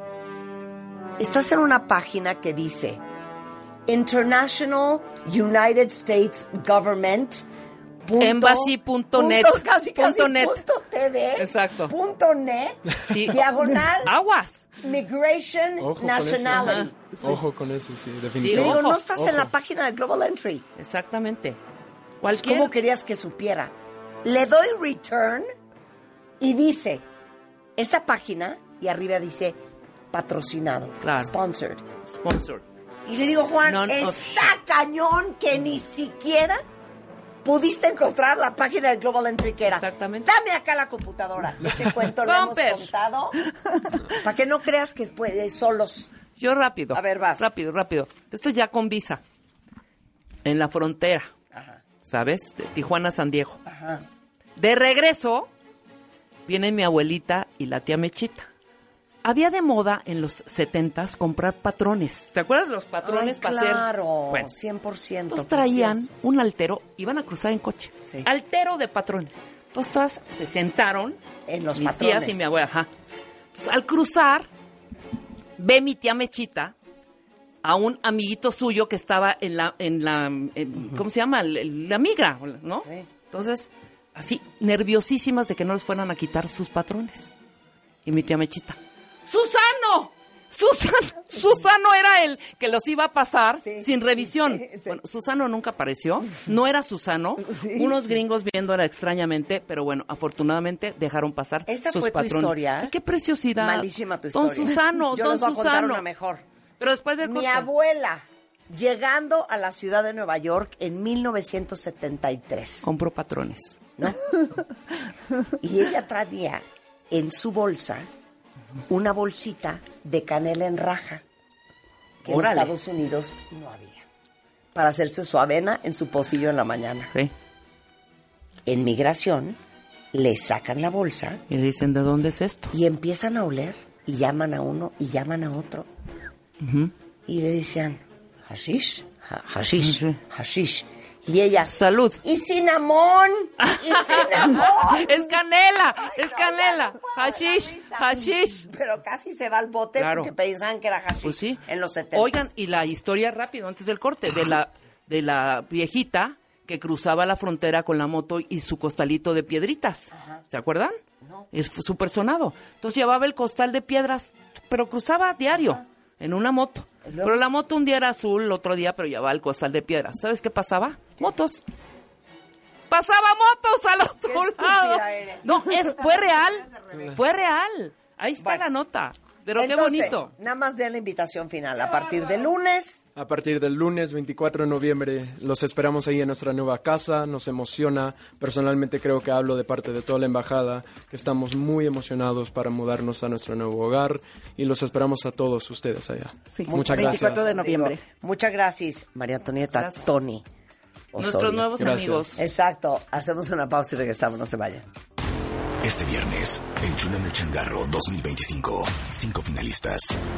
S1: Estás en una página que dice International United States Government punto,
S7: Embassy punto net
S1: punto, casi, casi,
S7: punto net.
S1: punto TV
S7: Exacto.
S1: punto net
S7: sí.
S1: diagonal
S7: aguas
S1: Migration
S9: Ojo
S1: Nationality.
S9: Con eso. Ojo con eso, sí, definitivamente.
S1: Sí, le digo,
S7: ojo,
S1: no estás
S9: ojo.
S1: en la página de Global Entry.
S7: Exactamente.
S1: Pues,
S7: Cualquier...
S1: ¿cómo querías que supiera? Le doy return y dice esa página y arriba dice patrocinado,
S7: claro.
S1: sponsored.
S7: Sponsored.
S1: Y le digo, Juan,
S7: Non
S1: está
S7: of...
S1: cañón que ni siquiera pudiste encontrar la página de Global Entry que era.
S7: Exactamente.
S1: Dame acá la computadora. Ese cuento lo hemos contado. Para que no creas que puede solos.
S7: Yo rápido.
S1: A ver, vas.
S7: Rápido, rápido. Esto es ya con visa. En la frontera.
S1: Ajá.
S7: ¿Sabes? De Tijuana a San Diego.
S1: Ajá.
S7: De regreso, viene mi abuelita y la tía Mechita. Había de moda en los setentas comprar patrones. ¿Te acuerdas de los patrones
S1: Ay,
S7: para hacer?
S1: claro,
S7: Bueno,
S1: cien por ciento.
S7: entonces traían
S1: preciosos.
S7: un altero, iban a cruzar en coche.
S1: Sí.
S7: Altero de patrones. Entonces todas se sentaron,
S1: En los
S7: mis
S1: patrones.
S7: tías y mi abuela. Ajá. Entonces al cruzar, ve mi tía Mechita a un amiguito suyo que estaba en la, en la, en, ¿cómo se llama? La, la migra, ¿no?
S1: Sí.
S7: Entonces, así, nerviosísimas de que no les fueran a quitar sus patrones. Y mi tía Mechita, ¡Susano! ¡Susano! Susano era el que los iba a pasar
S1: Sí,
S7: sin revisión.
S1: sí, sí.
S7: Bueno, Susano nunca apareció, no era Susano.
S1: Sí.
S7: Unos gringos viéndola extrañamente, pero bueno, afortunadamente dejaron pasar
S1: ¿Esa
S7: sus
S1: fue tu
S7: patrones.
S1: historia?
S7: Ay, ¡qué preciosidad!
S1: Malísima tu historia.
S7: Don Susano,
S1: Yo
S7: don
S1: les voy a contar
S7: Susano.
S1: una mejor.
S7: Pero después del
S1: Mi
S7: corte.
S1: abuela, llegando a la ciudad de Nueva York en mil novecientos setenta y tres.
S7: Compró patrones.
S1: ¿No? Y ella traía en su bolsa una bolsita de canela en raja que
S7: Órale.
S1: en Estados Unidos no había. Para hacerse su avena en su pocillo en la mañana.
S7: Sí.
S1: En migración le sacan la bolsa
S7: Y le dicen, ¿de dónde es esto?
S1: y empiezan a oler y llaman a uno y llaman a otro.
S7: Ujú.
S1: Y le decían, hashish, ha- hashish,
S7: Sí.
S1: hashish. Y ella,
S7: Salud.
S1: y cinnamon, y cinnamon.
S7: Es canela,
S1: Ay,
S7: es
S1: no,
S7: canela.
S1: ya no puedo,
S7: Hashish,
S1: la risa.
S7: hashish.
S1: Pero casi se va al bote
S7: Claro.
S1: porque pensaban que era hashish
S7: Pues sí.
S1: en los setenta.
S7: Oigan, y la historia rápido, antes del corte, de la, de la viejita que cruzaba la frontera con la moto y su costalito de piedritas. ¿Se acuerdan?
S1: No.
S7: Es fu- súper sonado. Entonces llevaba el costal de piedras, pero cruzaba diario, en una moto.
S1: luego?
S7: Pero la moto un día era azul, el otro día, pero llevaba el costal de piedras. ¿Sabes qué pasaba? Motos. Pasaba motos al otro
S1: estúpida
S7: lado.
S1: eres.
S7: No, es, fue real. Fue real. Ahí está
S1: Bueno.
S7: la nota. Pero
S1: Entonces,
S7: qué bonito.
S1: nada más de la invitación final. A partir de lunes,
S9: A partir del lunes veinticuatro de noviembre los esperamos ahí en nuestra nueva casa, nos emociona, personalmente creo que hablo de parte de toda la embajada, que estamos muy emocionados para mudarnos a nuestro nuevo hogar y los esperamos a todos ustedes allá.
S10: Sí.
S9: Muchas
S10: veinticuatro
S9: gracias.
S10: de noviembre.
S1: digo, muchas gracias, María Antonieta,
S7: Gracias.
S1: Tony.
S7: Nuestros
S1: Osorio.
S7: nuevos
S9: Gracias.
S7: amigos.
S1: Exacto. Hacemos una pausa y regresamos. No se vayan.
S2: Este viernes, Enchúlame el Changarro dos mil veinticinco. Cinco finalistas.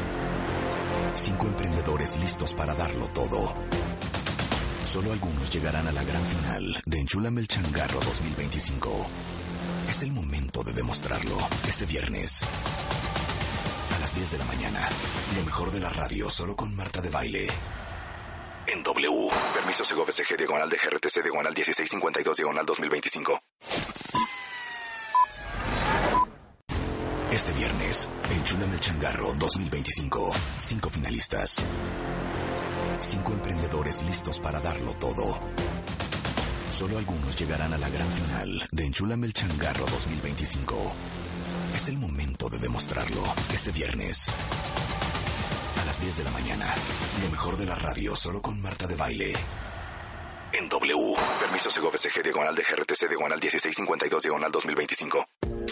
S2: Cinco emprendedores listos para darlo todo. Solo algunos llegarán a la gran final de Enchúlame el Changarro dos mil veinticinco. Es el momento de demostrarlo. Este viernes, a las diez de la mañana. Lo mejor de la radio, solo con Marta de Baile. En W. Permiso Segov S G diagonal de G R T C diagonal dieciséis cincuenta y dos diagonal dos mil veinticinco. Este viernes, Enchúlame el Changarro dos mil veinticinco. Cinco finalistas. Cinco emprendedores listos para darlo todo. Solo algunos llegarán a la gran final de Enchúlame el Changarro dos mil veinticinco. Es el momento de demostrarlo. Este viernes, a las diez de la mañana. Lo mejor de la radio, solo con Marta de Baile. en W. Permiso Segov S G diagonal de G R T C diagonal dieciséis cincuenta y dos diagonal dos mil veinticinco.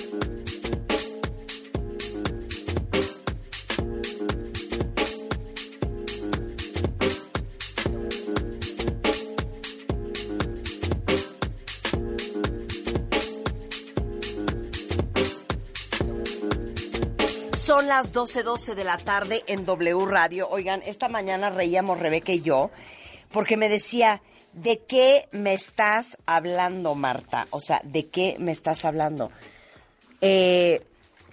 S1: Son las doce doce de la tarde en W Radio. Oigan, esta mañana reíamos Rebeca y yo porque me decía, ¿de qué me estás hablando, Marta? O sea, ¿de qué me estás hablando? Eh,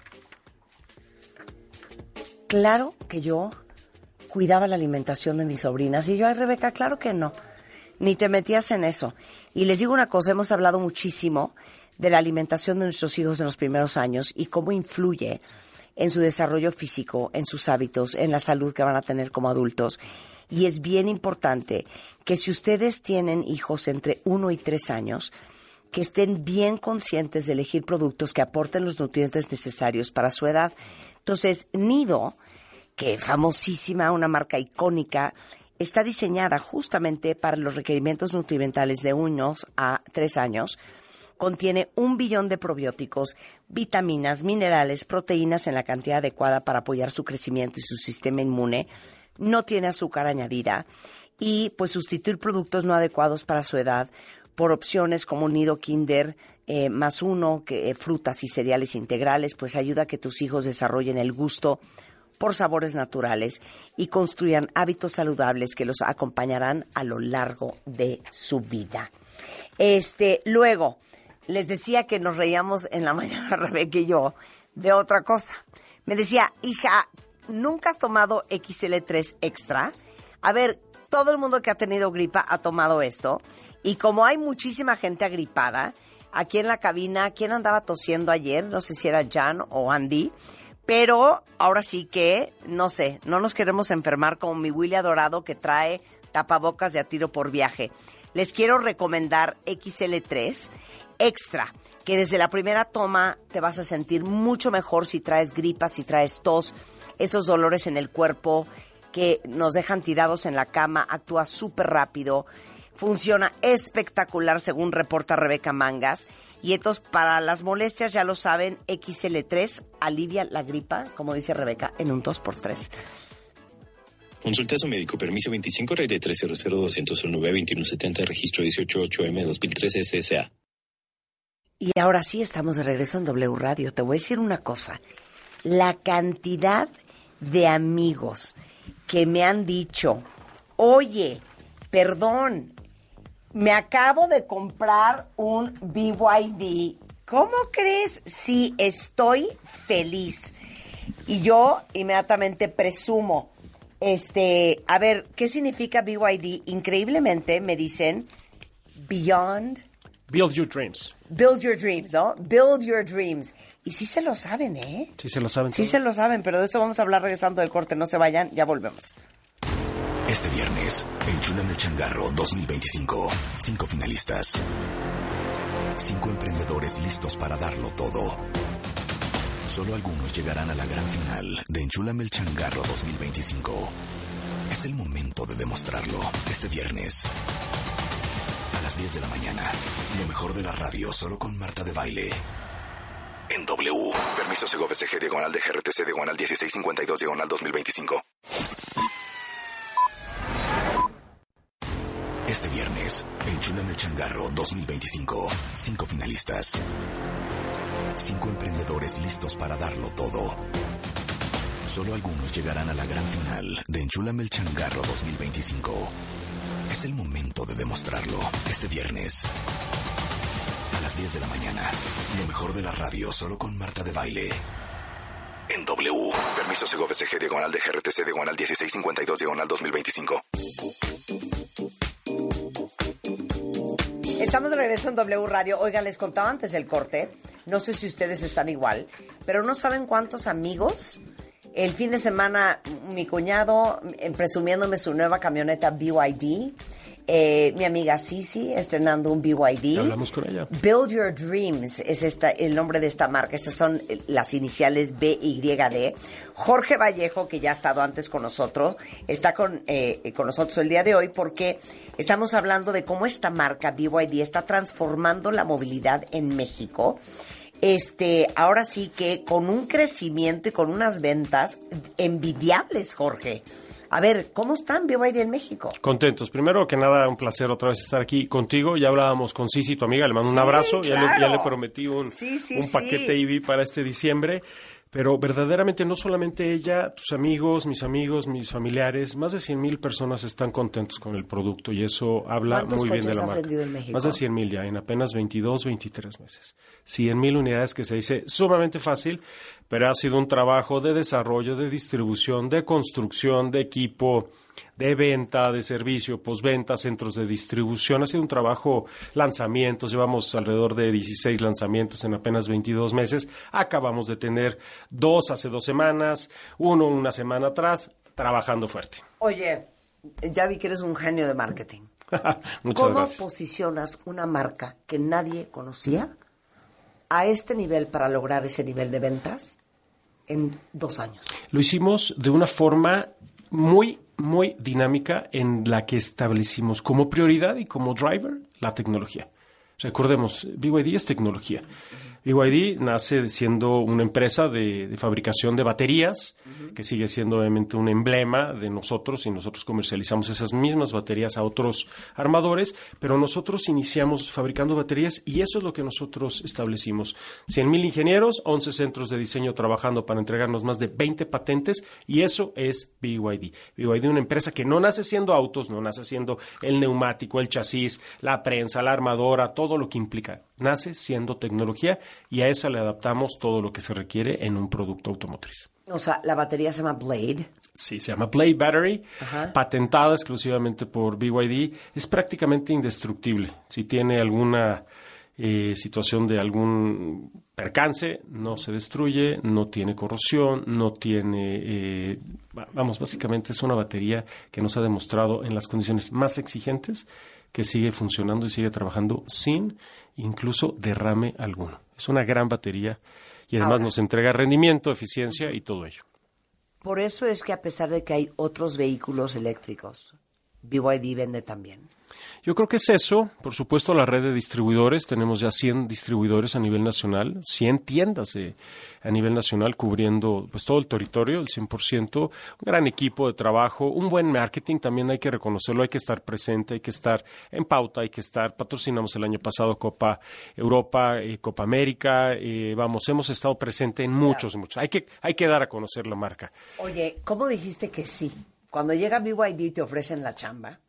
S1: claro que yo cuidaba la alimentación de mis sobrinas. Y yo, ay, Rebeca, claro que no. Ni te metías en eso. Y les digo una cosa, hemos hablado muchísimo de la alimentación de nuestros hijos en los primeros años y cómo influye en su desarrollo físico, en sus hábitos, en la salud que van a tener como adultos. Y es bien importante que si ustedes tienen hijos entre uno y tres años, que estén bien conscientes de elegir productos que aporten los nutrientes necesarios para su edad. Entonces, Nido, que es famosísima, una marca icónica, está diseñada justamente para los requerimientos nutrimentales de uno a tres años. Contiene un billón de probióticos, vitaminas, minerales, proteínas en la cantidad adecuada para apoyar su crecimiento y su sistema inmune. No tiene azúcar añadida y pues sustituir productos no adecuados para su edad por opciones como Nido Kinder eh, más uno, que eh, frutas y cereales integrales, pues ayuda a que tus hijos desarrollen el gusto por sabores naturales y construyan hábitos saludables que los acompañarán a lo largo de su vida. Este, luego, les decía que nos reíamos en la mañana, Rebeca y yo, de otra cosa. Me decía, hija, ¿nunca has tomado X L tres Extra? A ver, todo el mundo que ha tenido gripa ha tomado esto. Y como hay muchísima gente agripada, aquí en la cabina, ¿quién andaba tosiendo ayer? No sé si era Jan o Andy. Pero ahora sí que, no sé, no nos queremos enfermar como mi Willy adorado que trae tapabocas de a tiro por viaje. Les quiero recomendar X L tres Extra, que desde la primera toma te vas a sentir mucho mejor si traes gripa, si traes tos, esos dolores en el cuerpo que nos dejan tirados en la cama, actúa súper rápido, funciona espectacular según reporta Rebeca Mangas. Y entonces para las molestias, ya lo saben, X L tres alivia la gripa, como dice Rebeca, en un dos por tres.
S11: Consulta a su médico. Permiso veinticinco, R D tres cero cero dos cero uno B veintiuno setenta, registro dieciocho ocho M dos mil tres S S A.
S1: Y ahora sí, estamos de regreso en W Radio. Te voy a decir una cosa. La cantidad de amigos que me han dicho, oye, perdón, me acabo de comprar un B Y D. ¿Cómo crees? Sí, estoy feliz. Y yo inmediatamente presumo, este, a ver, ¿qué significa B Y D? Increíblemente me dicen, Beyond...
S12: Build your dreams.
S1: Build your dreams, ¿no? Build your dreams. Y sí se lo saben, ¿eh?
S12: Sí se lo saben.
S1: Sí
S12: todo.
S1: se lo saben, pero de eso vamos a hablar regresando del corte. No se vayan, ya volvemos.
S2: Este viernes, Enchúlame el Changarro dos mil veinticinco. Cinco finalistas. Cinco emprendedores listos para darlo todo. Solo algunos llegarán a la gran final de Enchúlame el Changarro dos mil veinticinco. Es el momento de demostrarlo. Este viernes, a las diez de la mañana. Lo mejor de la radio, solo con Marta de Baile. En W. Permiso Segov S G diagonal de G R T C diagonal dieciséis cincuenta y dos diagonal dos mil veinticinco. Este viernes, Enchúlame el Changarro dos mil veinticinco. Cinco finalistas. Cinco emprendedores listos para darlo todo. Solo algunos llegarán a la gran final de Enchúlame el Changarro dos mil veinticinco. Es el momento de demostrarlo. Este viernes, a las diez de la mañana. Lo mejor de la radio, solo con Marta de Baile. En W. Permiso Segov S G diagonal de G R T C diagonal dieciséis cincuenta y dos diagonal dos mil veinticinco.
S1: Estamos de regreso en W Radio. Oigan, les contaba antes del corte, no sé si ustedes están igual, pero no saben cuántos amigos. El fin de semana, mi cuñado, presumiéndome su nueva camioneta B Y D, eh, mi amiga Sisi estrenando un B Y D.
S12: Hablamos con ella.
S1: Build Your Dreams es esta, el nombre de esta marca. Estas son las iniciales B Y D. Jorge Vallejo, que ya ha estado antes con nosotros, está con, eh, con nosotros el día de hoy porque estamos hablando de cómo esta marca B Y D está transformando la movilidad en México. Este, ahora sí que con un crecimiento y con unas ventas envidiables, Jorge. A ver, ¿cómo están B Y D en México?
S12: Contentos. Primero que nada, un placer otra vez estar aquí contigo. Ya hablábamos con Sisi, tu amiga, le mando un
S1: sí,
S12: abrazo.
S1: Claro.
S12: Ya, le, ya le prometí un,
S1: sí, sí,
S12: un paquete
S1: sí.
S12: E V para este diciembre. Pero verdaderamente no solamente ella, tus amigos, mis amigos, mis familiares, más de cien mil personas están contentos con el producto y eso habla muy bien de la
S1: has
S12: marca.
S1: vendido en México?
S12: Más de cien mil ya, en apenas veintidós, veintitrés meses. cien mil unidades que se dice sumamente fácil, pero ha sido un trabajo de desarrollo, de distribución, de construcción, de equipo, de venta, de servicio, postventa, centros de distribución. Ha sido un trabajo, lanzamientos, llevamos alrededor de dieciséis lanzamientos en apenas veintidós meses. Acabamos de tener dos hace dos semanas, uno una semana atrás, trabajando fuerte.
S1: Oye, ya vi que eres un genio de marketing.
S12: Muchas
S1: ¿Cómo
S12: gracias.
S1: posicionas una marca que nadie conocía a este nivel para lograr ese nivel de ventas en dos años?
S12: Lo hicimos de una forma muy, muy dinámica en la que establecimos como prioridad y como driver la tecnología. Recordemos, B Y D es tecnología. B Y D nace siendo una empresa de, de fabricación de baterías, uh-huh. que sigue siendo obviamente un emblema de nosotros y nosotros comercializamos esas mismas baterías a otros armadores, pero nosotros iniciamos fabricando baterías y eso es lo que nosotros establecimos. cien mil ingenieros, once centros de diseño trabajando para entregarnos más de veinte patentes y eso es B Y D. B Y D, una empresa que no nace siendo autos, no nace siendo el neumático, el chasis, la prensa, la armadora, todo lo que implica. Nace siendo tecnología y a esa le adaptamos todo lo que se requiere en un producto automotriz.
S1: O sea, la batería se llama Blade.
S12: Sí, se llama Blade Battery,
S1: Ajá.
S12: patentada exclusivamente por B Y D. Es prácticamente indestructible. Si tiene alguna eh, situación de algún percance, no se destruye, no tiene corrosión, no tiene... Eh, vamos, básicamente es una batería que nos ha demostrado en las condiciones más exigentes que sigue funcionando y sigue trabajando sin incluso derrame alguno. Es una gran batería y además
S1: Ahora,
S12: nos entrega rendimiento, eficiencia y todo ello.
S1: Por eso es que a pesar de que hay otros vehículos eléctricos, B Y D vende también.
S12: Yo creo que es eso. Por supuesto, la red de distribuidores. Tenemos ya cien distribuidores a nivel nacional, cien tiendas eh, a nivel nacional cubriendo pues todo el territorio, el cien por ciento. Un gran equipo de trabajo, un buen marketing, también hay que reconocerlo, hay que estar presente, hay que estar en pauta, hay que estar, patrocinamos el año pasado Copa Europa, eh, Copa América, eh, vamos, hemos estado presente en muchos, muchos. Hay que, hay que dar a conocer la marca.
S1: Oye, ¿cómo dijiste que sí? Cuando llega B Y D te ofrecen la chamba.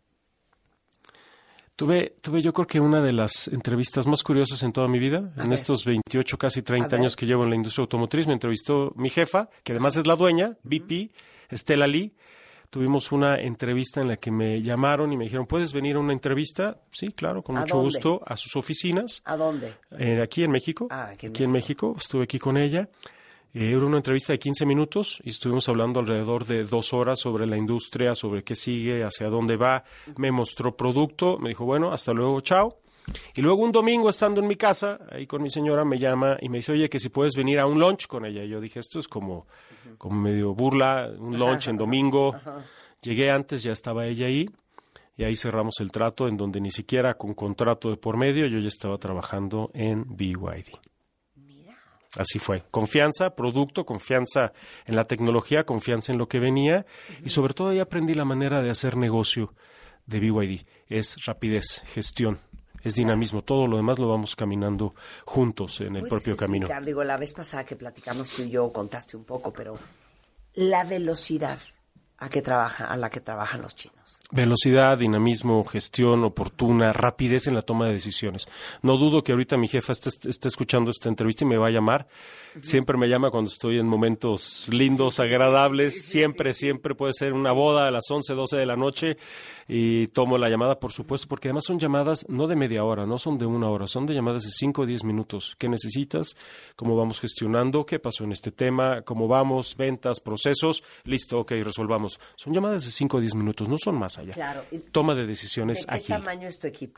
S12: Tuve, tuve yo creo que una de las entrevistas más curiosas en toda mi vida,
S1: A
S12: en
S1: ver.
S12: estos veintiocho, casi treinta
S1: A
S12: años
S1: ver.
S12: que llevo en la industria automotriz. Me entrevistó mi jefa, que además es la dueña, V P, Estela Lee. Tuvimos una entrevista en la que me llamaron y me dijeron, ¿puedes venir a una entrevista? Sí, claro, con
S1: ¿A
S12: mucho
S1: dónde?
S12: gusto, a sus oficinas.
S1: ¿A dónde?
S12: Eh, aquí en México.
S1: Ah, aquí en
S12: aquí en México. Estuve aquí con ella. Eh, era una entrevista de quince minutos y estuvimos hablando alrededor de dos horas sobre la industria, sobre qué sigue, hacia dónde va. Me mostró producto, me dijo, bueno, hasta luego, chao. Y luego un domingo, estando en mi casa, ahí con mi señora, me llama y me dice, oye, que si puedes venir a un lunch con ella. Y yo dije, esto es como, como medio burla, un lunch en domingo. Llegué antes, ya estaba ella ahí. Y ahí cerramos el trato, en donde ni siquiera con contrato de por medio, yo ya estaba trabajando en B Y D. Así fue. Confianza, producto, confianza en la tecnología, confianza en lo que venía y sobre todo ahí aprendí la manera de hacer negocio de B Y D. Es rapidez, gestión, es dinamismo. Todo lo demás lo vamos caminando juntos en el propio camino.
S1: Explicar, digo, la vez pasada que platicamos tú y yo contaste un poco, pero la velocidad a que trabaja, a la que trabajan los chinos.
S12: Velocidad, dinamismo, gestión oportuna, rapidez en la toma de decisiones. No dudo que ahorita mi jefa esté, esté escuchando esta entrevista y me va a llamar. Uh-huh. Siempre me llama cuando estoy en momentos lindos, sí, agradables. Sí, sí, siempre, sí, sí. siempre puede ser una boda a las once, doce de la noche y tomo la llamada, por supuesto, porque además son llamadas no de media hora, no son de una hora, son de llamadas de cinco o diez minutos. ¿Qué necesitas? ¿Cómo vamos gestionando? ¿Qué pasó en este tema? ¿Cómo vamos? ¿Ventas? ¿Procesos? Listo, ok, resolvamos. menos. Son llamadas de cinco o diez minutos, no son más allá.
S1: Claro.
S12: Toma de decisiones
S1: ¿De qué
S12: ágil.
S1: tamaño es tu equipo?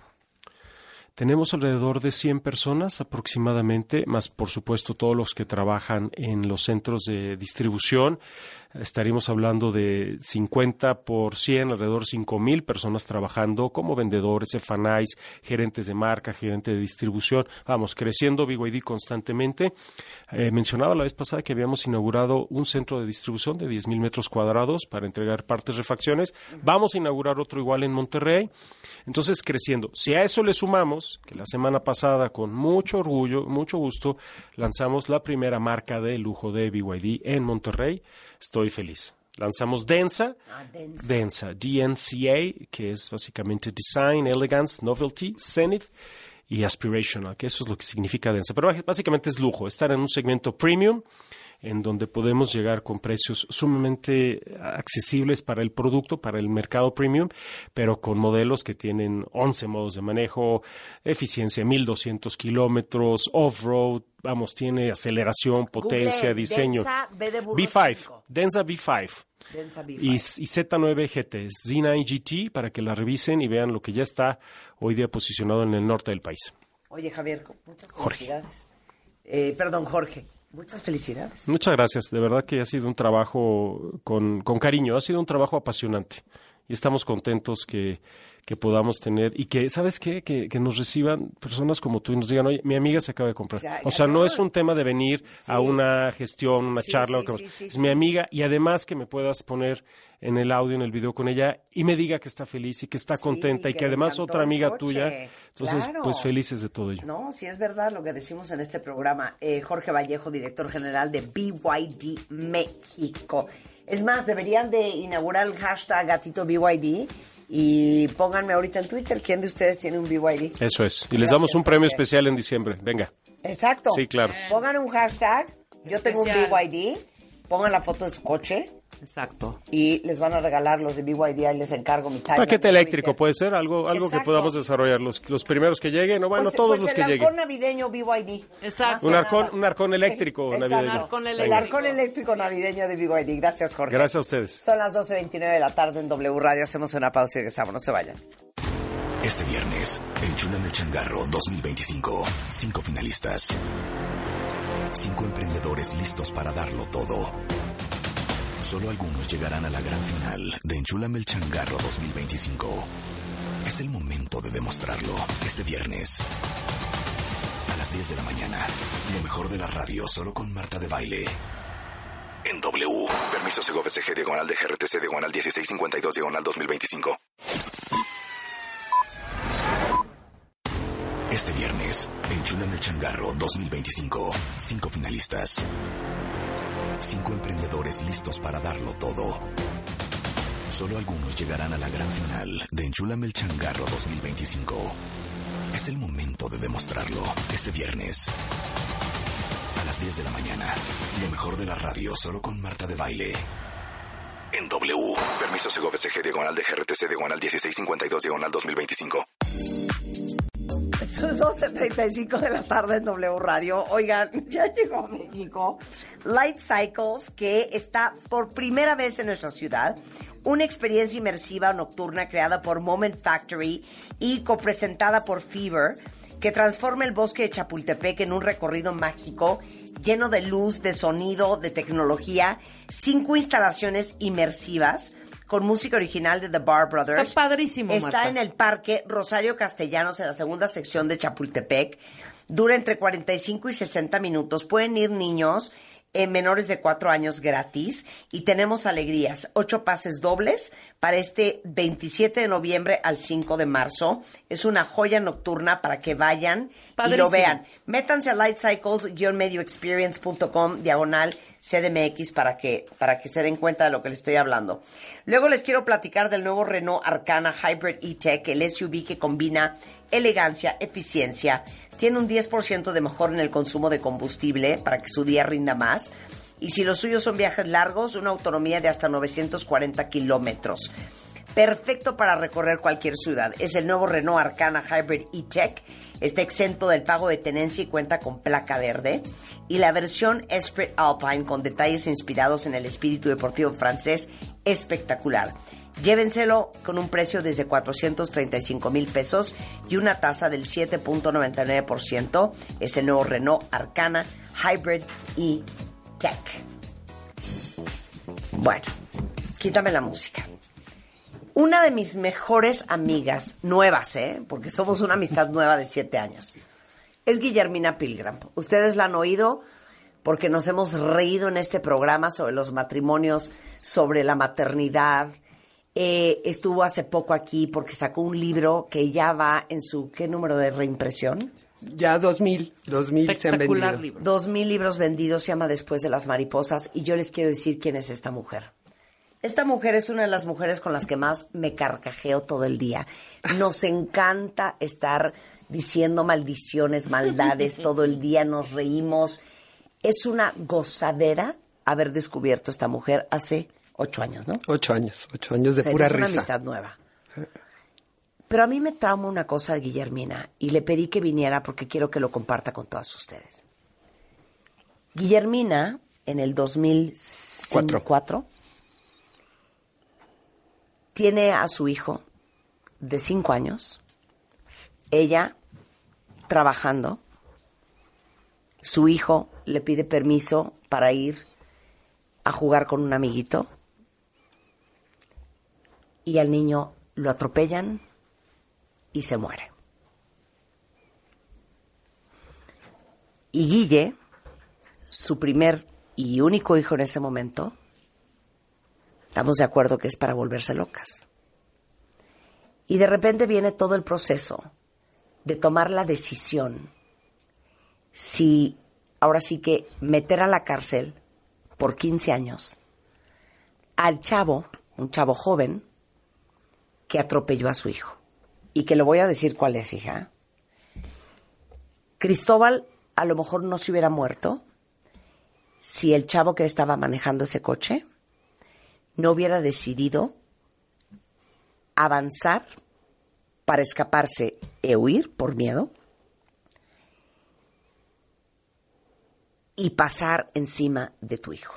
S12: Tenemos alrededor de cien personas aproximadamente, más por supuesto todos los que trabajan en los centros de distribución. Estaríamos hablando de cincuenta por cien, alrededor de cinco mil personas trabajando como vendedores, F and Is, gerentes de marca, gerentes de distribución. Vamos, creciendo B Y D constantemente. Eh, mencionaba la vez pasada que habíamos inaugurado un centro de distribución de diez mil metros cuadrados para entregar partes, refacciones. Vamos a inaugurar otro igual en Monterrey. Entonces, creciendo. Si a eso le sumamos que la semana pasada, con mucho orgullo, mucho gusto, lanzamos la primera marca de lujo de B Y D en Monterrey, estoy feliz. Lanzamos Densa,
S1: Ah, Densa.
S12: Densa, D N C A, que es básicamente Design, Elegance, Novelty, Zenith y Aspirational, que eso es lo que significa Densa. Pero básicamente es lujo, estar en un segmento premium, en donde podemos llegar con precios sumamente accesibles para el producto, para el mercado premium, pero con modelos que tienen once modos de manejo, eficiencia mil doscientos kilómetros, off-road, vamos, tiene aceleración, potencia,
S1: Google,
S12: diseño.
S1: Densa, B de burro
S12: V cinco,
S1: cinco.
S12: Densa V cinco.
S1: Densa V
S12: Y,
S1: cinco.
S12: y Z nueve G T, Z nueve G T, para que la revisen y vean lo que ya está hoy día posicionado en el norte del país.
S1: Oye, Javier, muchas
S12: Jorge.
S1: felicidades. Eh, perdón, Jorge. Muchas felicidades.
S12: Muchas gracias, de verdad que ha sido un trabajo con, con cariño, ha sido un trabajo apasionante y estamos contentos que, que podamos tener y que, ¿sabes qué? Que, que nos reciban personas como tú y nos digan, oye, mi amiga se acaba de comprar.
S1: Ya,
S12: O sea,
S1: ya,
S12: no
S1: no.
S12: es un tema de venir a una gestión, una
S1: Sí,
S12: charla,
S1: sí,
S12: o que-
S1: sí, sí,
S12: es
S1: sí.
S12: mi amiga y además que me puedas poner en el audio, en el video con ella y me diga que está feliz y que está
S1: Sí,
S12: contenta y
S1: que
S12: que
S1: le
S12: además
S1: encantó
S12: otra
S1: el
S12: amiga
S1: coche.
S12: tuya. Entonces,
S1: Claro.
S12: pues felices de todo ello.
S1: No, sí es verdad lo que decimos en este programa. Eh, Jorge Vallejo, director general de B Y D México. Es más, deberían de inaugurar el hashtag gatito B Y D y pónganme ahorita en Twitter quién de ustedes tiene un B Y D.
S12: Eso es. Y les
S1: Gracias,
S12: damos un premio
S1: Jorge.
S12: especial en diciembre. Venga.
S1: Exacto.
S12: Sí, claro.
S1: Pongan un hashtag, yo tengo un
S7: Especial.
S1: B Y D, pongan la foto de su coche
S7: Exacto.
S1: y les van a regalar los de B Y D, ahí les encargo mi timeline
S12: Paquete
S1: en
S12: eléctrico
S1: Twitter.
S12: puede ser, algo, algo que
S1: Exacto.
S12: podamos desarrollar. Los, los primeros que lleguen, o bueno,
S1: Pues-
S12: todos
S1: pues
S12: los
S1: el
S12: que
S1: arcón
S12: lleguen.
S1: navideño B Y D.
S7: Exacto.
S12: Un
S1: Más que
S12: arcón,
S1: nada.
S12: un arcón eléctrico
S1: Exacto.
S12: navideño.
S7: Arcón
S1: El
S7: eléctrico.
S1: arcón eléctrico navideño de B Y D. Gracias, Jorge.
S12: Gracias a ustedes.
S1: Son las doce veintinueve de la tarde en W Radio. Hacemos una pausa y regresamos. No se vayan.
S2: Este viernes, Enchúlame el Changarro dos mil veinticinco. Cinco finalistas. Cinco emprendedores listos para darlo todo. Solo algunos llegarán a la gran final de Enchúlame el Changarro dos mil veinticinco. Es el momento de demostrarlo. Este viernes, a las diez de la mañana. Lo mejor de la radio, solo con Marta de Baile. En W. Permiso Segov S G diagonal de G R T C diagonal dieciséis cincuenta y dos diagonal dos mil veinticinco. Este viernes, Enchúlame el Changarro dos mil veinticinco. Cinco finalistas. Cinco emprendedores listos para darlo todo. Solo algunos llegarán a la gran final de Enchúlame el Changarro dos mil veinticinco. Es el momento de demostrarlo. Este viernes, a las diez de la mañana. Lo mejor de la radio, solo con Marta de Baile. En W. Permiso Segov S G diagonal de G R T C diagonal dieciséis cincuenta y dos diagonal dos mil veinticinco.
S1: doce treinta y cinco de la tarde en W Radio. Oigan, ya llegó a México Light Cycles, que está por primera vez en nuestra ciudad. Una experiencia inmersiva nocturna creada por Moment Factory y copresentada por Fever, que transforma el bosque de Chapultepec en un recorrido mágico lleno de luz, de sonido, de tecnología. Cinco instalaciones inmersivas con música original de The Bar Brothers.
S7: Está padrísimo,
S1: Está
S7: Marta.
S1: en el Parque Rosario Castellanos, en la segunda sección de Chapultepec. Dura entre cuarenta y cinco y sesenta minutos. Pueden ir niños eh, menores de cuatro años gratis. Y tenemos alegrías. Ocho pases dobles para este veintisiete de noviembre al cinco de marzo. Es una joya nocturna para que vayan y
S7: Padrísimo.
S1: lo vean. Métanse a lightcycles-medioexperience punto com diagonal C D M X para que, para que se den cuenta de lo que les estoy hablando. Luego les quiero platicar del nuevo Renault Arcana Hybrid E-Tech, el S U V que combina elegancia, eficiencia, tiene un diez por ciento de mejor en el consumo de combustible para que su día rinda más. Y si los suyos son viajes largos, una autonomía de hasta novecientos cuarenta kilómetros. Perfecto para recorrer cualquier ciudad. Es el nuevo Renault Arcana Hybrid E-Tech. Está exento del pago de tenencia y cuenta con placa verde. Y la versión Esprit Alpine, con detalles inspirados en el espíritu deportivo francés, espectacular. Llévenselo con un precio desde cuatrocientos treinta y cinco mil pesos y una tasa del siete punto noventa y nueve por ciento. Es el nuevo Renault Arcana Hybrid E-Tech. Bueno, quítame la música. Una de mis mejores amigas, nuevas, ¿eh? Porque somos una amistad nueva de siete años, es Guillermina Pilgram. Ustedes la han oído porque nos hemos reído en este programa sobre los matrimonios, sobre la maternidad. Eh, estuvo hace poco aquí porque sacó un libro que ya va en su, ¿qué número de reimpresión?
S13: Ya dos mil, dos mil se han vendido.
S1: Libro. Dos mil libros vendidos, se llama Después de las mariposas, y yo les quiero decir quién es esta mujer. Esta mujer es una de las mujeres con las que más me carcajeo todo el día. Nos encanta estar diciendo maldiciones, maldades todo el día, nos reímos. Es una gozadera haber descubierto esta mujer hace ocho años, ¿no?
S13: Ocho años, ocho años de
S1: o sea,
S13: pura
S1: es una
S13: risa.
S1: amistad nueva. Pero a mí me trauma una cosa de Guillermina y le pedí que viniera porque quiero que lo comparta con todas ustedes. Guillermina, en el dos mil cuatro, tiene a su hijo de cinco años, ella trabajando, su hijo le pide permiso para ir a jugar con un amiguito y al niño lo atropellan y se muere. Y Guille, su primer y único hijo en ese momento, estamos de acuerdo que es para volverse locas. Y de repente viene todo el proceso de tomar la decisión si, ahora sí que meter a la cárcel por quince años al chavo, un chavo joven, que atropelló a su hijo. Y que le voy a decir cuál es, hija. Cristóbal a lo mejor no se hubiera muerto si el chavo que estaba manejando ese coche no hubiera decidido avanzar para escaparse e huir por miedo y pasar encima de tu hijo.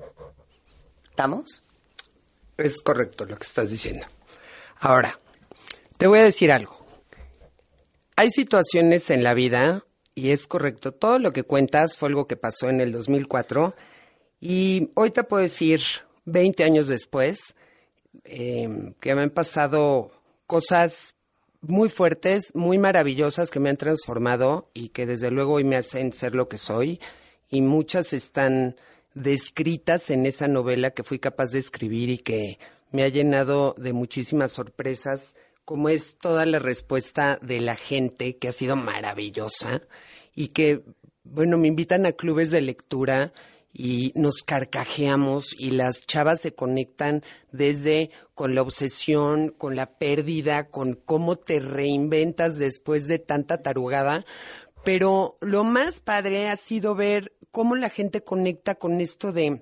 S1: ¿Estamos?
S13: Es correcto lo que estás diciendo. Ahora, te voy a decir algo. Hay situaciones en la vida, y es correcto, todo lo que cuentas fue algo que pasó en el dos mil cuatro, y hoy te puedo decir, veinte años después, eh, que me han pasado cosas muy fuertes, muy maravillosas, que me han transformado y que desde luego hoy me hacen ser lo que soy, y muchas están descritas en esa novela que fui capaz de escribir y que me ha llenado de muchísimas sorpresas, como es toda la respuesta de la gente, que ha sido maravillosa, y que, bueno, me invitan a clubes de lectura y nos carcajeamos y las chavas se conectan desde con la obsesión, con la pérdida, con cómo te reinventas después de tanta tarugada. Pero lo más padre ha sido ver cómo la gente conecta con esto de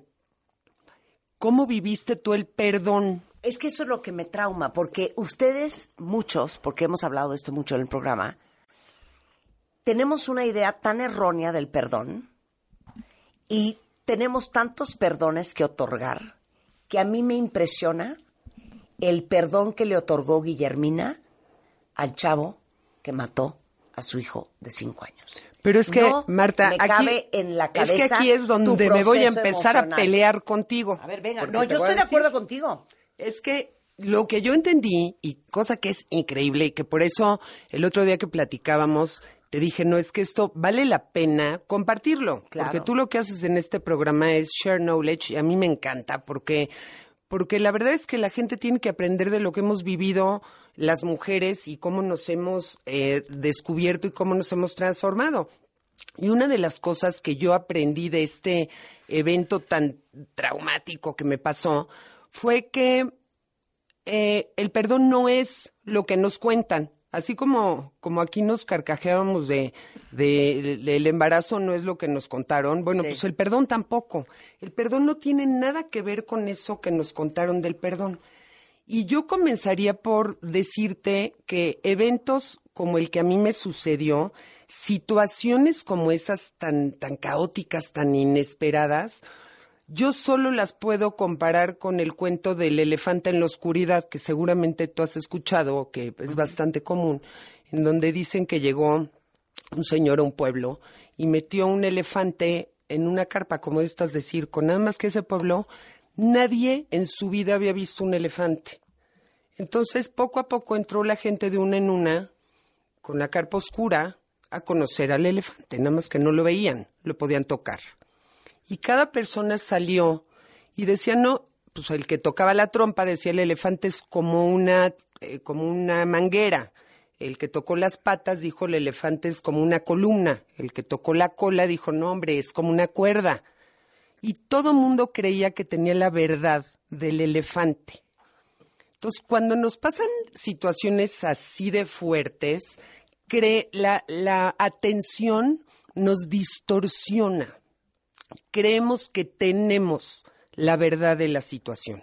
S13: cómo viviste tú el perdón.
S1: Es que eso es lo que me trauma, porque ustedes, muchos, porque hemos hablado de esto mucho en el programa, tenemos una idea tan errónea del perdón y tenemos tantos perdones que otorgar que a mí me impresiona el perdón que le otorgó Guillermina al chavo que mató a su hijo de cinco años.
S13: Pero es que,
S1: no
S13: Marta,
S1: me
S13: aquí,
S1: cabe en la cabeza
S13: es que aquí es donde me voy a empezar
S1: emocional.
S13: a pelear contigo.
S1: A ver, venga.
S13: Porque
S1: No,
S13: te
S1: yo
S13: voy a
S1: estoy de
S13: decir,
S1: acuerdo contigo.
S13: Es que lo que yo entendí, y cosa que es increíble, y que por eso el otro día que platicábamos, te dije, no, es que esto vale la pena compartirlo.
S1: Claro.
S13: Porque tú lo que haces en este programa es share knowledge, y a mí me encanta, porque... Porque la verdad es que la gente tiene que aprender de lo que hemos vivido las mujeres y cómo nos hemos eh, descubierto y cómo nos hemos transformado. Y una de las cosas que yo aprendí de este evento tan traumático que me pasó fue que eh, el perdón no es lo que nos cuentan. Así como, como aquí nos carcajeábamos de, de, de el embarazo no es lo que nos contaron, bueno,
S1: Sí.
S13: pues el perdón tampoco. El perdón no tiene nada que ver con eso que nos contaron del perdón. Y yo comenzaría por decirte que eventos como el que a mí me sucedió, situaciones como esas tan, tan caóticas, tan inesperadas, yo solo las puedo comparar con el cuento del elefante en la oscuridad, que seguramente tú has escuchado, que es bastante común, en donde dicen que llegó un señor a un pueblo y metió un elefante en una carpa, como estas de circo. Nada más que ese pueblo, nadie en su vida había visto un elefante. Entonces, poco a poco entró la gente de una en una, con la carpa oscura, a conocer al elefante. Nada más que no lo veían, lo podían tocar. Y cada persona salió y decía, no, pues el que tocaba la trompa decía el elefante es como una, eh, como una manguera. El que tocó las patas dijo el elefante es como una columna. El que tocó la cola dijo, no hombre, es como una cuerda. Y todo mundo creía que tenía la verdad del elefante. Entonces, cuando nos pasan situaciones así de fuertes, cree, la, la atención nos distorsiona. Creemos que tenemos la verdad de la situación,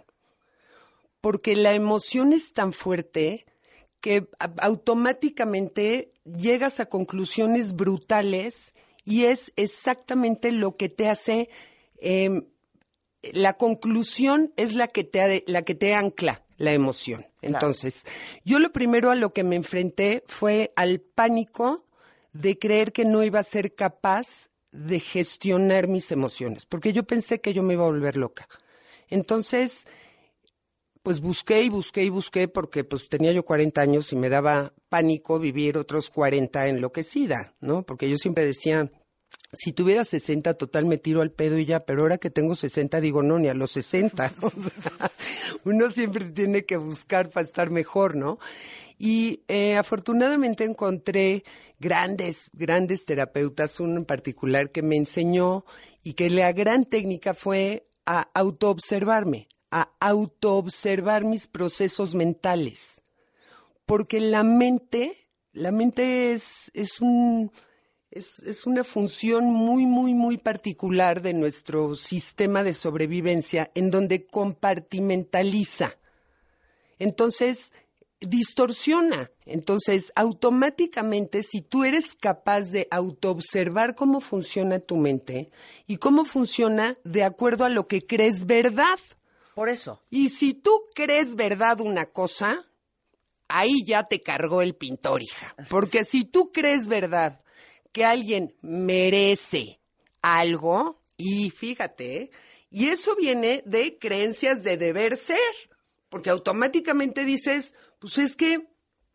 S13: porque la emoción es tan fuerte que automáticamente llegas a conclusiones brutales y es exactamente lo que te hace, eh, la conclusión es la que te, la que te ancla la emoción. Entonces, claro. Yo lo primero a lo que me enfrenté fue al pánico de creer que no iba a ser capaz de gestionar mis emociones, porque yo pensé que yo me iba a volver loca. Entonces, pues busqué y busqué y busqué, porque pues tenía yo cuarenta años y me daba pánico vivir otros cuarenta enloquecida, ¿no? Porque yo siempre decía, si tuviera sesenta, total me tiro al pedo y ya, pero ahora que tengo sesenta digo, no, ni a los sesenta. O sea, uno siempre tiene que buscar para estar mejor, ¿no? Y eh, afortunadamente encontré grandes, grandes terapeutas, uno en particular que me enseñó y que la gran técnica fue a autoobservarme, a autoobservar mis procesos mentales. Porque la mente, la mente es, es un, es, es una función muy, muy, muy particular de nuestro sistema de sobrevivencia, en donde compartimentaliza. Entonces, distorsiona. Entonces, automáticamente, si tú eres capaz de autoobservar cómo funciona tu mente y cómo funciona de acuerdo a lo que crees verdad.
S1: Por eso.
S13: Y si tú crees verdad una cosa, ahí ya te cargó el pintor, hija. Porque si tú crees verdad que alguien merece algo, y fíjate, y eso viene de creencias de deber ser, porque automáticamente dices, pues es que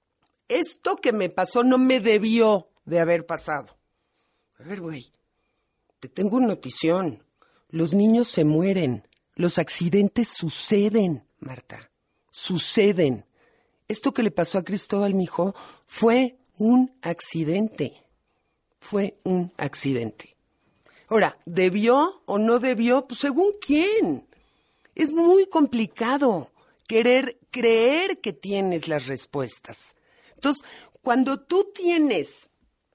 S13: esto que me pasó no me debió de haber pasado. A ver, güey, te tengo una notición. Los niños se mueren. Los accidentes suceden, Marta. Suceden. Esto que le pasó a Cristóbal, mijo, fue un accidente. Fue un accidente. Ahora, ¿debió o no debió? Pues según quién. Es muy complicado querer creer que tienes las respuestas. Entonces, cuando tú tienes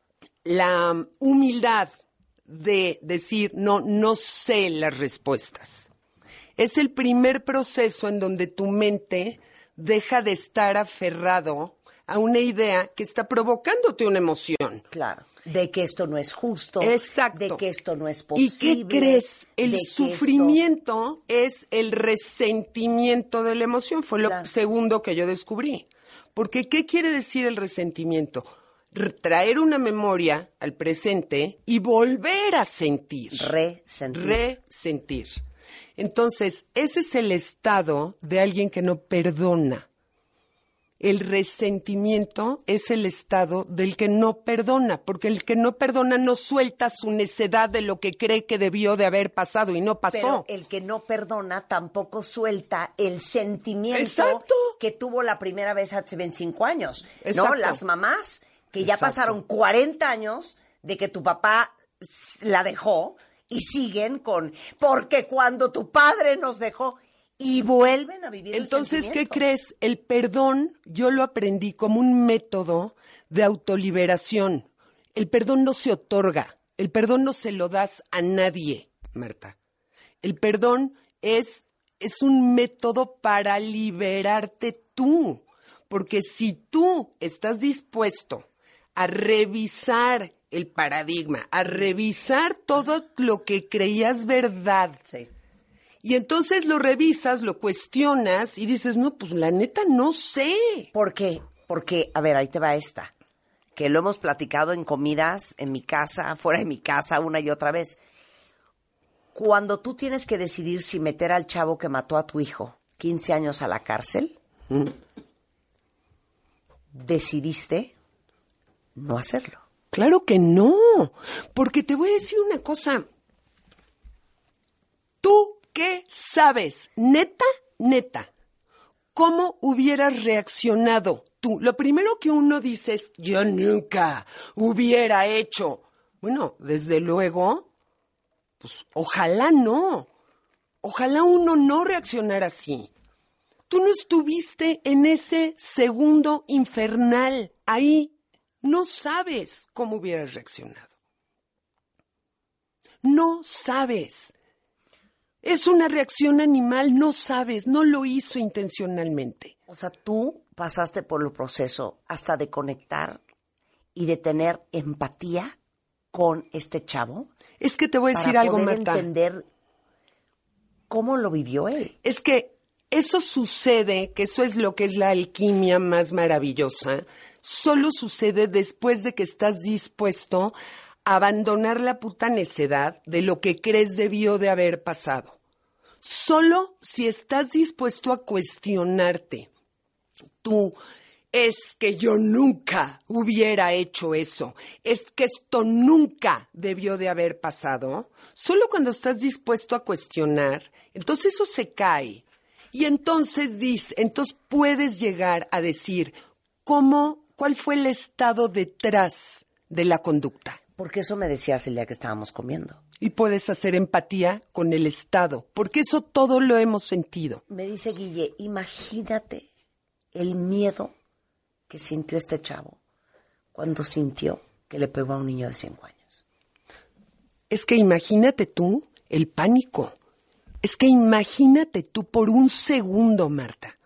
S13: la humildad de decir, no, no sé las respuestas, es el primer proceso en donde tu mente deja de estar aferrado a una idea que está provocándote una emoción.
S1: Claro. De que esto no es justo.
S13: Exacto.
S1: De que esto no es posible.
S13: ¿Y qué crees? El sufrimiento esto... es el resentimiento de la emoción. Fue lo claro. segundo que yo descubrí. Porque, ¿qué quiere decir el resentimiento? Traer una memoria al presente y volver a sentir.
S1: Resentir.
S13: Resentir. Entonces, ese es el estado de alguien que no perdona. El resentimiento es el estado del que no perdona, porque el que no perdona no suelta su necedad de lo que cree que debió de haber pasado y no pasó.
S1: Pero el que no perdona tampoco suelta el sentimiento
S13: Exacto.
S1: que tuvo la primera vez hace veinticinco años.
S13: Exacto.
S1: ¿No? Las mamás que ya
S13: Exacto.
S1: pasaron cuarenta años de que tu papá la dejó y siguen con, porque cuando tu padre nos dejó... Y vuelven a vivir
S13: Entonces,
S1: el
S13: ¿qué crees? El perdón yo lo aprendí como un método de autoliberación. El perdón no se otorga. El perdón no se lo das a nadie, Marta. El perdón es, es un método para liberarte tú. Porque si tú estás dispuesto a revisar el paradigma, a revisar todo lo que creías verdad,
S1: sí.
S13: Y entonces lo revisas, lo cuestionas y dices, no, pues la neta no sé.
S1: ¿Por qué? Porque, a ver, ahí te va esta, que lo hemos platicado en comidas, en mi casa, fuera de mi casa, una y otra vez. Cuando tú tienes que decidir si meter al chavo que mató a tu hijo quince años a la cárcel, mm. decidiste no hacerlo.
S13: Claro que no, porque te voy a decir una cosa. ¿Tú qué sabes? Neta, neta, ¿cómo hubieras reaccionado tú? Lo primero que uno dice es, yo nunca hubiera hecho. Bueno, desde luego, pues ojalá no. Ojalá uno no reaccionara así. Tú no estuviste en ese segundo infernal. Ahí no sabes cómo hubieras reaccionado. No sabes. Es una reacción animal, no sabes, no lo hizo intencionalmente.
S1: O sea, tú pasaste por el proceso hasta de conectar y de tener empatía con este chavo.
S13: Es que te voy a decir algo, Marta.
S1: Para poder entender cómo lo vivió él.
S13: Es que eso sucede, que eso es lo que es la alquimia más maravillosa, solo sucede después de que estás dispuesto a abandonar la puta necedad de lo que crees debió de haber pasado. Solo si estás dispuesto a cuestionarte. Tú, es que yo nunca hubiera hecho eso, es que esto nunca debió de haber pasado. Solo cuando estás dispuesto a cuestionar, entonces eso se cae. Y entonces dices, entonces puedes llegar a decir cómo, cuál fue el estado detrás de la conducta.
S1: Porque eso me decías el día que estábamos comiendo.
S13: Y puedes hacer empatía con el estado, porque eso todo lo hemos sentido.
S1: Me dice Guille, imagínate el miedo que sintió este chavo cuando sintió que le pegó a un niño de cinco años.
S13: Es que imagínate tú el pánico. Es que imagínate tú por un segundo, Marta,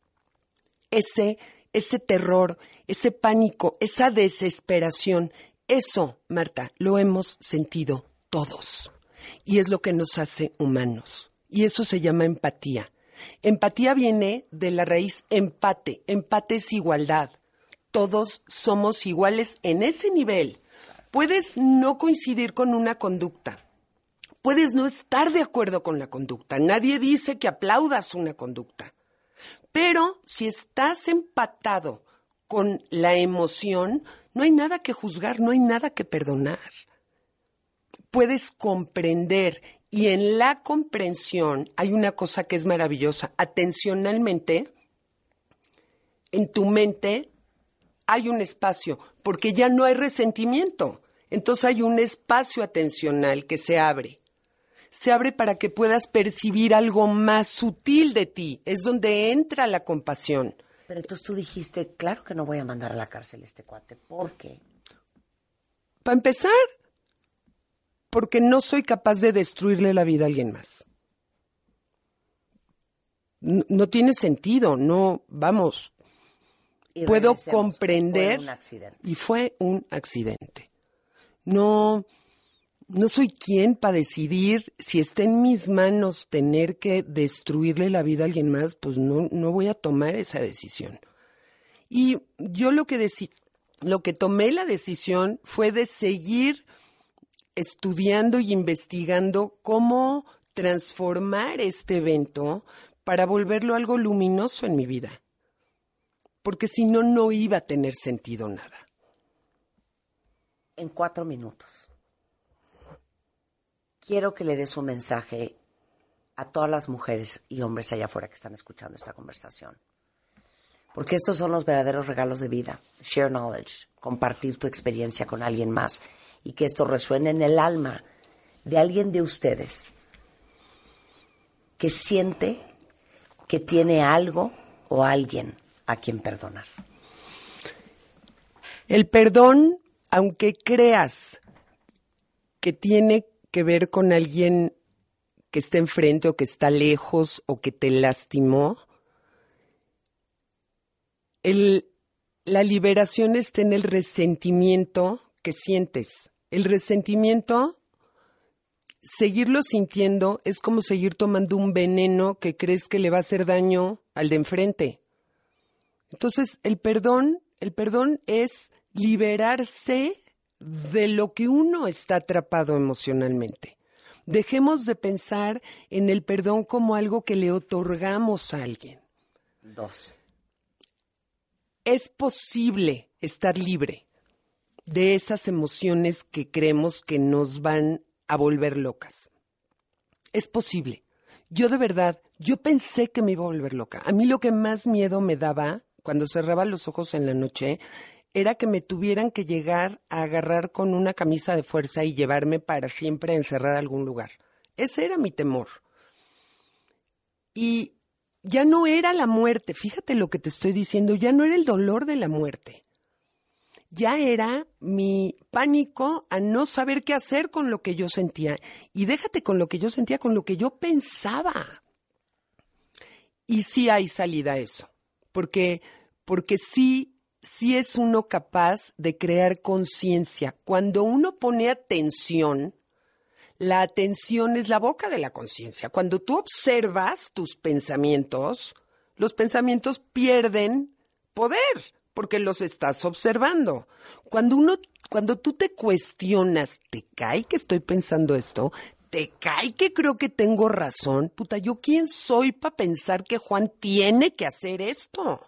S13: ese, ese terror, ese pánico, esa desesperación. Eso, Marta, lo hemos sentido todos. Y es lo que nos hace humanos. Y eso se llama empatía. Empatía viene de la raíz empate. Empate es igualdad. Todos somos iguales en ese nivel. Puedes no coincidir con una conducta. Puedes no estar de acuerdo con la conducta. Nadie dice que aplaudas una conducta. Pero si estás empatado con la emoción, no hay nada que juzgar, no hay nada que perdonar. Puedes comprender, y en la comprensión hay una cosa que es maravillosa. Atencionalmente, en tu mente hay un espacio, porque ya no hay resentimiento. Entonces hay un espacio atencional que se abre. Se abre para que puedas percibir algo más sutil de ti. Es donde entra la compasión.
S1: Pero entonces tú dijiste, claro que no voy a mandar a la cárcel a este cuate. ¿Por qué?
S13: Para empezar, porque no soy capaz de destruirle la vida a alguien más. No, no tiene sentido, no, vamos.
S1: Y
S13: puedo comprender.
S1: Fue un accidente.
S13: Y fue un accidente. No, no soy quien para decidir si está en mis manos tener que destruirle la vida a alguien más, pues no, no voy a tomar esa decisión. Y yo lo que decidí, lo que tomé la decisión fue de seguir estudiando y investigando cómo transformar este evento para volverlo algo luminoso en mi vida. Porque si no, no iba a tener sentido nada.
S1: En cuatro minutos, quiero que le des un mensaje a todas las mujeres y hombres allá afuera que están escuchando esta conversación. Porque estos son los verdaderos regalos de vida. Share knowledge, compartir tu experiencia con alguien más y que esto resuene en el alma de alguien de ustedes que siente que tiene algo o alguien a quien perdonar.
S13: El perdón, aunque creas que tiene que ver con alguien que está enfrente o que está lejos o que te lastimó, el, la liberación está en el resentimiento que sientes. El resentimiento seguirlo sintiendo es como seguir tomando un veneno que crees que le va a hacer daño al de enfrente. Entonces, el perdón, el perdón es liberarse de lo que uno está atrapado emocionalmente. Dejemos de pensar en el perdón como algo que le otorgamos a alguien.
S1: Dos.
S13: Es posible estar libre de esas emociones que creemos que nos van a volver locas. Es posible. Yo de verdad, yo pensé que me iba a volver loca. A mí lo que más miedo me daba cuando cerraba los ojos en la noche era que me tuvieran que llegar a agarrar con una camisa de fuerza y llevarme para siempre a encerrar a algún lugar. Ese era mi temor. Y ya no era la muerte, fíjate lo que te estoy diciendo, ya no era el dolor de la muerte. Ya era mi pánico a no saber qué hacer con lo que yo sentía. Y déjate con lo que yo sentía, con lo que yo pensaba. Y sí hay salida a eso, porque, porque sí... sí es uno capaz de crear conciencia. Cuando uno pone atención, la atención es la boca de la conciencia. Cuando tú observas tus pensamientos, los pensamientos pierden poder porque los estás observando. Cuando uno, cuando tú te cuestionas, ¿te cae que estoy pensando esto? ¿Te cae que creo que tengo razón? Puta, ¿yo quién soy para pensar que Juan tiene que hacer esto?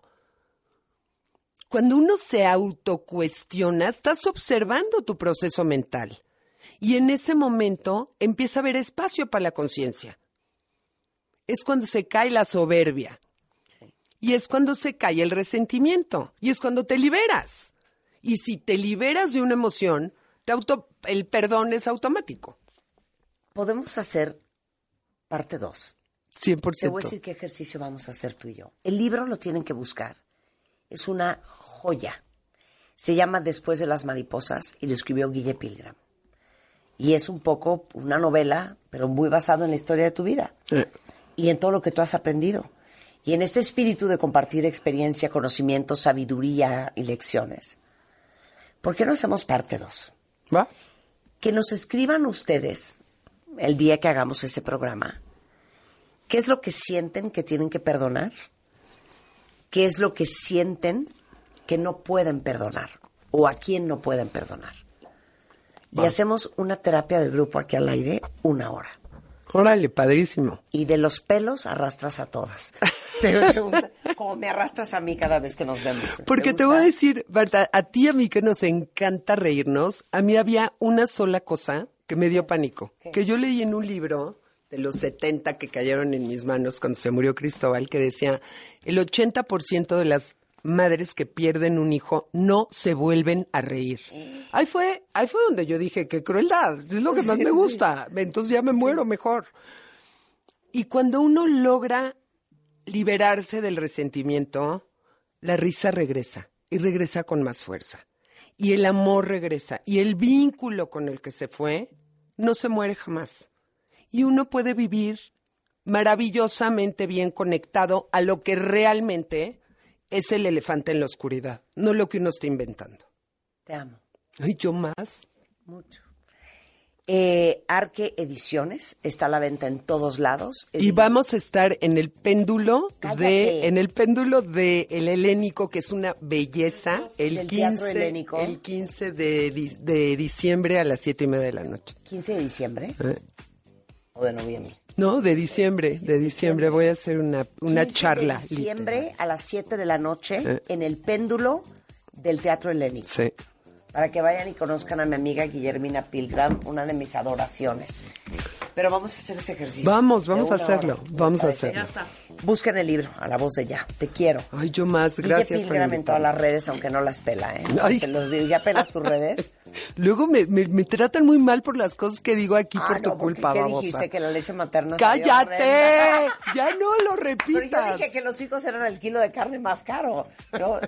S13: Cuando uno se autocuestiona, estás observando tu proceso mental. Y en ese momento empieza a haber espacio para la conciencia. Es cuando se cae la soberbia. Y es cuando se cae el resentimiento. Y es cuando te liberas. Y si te liberas de una emoción, te auto, el perdón es automático.
S1: Podemos hacer parte dos.
S13: cien por ciento.
S1: Te voy a decir qué ejercicio vamos a hacer tú y yo. El libro lo tienen que buscar. Es una joya. Se llama Después de las mariposas y lo escribió Guille Pilgram. Y es un poco una novela, pero muy basado en la historia de tu vida. Eh. Y en todo lo que tú has aprendido. Y en este espíritu de compartir experiencia, conocimiento, sabiduría y lecciones. ¿Por qué no hacemos parte dos?
S13: ¿Va?
S1: Que nos escriban ustedes el día que hagamos ese programa. ¿Qué es lo que sienten que tienen que perdonar? ¿Qué es lo que sienten que no pueden perdonar? ¿O a quién no pueden perdonar? Va. Y hacemos una terapia de grupo aquí al aire, una hora.
S13: Órale, padrísimo.
S1: Y de los pelos arrastras a todas. Como me arrastras a mí cada vez que nos vemos.
S13: Porque te, te voy a decir, Marta, a ti y a mí que nos encanta reírnos, a mí había una sola cosa que me dio pánico. ¿Qué? Que yo leí en un libro de los setenta que cayeron en mis manos cuando se murió Cristóbal, que decía, el ochenta por ciento de las madres que pierden un hijo no se vuelven a reír. Ahí fue, ahí fue donde yo dije, qué crueldad, es lo que más me gusta, entonces ya me muero sí. mejor. Y cuando uno logra liberarse del resentimiento, la risa regresa, y regresa con más fuerza. Y el amor regresa, y el vínculo con el que se fue no se muere jamás. Y uno puede vivir maravillosamente bien conectado a lo que realmente es el elefante en la oscuridad, no lo que uno está inventando.
S1: Te amo.
S13: Ay, yo más.
S1: Mucho. Eh, Arque Ediciones está a la venta en todos lados. Es
S13: y
S1: decir,
S13: vamos a estar en el péndulo
S1: Cállate.
S13: de, en el péndulo de El Helénico, que es una belleza, el
S1: Del
S13: quince,
S1: Teatro Helénico.
S13: el quince de, de diciembre a las siete y media de la noche.
S1: ¿quince de diciembre?
S13: ¿Eh?
S1: ¿O de noviembre?
S13: No, de diciembre, de diciembre voy a hacer una, una charla.
S1: De diciembre literal. A las siete de la noche
S13: ¿Eh?
S1: En el péndulo del Teatro Helénico.
S13: Sí.
S1: Para que vayan y conozcan a mi amiga Guillermina Pilgram, una de mis adoraciones. Pero vamos a hacer ese ejercicio.
S13: Vamos, vamos a hacerlo, hora. vamos a hacerlo.
S6: Ya está.
S1: Busquen el libro, A la voz de ya. Te quiero.
S13: Ay, yo más, gracias.
S1: Guille Pilgram en todas las redes, aunque no las pela, ¿eh?
S13: Ay.
S1: Te los digo, ¿ya pelas tus redes?
S13: Luego me, me, me tratan muy mal por las cosas que digo aquí
S1: ah,
S13: por tu
S1: no,
S13: culpa,
S1: ¿qué
S13: babosa.
S1: dijiste? Que la leche materna
S13: ¡Cállate! Ya no lo repitas.
S1: Pero yo dije que los hijos eran el kilo de carne más caro. Yo,